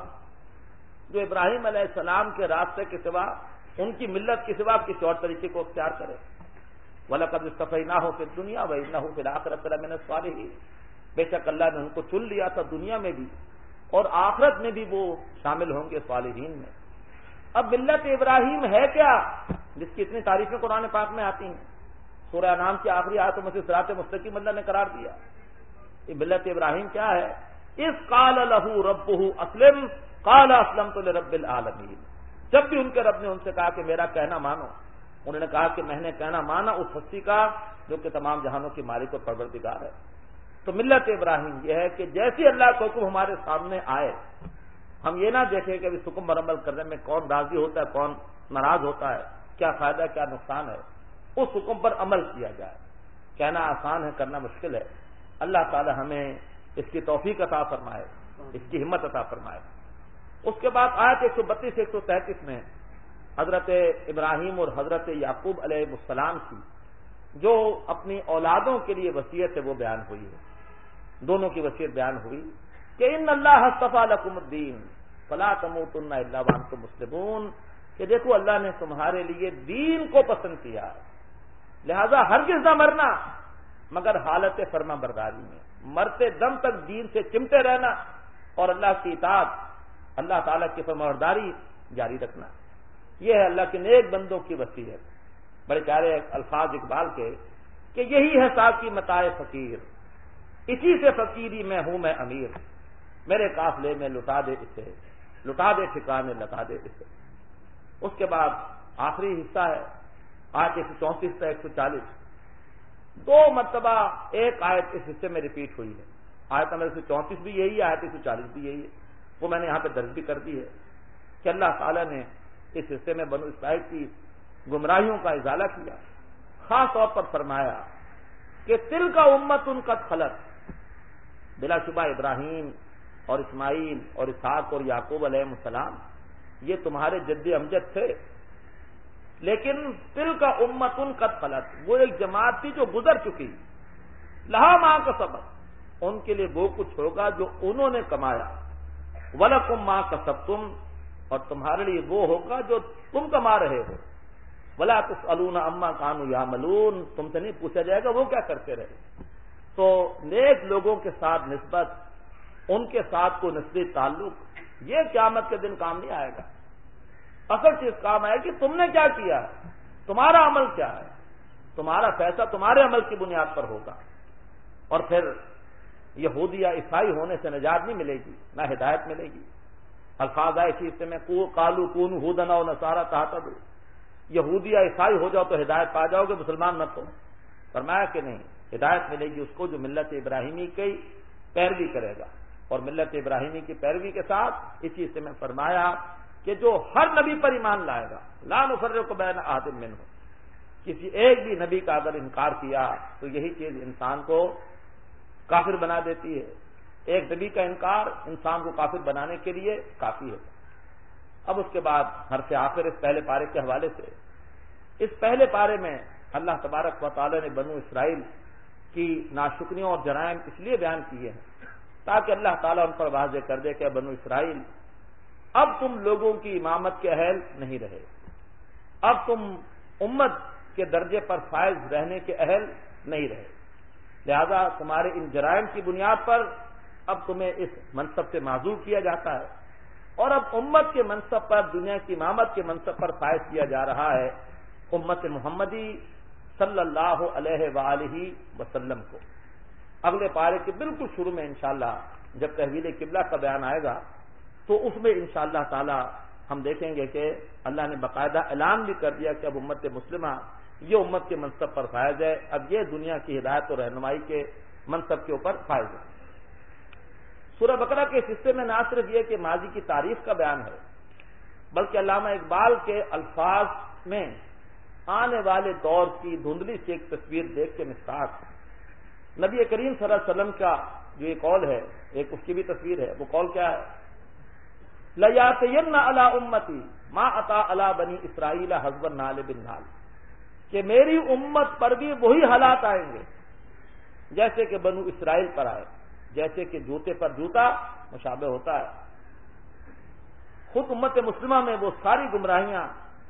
Speaker 1: جو ابراہیم علیہ السلام کے راستے کے سوا، ان کی ملت کے سوا کسی اور طریقے کو اختیار کرے۔ وَلَقَدْ اصْطَفَيْنَاهُ فِي الدُّنْيَا وَإِنَّهُ فِي الْآخِرَةِ لَمِنَ الصَّالِحِينَ، بے شک اللہ نے ان کو چن لیا تھا دنیا میں بھی، اور آخرت میں بھی وہ شامل ہوں گے صالحین میں۔ اب ملت ابراہیم ہے کیا جس کی اتنی تعریفیں قرآن پاک میں آتی ہیں؟ سورہ انعام کی آخری آیتوں میں سے صراط مستقیم اللہ نے قرار دیا۔ یہ ملت ابراہیم کیا ہے؟ اذ قال له ربه اسلم قال اسلمت لرب العالمین، جب بھی ان کے رب نے ان سے کہا کہ میرا کہنا مانو، انہوں نے کہا کہ میں نے کہنا مانا اس ہستی کا جو کہ تمام جہانوں کی مالک اور پروردگار ہے۔ تو ملت ابراہیم یہ ہے کہ جیسی اللہ کا حکم ہمارے سامنے آئے، ہم یہ نہ دیکھیں کہ اس حکم پر عمل کرنے میں کون راضی ہوتا ہے، کون ناراض ہوتا ہے، کیا فائدہ کیا نقصان ہے، اس حکم پر عمل کیا جائے۔ کہنا آسان ہے، کرنا مشکل ہے۔ اللہ تعالی ہمیں اس کی توفیق عطا فرمائے، اس کی ہمت عطا فرمائے۔ اس کے بعد آیت 132 133 میں حضرت ابراہیم اور حضرت یعقوب علیہ السلام کی جو اپنی اولادوں کے لیے وصیت ہے وہ بیان ہوئی ہے۔ دونوں کی وصیت بیان ہوئی کہ ان اللہ اصطفیٰ لکم الدین فلا تموتن الا وانتم مسلمون، کہ دیکھو اللہ نے تمہارے لیے دین کو پسند کیا ہے، لہذا ہرگز نہ مرنا مگر حالت فرما برداری میں۔ مرتے دم تک دین سے چمٹے رہنا اور اللہ کی اطاعت، اللہ تعالیٰ کی فرمانبرداری جاری رکھنا. یہ ہے اللہ کے نیک بندوں کی وصیت. بڑے پیارے الفاظ اقبال کے کہ یہی ہے ساقی متاع فقیر، اسی سے فقیری میں ہوں میں امیر، میرے قافلے میں لٹا دے اسے، لٹا دے ٹھکانے لگا دے اسے. اس کے بعد آخری حصہ ہے آیت 134 سے 140. 2 مرتبہ ایک آیت اس حصے میں ریپیٹ ہوئی ہے. آیت نمبر 134 بھی یہی ہے، آیت 140 بھی یہی ہے. وہ میں نے یہاں پہ درج بھی کر دی ہے کہ اللہ تعالیٰ نے اس حصے میں بنو اسرائیل کی گمراہیوں کا ازالہ کیا. خاص طور پر فرمایا کہ تل کا امت ان کا خلط، بلا شبہ ابراہیم اور اسماعیل اور اسحاق اور یعقوب علیہ السلام یہ تمہارے جد امجد تھے، لیکن تل کا امت ان کا خلط، وہ ایک جماعت تھی جو گزر چکی. لہا ماں کا سبق، ان کے لیے وہ کچھ ہوگا جو انہوں نے کمایا. وَلَكُمْ مَا كَسَبْتُمْ، اور تمہارے لیے وہ ہوگا جو تم کما رہے ہو. وَلَا تُسْأَلُونَ عَمَّا كَانُوا يَعْمَلُونَ، تم سے نہیں پوچھا جائے گا وہ کیا کرتے رہے. تو نیک لوگوں کے ساتھ نسبت، ان کے ساتھ کوئی نسلی تعلق، یہ قیامت کے دن کام نہیں آئے گا. اصل چیز کام آئے کہ تم نے کیا کیا ہے، تمہارا عمل کیا ہے. تمہارا فیصلہ تمہارے عمل کی بنیاد پر ہوگا. اور پھر یہودی یا عیسائی ہونے سے نجات نہیں ملے گی، نہ ہدایت ملے گی. الفاظ آئے اسی حصے میں قالوا کونوا ھودا او نصارا تہتدوا، یہودی یا عیسائی ہو جاؤ تو ہدایت پا جاؤ گے، مسلمان مت ہو. فرمایا کہ نہیں، ہدایت ملے گی اس کو جو ملت ابراہیمی کی پیروی کرے گا. اور ملت ابراہیمی کی پیروی کے ساتھ اسی حصے میں فرمایا کہ جو ہر نبی پر ایمان لائے گا، لا نفرق بین احد منہم، کسی ایک بھی نبی کا اگر انکار کیا تو یہی چیز انسان کو کافر بنا دیتی ہے. ایک نبی کا انکار انسان کو کافر بنانے کے لیے کافی ہے. اب اس کے بعد حرف آخر اس پہلے پارے کے حوالے سے، اس پہلے پارے میں اللہ تبارک و تعالی نے بنو اسرائیل کی ناشکریوں اور جرائم اس لیے بیان کیے ہیں تاکہ اللہ تعالیٰ ان پر واضح کر دے کہ بنو اسرائیل اب تم لوگوں کی امامت کے اہل نہیں رہے، اب تم امت کے درجے پر فائز رہنے کے اہل نہیں رہے. لہذا تمہارے ان جرائم کی بنیاد پر اب تمہیں اس منصب سے معزول کیا جاتا ہے، اور اب امت کے منصب پر، دنیا کی امامت کے منصب پر فائز کیا جا رہا ہے امت محمدی صلی اللہ علیہ وآلہ وسلم کو. اگلے پارے کے بالکل شروع میں انشاءاللہ جب تحویل قبلہ کا بیان آئے گا تو اس میں انشاءاللہ تعالی ہم دیکھیں گے کہ اللہ نے باقاعدہ اعلان بھی کر دیا کہ اب امت مسلمہ یہ امت کے منصب پر فائز ہے، اب یہ دنیا کی ہدایت اور رہنمائی کے منصب کے اوپر فائز ہے. سورہ بقرہ کے اس حصے میں نہ صرف یہ کہ ماضی کی تاریخ کا بیان ہے، بلکہ علامہ اقبال کے الفاظ میں آنے والے دور کی دھندلی سے ایک تصویر دیکھ کے مشتاق نبی کریم صلی اللہ علیہ وسلم کا جو یہ قول ہے، ایک اس کی بھی تصویر ہے. وہ قول کیا ہے؟ لَيَأْتِيَنَّ عَلَىٰ أُمَّتِي مَا أَتَىٰ عَلَىٰ بَنِي إِسْرَائِيلَ حَسْبَ النَّالِ بِالنَّالِ، کہ میری امت پر بھی وہی حالات آئیں گے جیسے کہ بنو اسرائیل پر آئے، جیسے کہ جوتے پر جوتا مشابہ ہوتا ہے. خود امت مسلمہ میں وہ ساری گمراہیاں،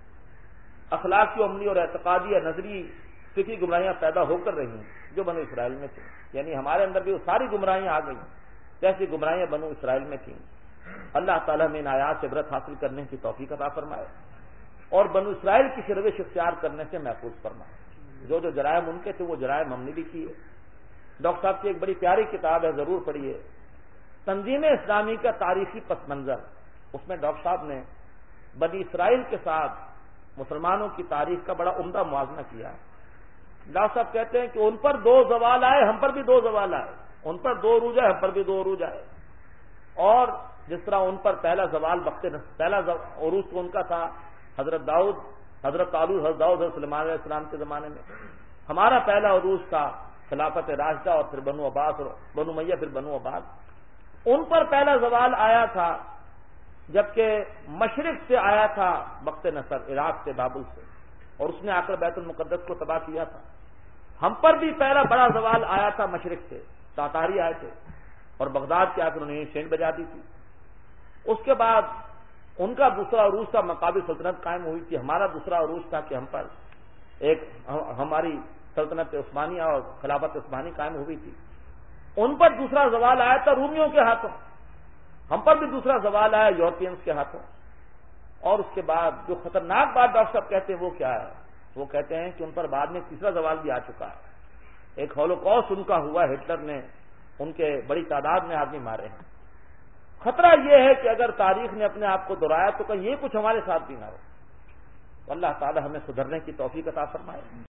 Speaker 1: اخلاقی و عملی اور اعتقادی یا نظری فکری گمراہیاں پیدا ہو کر رہی ہیں جو بنو اسرائیل میں تھیں. یعنی ہمارے اندر بھی وہ ساری گمراہیاں آ گئی جیسی گمراہیاں بنو اسرائیل میں تھیں. اللہ تعالیٰ میں ان آیات سے عبرت حاصل کرنے کی توفیق عطا فرمائے اور بنو اسرائیل کی روش اختیار کرنے سے محفوظ فرمائے. جو جو جرائم ان کے تھے وہ جرائم ہم نے بھی کیے. ڈاکٹر صاحب کی ایک بڑی پیاری کتاب ہے، ضرور پڑھیے، تنظیم اسلامی کا تاریخی پس منظر. اس میں ڈاکٹر صاحب نے بنی اسرائیل کے ساتھ مسلمانوں کی تاریخ کا بڑا عمدہ موازنہ کیا ہے. ڈاکٹر صاحب کہتے ہیں کہ ان پر 2 زوال آئے، ہم پر بھی 2 زوال آئے. ان پر 2 عروج آئے، ہم پر بھی 2 عروج آئے. اور جس طرح ان پر پہلا زوال پہلا عروج تو ان کا تھا حضرت داؤد، حضرت طالوت، حضرت داؤد، حضرت سلیمان علیہ السلام کے زمانے میں. ہمارا پہلا عروج تھا خلافت راشدہ اور پھر بنو عباس اور بنو امیہ پھر بنو عباس. ان پر پہلا زوال آیا تھا جبکہ مشرق سے آیا تھا بخت نصر، عراق سے، بابل سے، اور اس نے آ کر بیت المقدس کو تباہ کیا تھا. ہم پر بھی پہلا بڑا زوال آیا تھا مشرق سے، تاتاری آئے تھے اور بغداد کے آ کر انہوں نے شین بجا دی تھی. اس کے بعد ان کا دوسرا عروج تھا، مقابل سلطنت قائم ہوئی تھی. ہمارا دوسرا عروج تھا کہ ہم پر ہماری سلطنت عثمانیہ اور خلافت عثمانی قائم ہوئی تھی. ان پر دوسرا زوال آیا تھا رومیوں کے ہاتھوں، ہم پر بھی دوسرا زوال آیا یورپینز کے ہاتھوں. اور اس کے بعد جو خطرناک بات ڈاکٹر صاحب کہتے ہیں وہ کیا ہے؟ وہ کہتے ہیں کہ ان پر بعد میں تیسرا زوال بھی آ چکا ہے. ایک ہولوکاسٹ ان کا ہوا، ہٹلر نے ان کے بڑی تعداد میں آدمی مارے ہیں. خطرہ یہ ہے کہ اگر تاریخ نے اپنے آپ کو دہرایا تو کہیں یہ کچھ ہمارے ساتھ بھی نہ ہو. اللہ تعالی ہمیں سدھرنے کی توفیق عطا فرمائے.